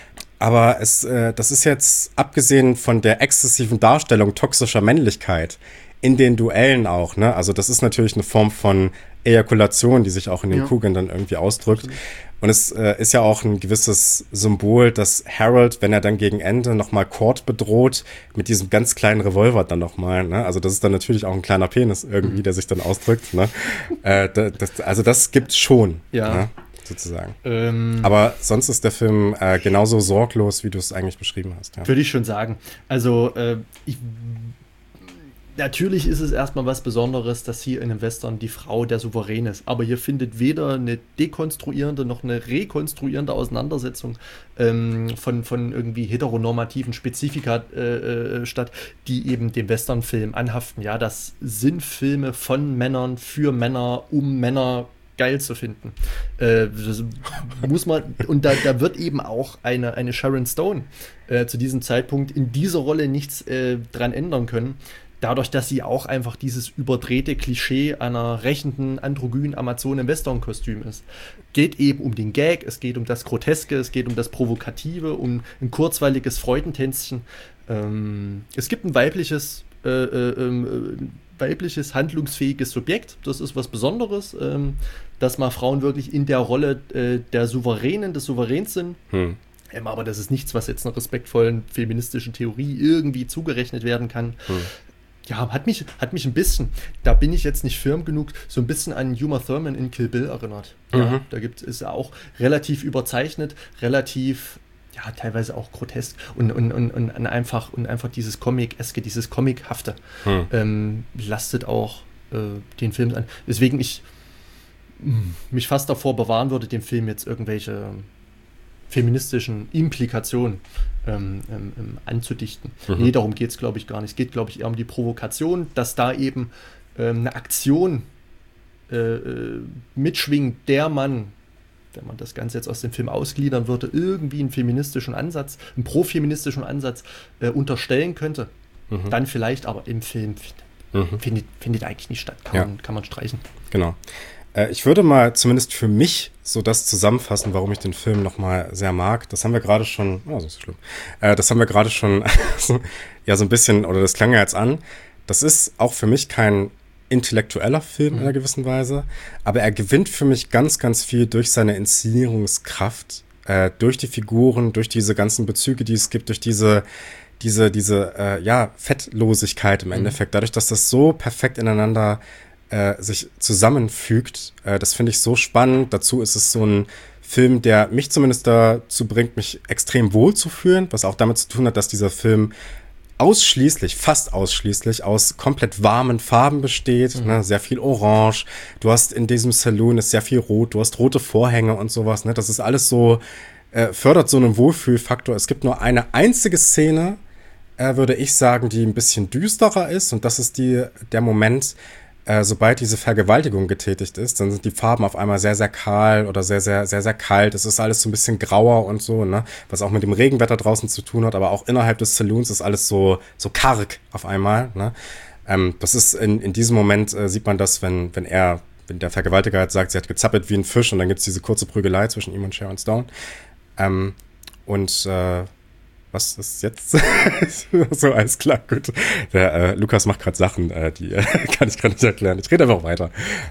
Aber das ist jetzt, abgesehen von der exzessiven Darstellung toxischer Männlichkeit in den Duellen auch, ne? Also das ist natürlich eine Form von Ejakulation, die sich auch in den Kugeln dann irgendwie ausdrückt. Und es ist ja auch ein gewisses Symbol, dass Harold, wenn er dann gegen Ende nochmal Cord bedroht, mit diesem ganz kleinen Revolver dann nochmal, ne? Also das ist dann natürlich auch ein kleiner Penis irgendwie, der sich dann ausdrückt, ne? Also das gibt's schon, ne? Sozusagen. Aber sonst ist der Film genauso sorglos, wie du es eigentlich beschrieben hast. Ja. Würde ich schon sagen. Also natürlich ist es erstmal was Besonderes, dass hier in einem Western die Frau der Souverän ist. Aber hier findet weder eine dekonstruierende noch eine rekonstruierende Auseinandersetzung von irgendwie heteronormativen Spezifika statt, die eben dem Westernfilm anhaften. Ja, das sind Filme von Männern für Männer, um Männer geil zu finden. Das muss man, und da wird eben auch eine Sharon Stone zu diesem Zeitpunkt in dieser Rolle nichts dran ändern können. Dadurch, dass sie auch einfach dieses überdrehte Klischee einer rächenden, androgynen Amazone im Western-Kostüm ist. Geht eben um den Gag, es geht um das Groteske, es geht um das Provokative, um ein kurzweiliges Freudentänzchen. Es gibt ein weibliches, handlungsfähiges Subjekt, das ist was Besonderes, dass mal Frauen wirklich in der Rolle der Souveränen, des Souveräns sind. Aber das ist nichts, was jetzt einer respektvollen feministischen Theorie irgendwie zugerechnet werden kann. Ja, hat mich ein bisschen, da bin ich jetzt nicht firm genug, so ein bisschen an Uma Thurman in Kill Bill erinnert. Ja, da ist er auch relativ überzeichnet, relativ, ja, teilweise auch grotesk und einfach dieses Comic-eske, dieses Comic-hafte lastet auch den Film an. Weswegen ich mich fast davor bewahren würde, dem Film jetzt irgendwelche feministischen Implikationen anzudichten. Nee, darum geht es, glaube ich, gar nicht. Es geht, glaube ich, eher um die Provokation, dass da eben eine Aktion mitschwingt, der man, wenn man das Ganze jetzt aus dem Film ausgliedern würde, irgendwie einen feministischen Ansatz, einen profeministischen Ansatz unterstellen könnte. Dann vielleicht, aber im Film findet eigentlich nicht statt. Kann man streichen. Genau. Ich würde mal zumindest für mich so das zusammenfassen, warum ich den Film nochmal sehr mag. Das haben wir gerade schon, das ist schlimm. Das haben wir gerade schon ja so ein bisschen, oder das klang ja jetzt an. Das ist auch für mich kein intellektueller Film in einer gewissen Weise, aber er gewinnt für mich ganz, ganz viel durch seine Inszenierungskraft, durch die Figuren, durch diese ganzen Bezüge, die es gibt, durch diese Fettlosigkeit im Endeffekt, dadurch, dass das so perfekt ineinander sich zusammenfügt. Das finde ich so spannend. Dazu ist es so ein Film, der mich zumindest dazu bringt, mich extrem wohl zu fühlen, was auch damit zu tun hat, dass dieser Film fast ausschließlich aus komplett warmen Farben besteht, ne? Sehr viel Orange. Du hast in diesem Saloon ist sehr viel Rot, du hast rote Vorhänge und sowas, ne? Das ist alles so, fördert so einen Wohlfühlfaktor. Es gibt nur eine einzige Szene, würde ich sagen, die ein bisschen düsterer ist. Und das ist der Moment, sobald diese Vergewaltigung getätigt ist, dann sind die Farben auf einmal sehr, sehr kahl oder sehr, sehr, sehr, sehr kalt. Es ist alles so ein bisschen grauer und so, ne? Was auch mit dem Regenwetter draußen zu tun hat, aber auch innerhalb des Saloons ist alles so karg auf einmal, ne? Das ist in diesem Moment sieht man das, wenn der Vergewaltiger halt sagt, sie hat gezappelt wie ein Fisch und dann gibt's diese kurze Prügelei zwischen ihm und Sharon Stone. Was ist jetzt? So, alles klar, gut. Der Lukas macht gerade Sachen, die kann ich gerade nicht erklären. Ich rede einfach weiter.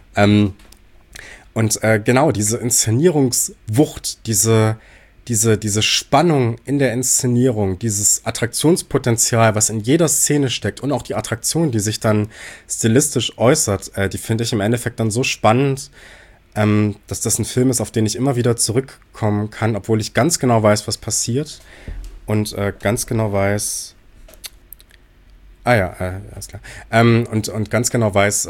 Genau, diese Inszenierungswucht, diese Spannung in der Inszenierung, dieses Attraktionspotenzial, was in jeder Szene steckt und auch die Attraktion, die sich dann stilistisch äußert, die finde ich im Endeffekt dann so spannend, dass das ein Film ist, auf den ich immer wieder zurückkommen kann, obwohl ich ganz genau weiß, was passiert. Und ganz genau weiß, alles klar. Und ganz genau weiß,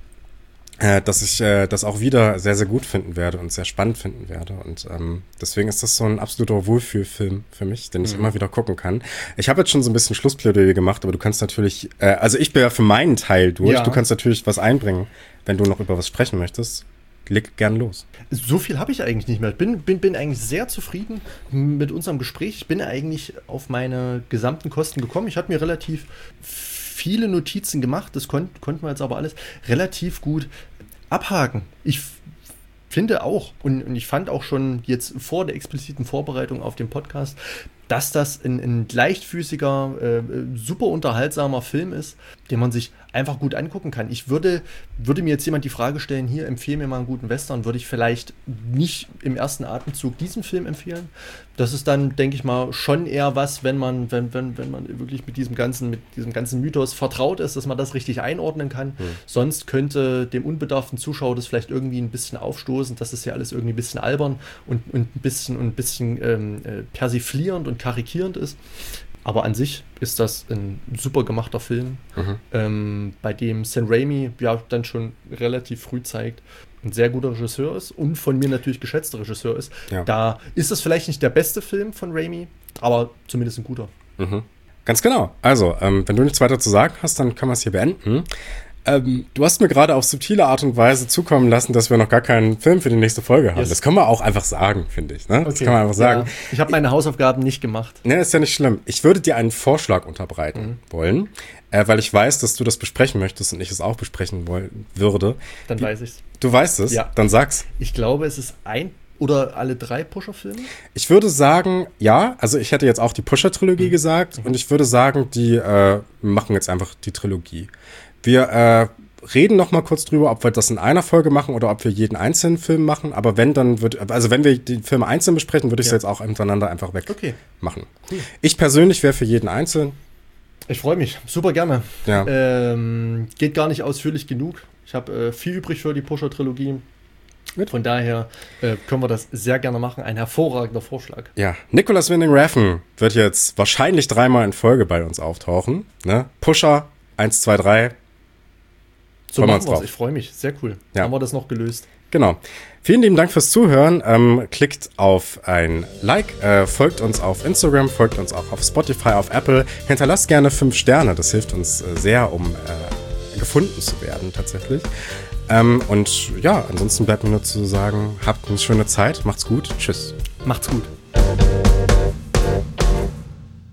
dass ich das auch wieder sehr, sehr gut finden werde und sehr spannend finden werde. Und deswegen ist das so ein absoluter Wohlfühlfilm für mich, den ich immer wieder gucken kann. Ich habe jetzt schon so ein bisschen Schlussplädoyer gemacht, aber du kannst natürlich, also ich bin ja für meinen Teil durch. Ja. Du kannst natürlich was einbringen, wenn du noch über was sprechen möchtest. Leg gern los. So viel habe ich eigentlich nicht mehr. Ich bin eigentlich sehr zufrieden mit unserem Gespräch. Ich bin eigentlich auf meine gesamten Kosten gekommen. Ich habe mir relativ viele Notizen gemacht. Das konnten wir jetzt aber alles relativ gut abhaken. Ich finde auch, und ich fand auch schon jetzt vor der expliziten Vorbereitung auf den Podcast, dass das ein leichtfüßiger, super unterhaltsamer Film ist, den man sich einfach gut angucken kann. Ich würde mir jetzt jemand die Frage stellen, hier, empfehle mir mal einen guten Western, würde ich vielleicht nicht im ersten Atemzug diesen Film empfehlen. Das ist dann, denke ich mal, schon eher was, wenn man wirklich mit diesem ganzen Mythos vertraut ist, dass man das richtig einordnen kann. Sonst könnte dem unbedarften Zuschauer das vielleicht irgendwie ein bisschen aufstoßen, das ist ja alles irgendwie ein bisschen albern und ein bisschen persiflierend und karikierend ist. Aber an sich ist das ein super gemachter Film, bei dem Sam Raimi ja dann schon relativ früh zeigt, ein sehr guter Regisseur ist und von mir natürlich geschätzter Regisseur ist. Ja. Da ist das vielleicht nicht der beste Film von Raimi, aber zumindest ein guter. Ganz genau. Also, wenn du nichts weiter zu sagen hast, dann können wir es hier beenden. Du hast mir gerade auf subtile Art und Weise zukommen lassen, dass wir noch gar keinen Film für die nächste Folge haben. Yes. Das können wir auch einfach sagen, finde ich. Ne? Okay. Das kann man einfach sagen. Ja, ich habe meine Hausaufgaben nicht gemacht. Ne, ist ja nicht schlimm. Ich würde dir einen Vorschlag unterbreiten wollen, weil ich weiß, dass du das besprechen möchtest und ich es auch besprechen würde. Dann weiß ich's. Du weißt es? Ja. Dann sag's. Ich glaube, es ist ein oder alle 3 Pusher-Filme? Ich würde sagen, ja. Also ich hätte jetzt auch die Pusher-Trilogie gesagt und ich würde sagen, die machen jetzt einfach die Trilogie. Wir reden noch mal kurz drüber, ob wir das in einer Folge machen oder ob wir jeden einzelnen Film machen. Aber wenn wir die Filme einzeln besprechen, würde ich sie jetzt auch miteinander einfach machen. Cool. Ich persönlich wäre für jeden einzeln. Ich freue mich, super gerne. Ja. Geht gar nicht ausführlich genug. Ich habe viel übrig für die Pusher-Trilogie. Von daher können wir das sehr gerne machen. Ein hervorragender Vorschlag. Ja, Nicolas Winding Refn wird jetzt wahrscheinlich 3-mal in Folge bei uns auftauchen. Ne? Pusher 1, 2, 3. So machen wir es. Ich freue mich. Sehr cool. Ja. Haben wir das noch gelöst. Genau. Vielen lieben Dank fürs Zuhören. Klickt auf ein Like, folgt uns auf Instagram, folgt uns auch auf Spotify, auf Apple. Hinterlasst gerne 5 Sterne. Das hilft uns sehr, um gefunden zu werden tatsächlich. Und ja, ansonsten bleibt mir nur zu sagen, habt eine schöne Zeit. Macht's gut. Tschüss. Macht's gut.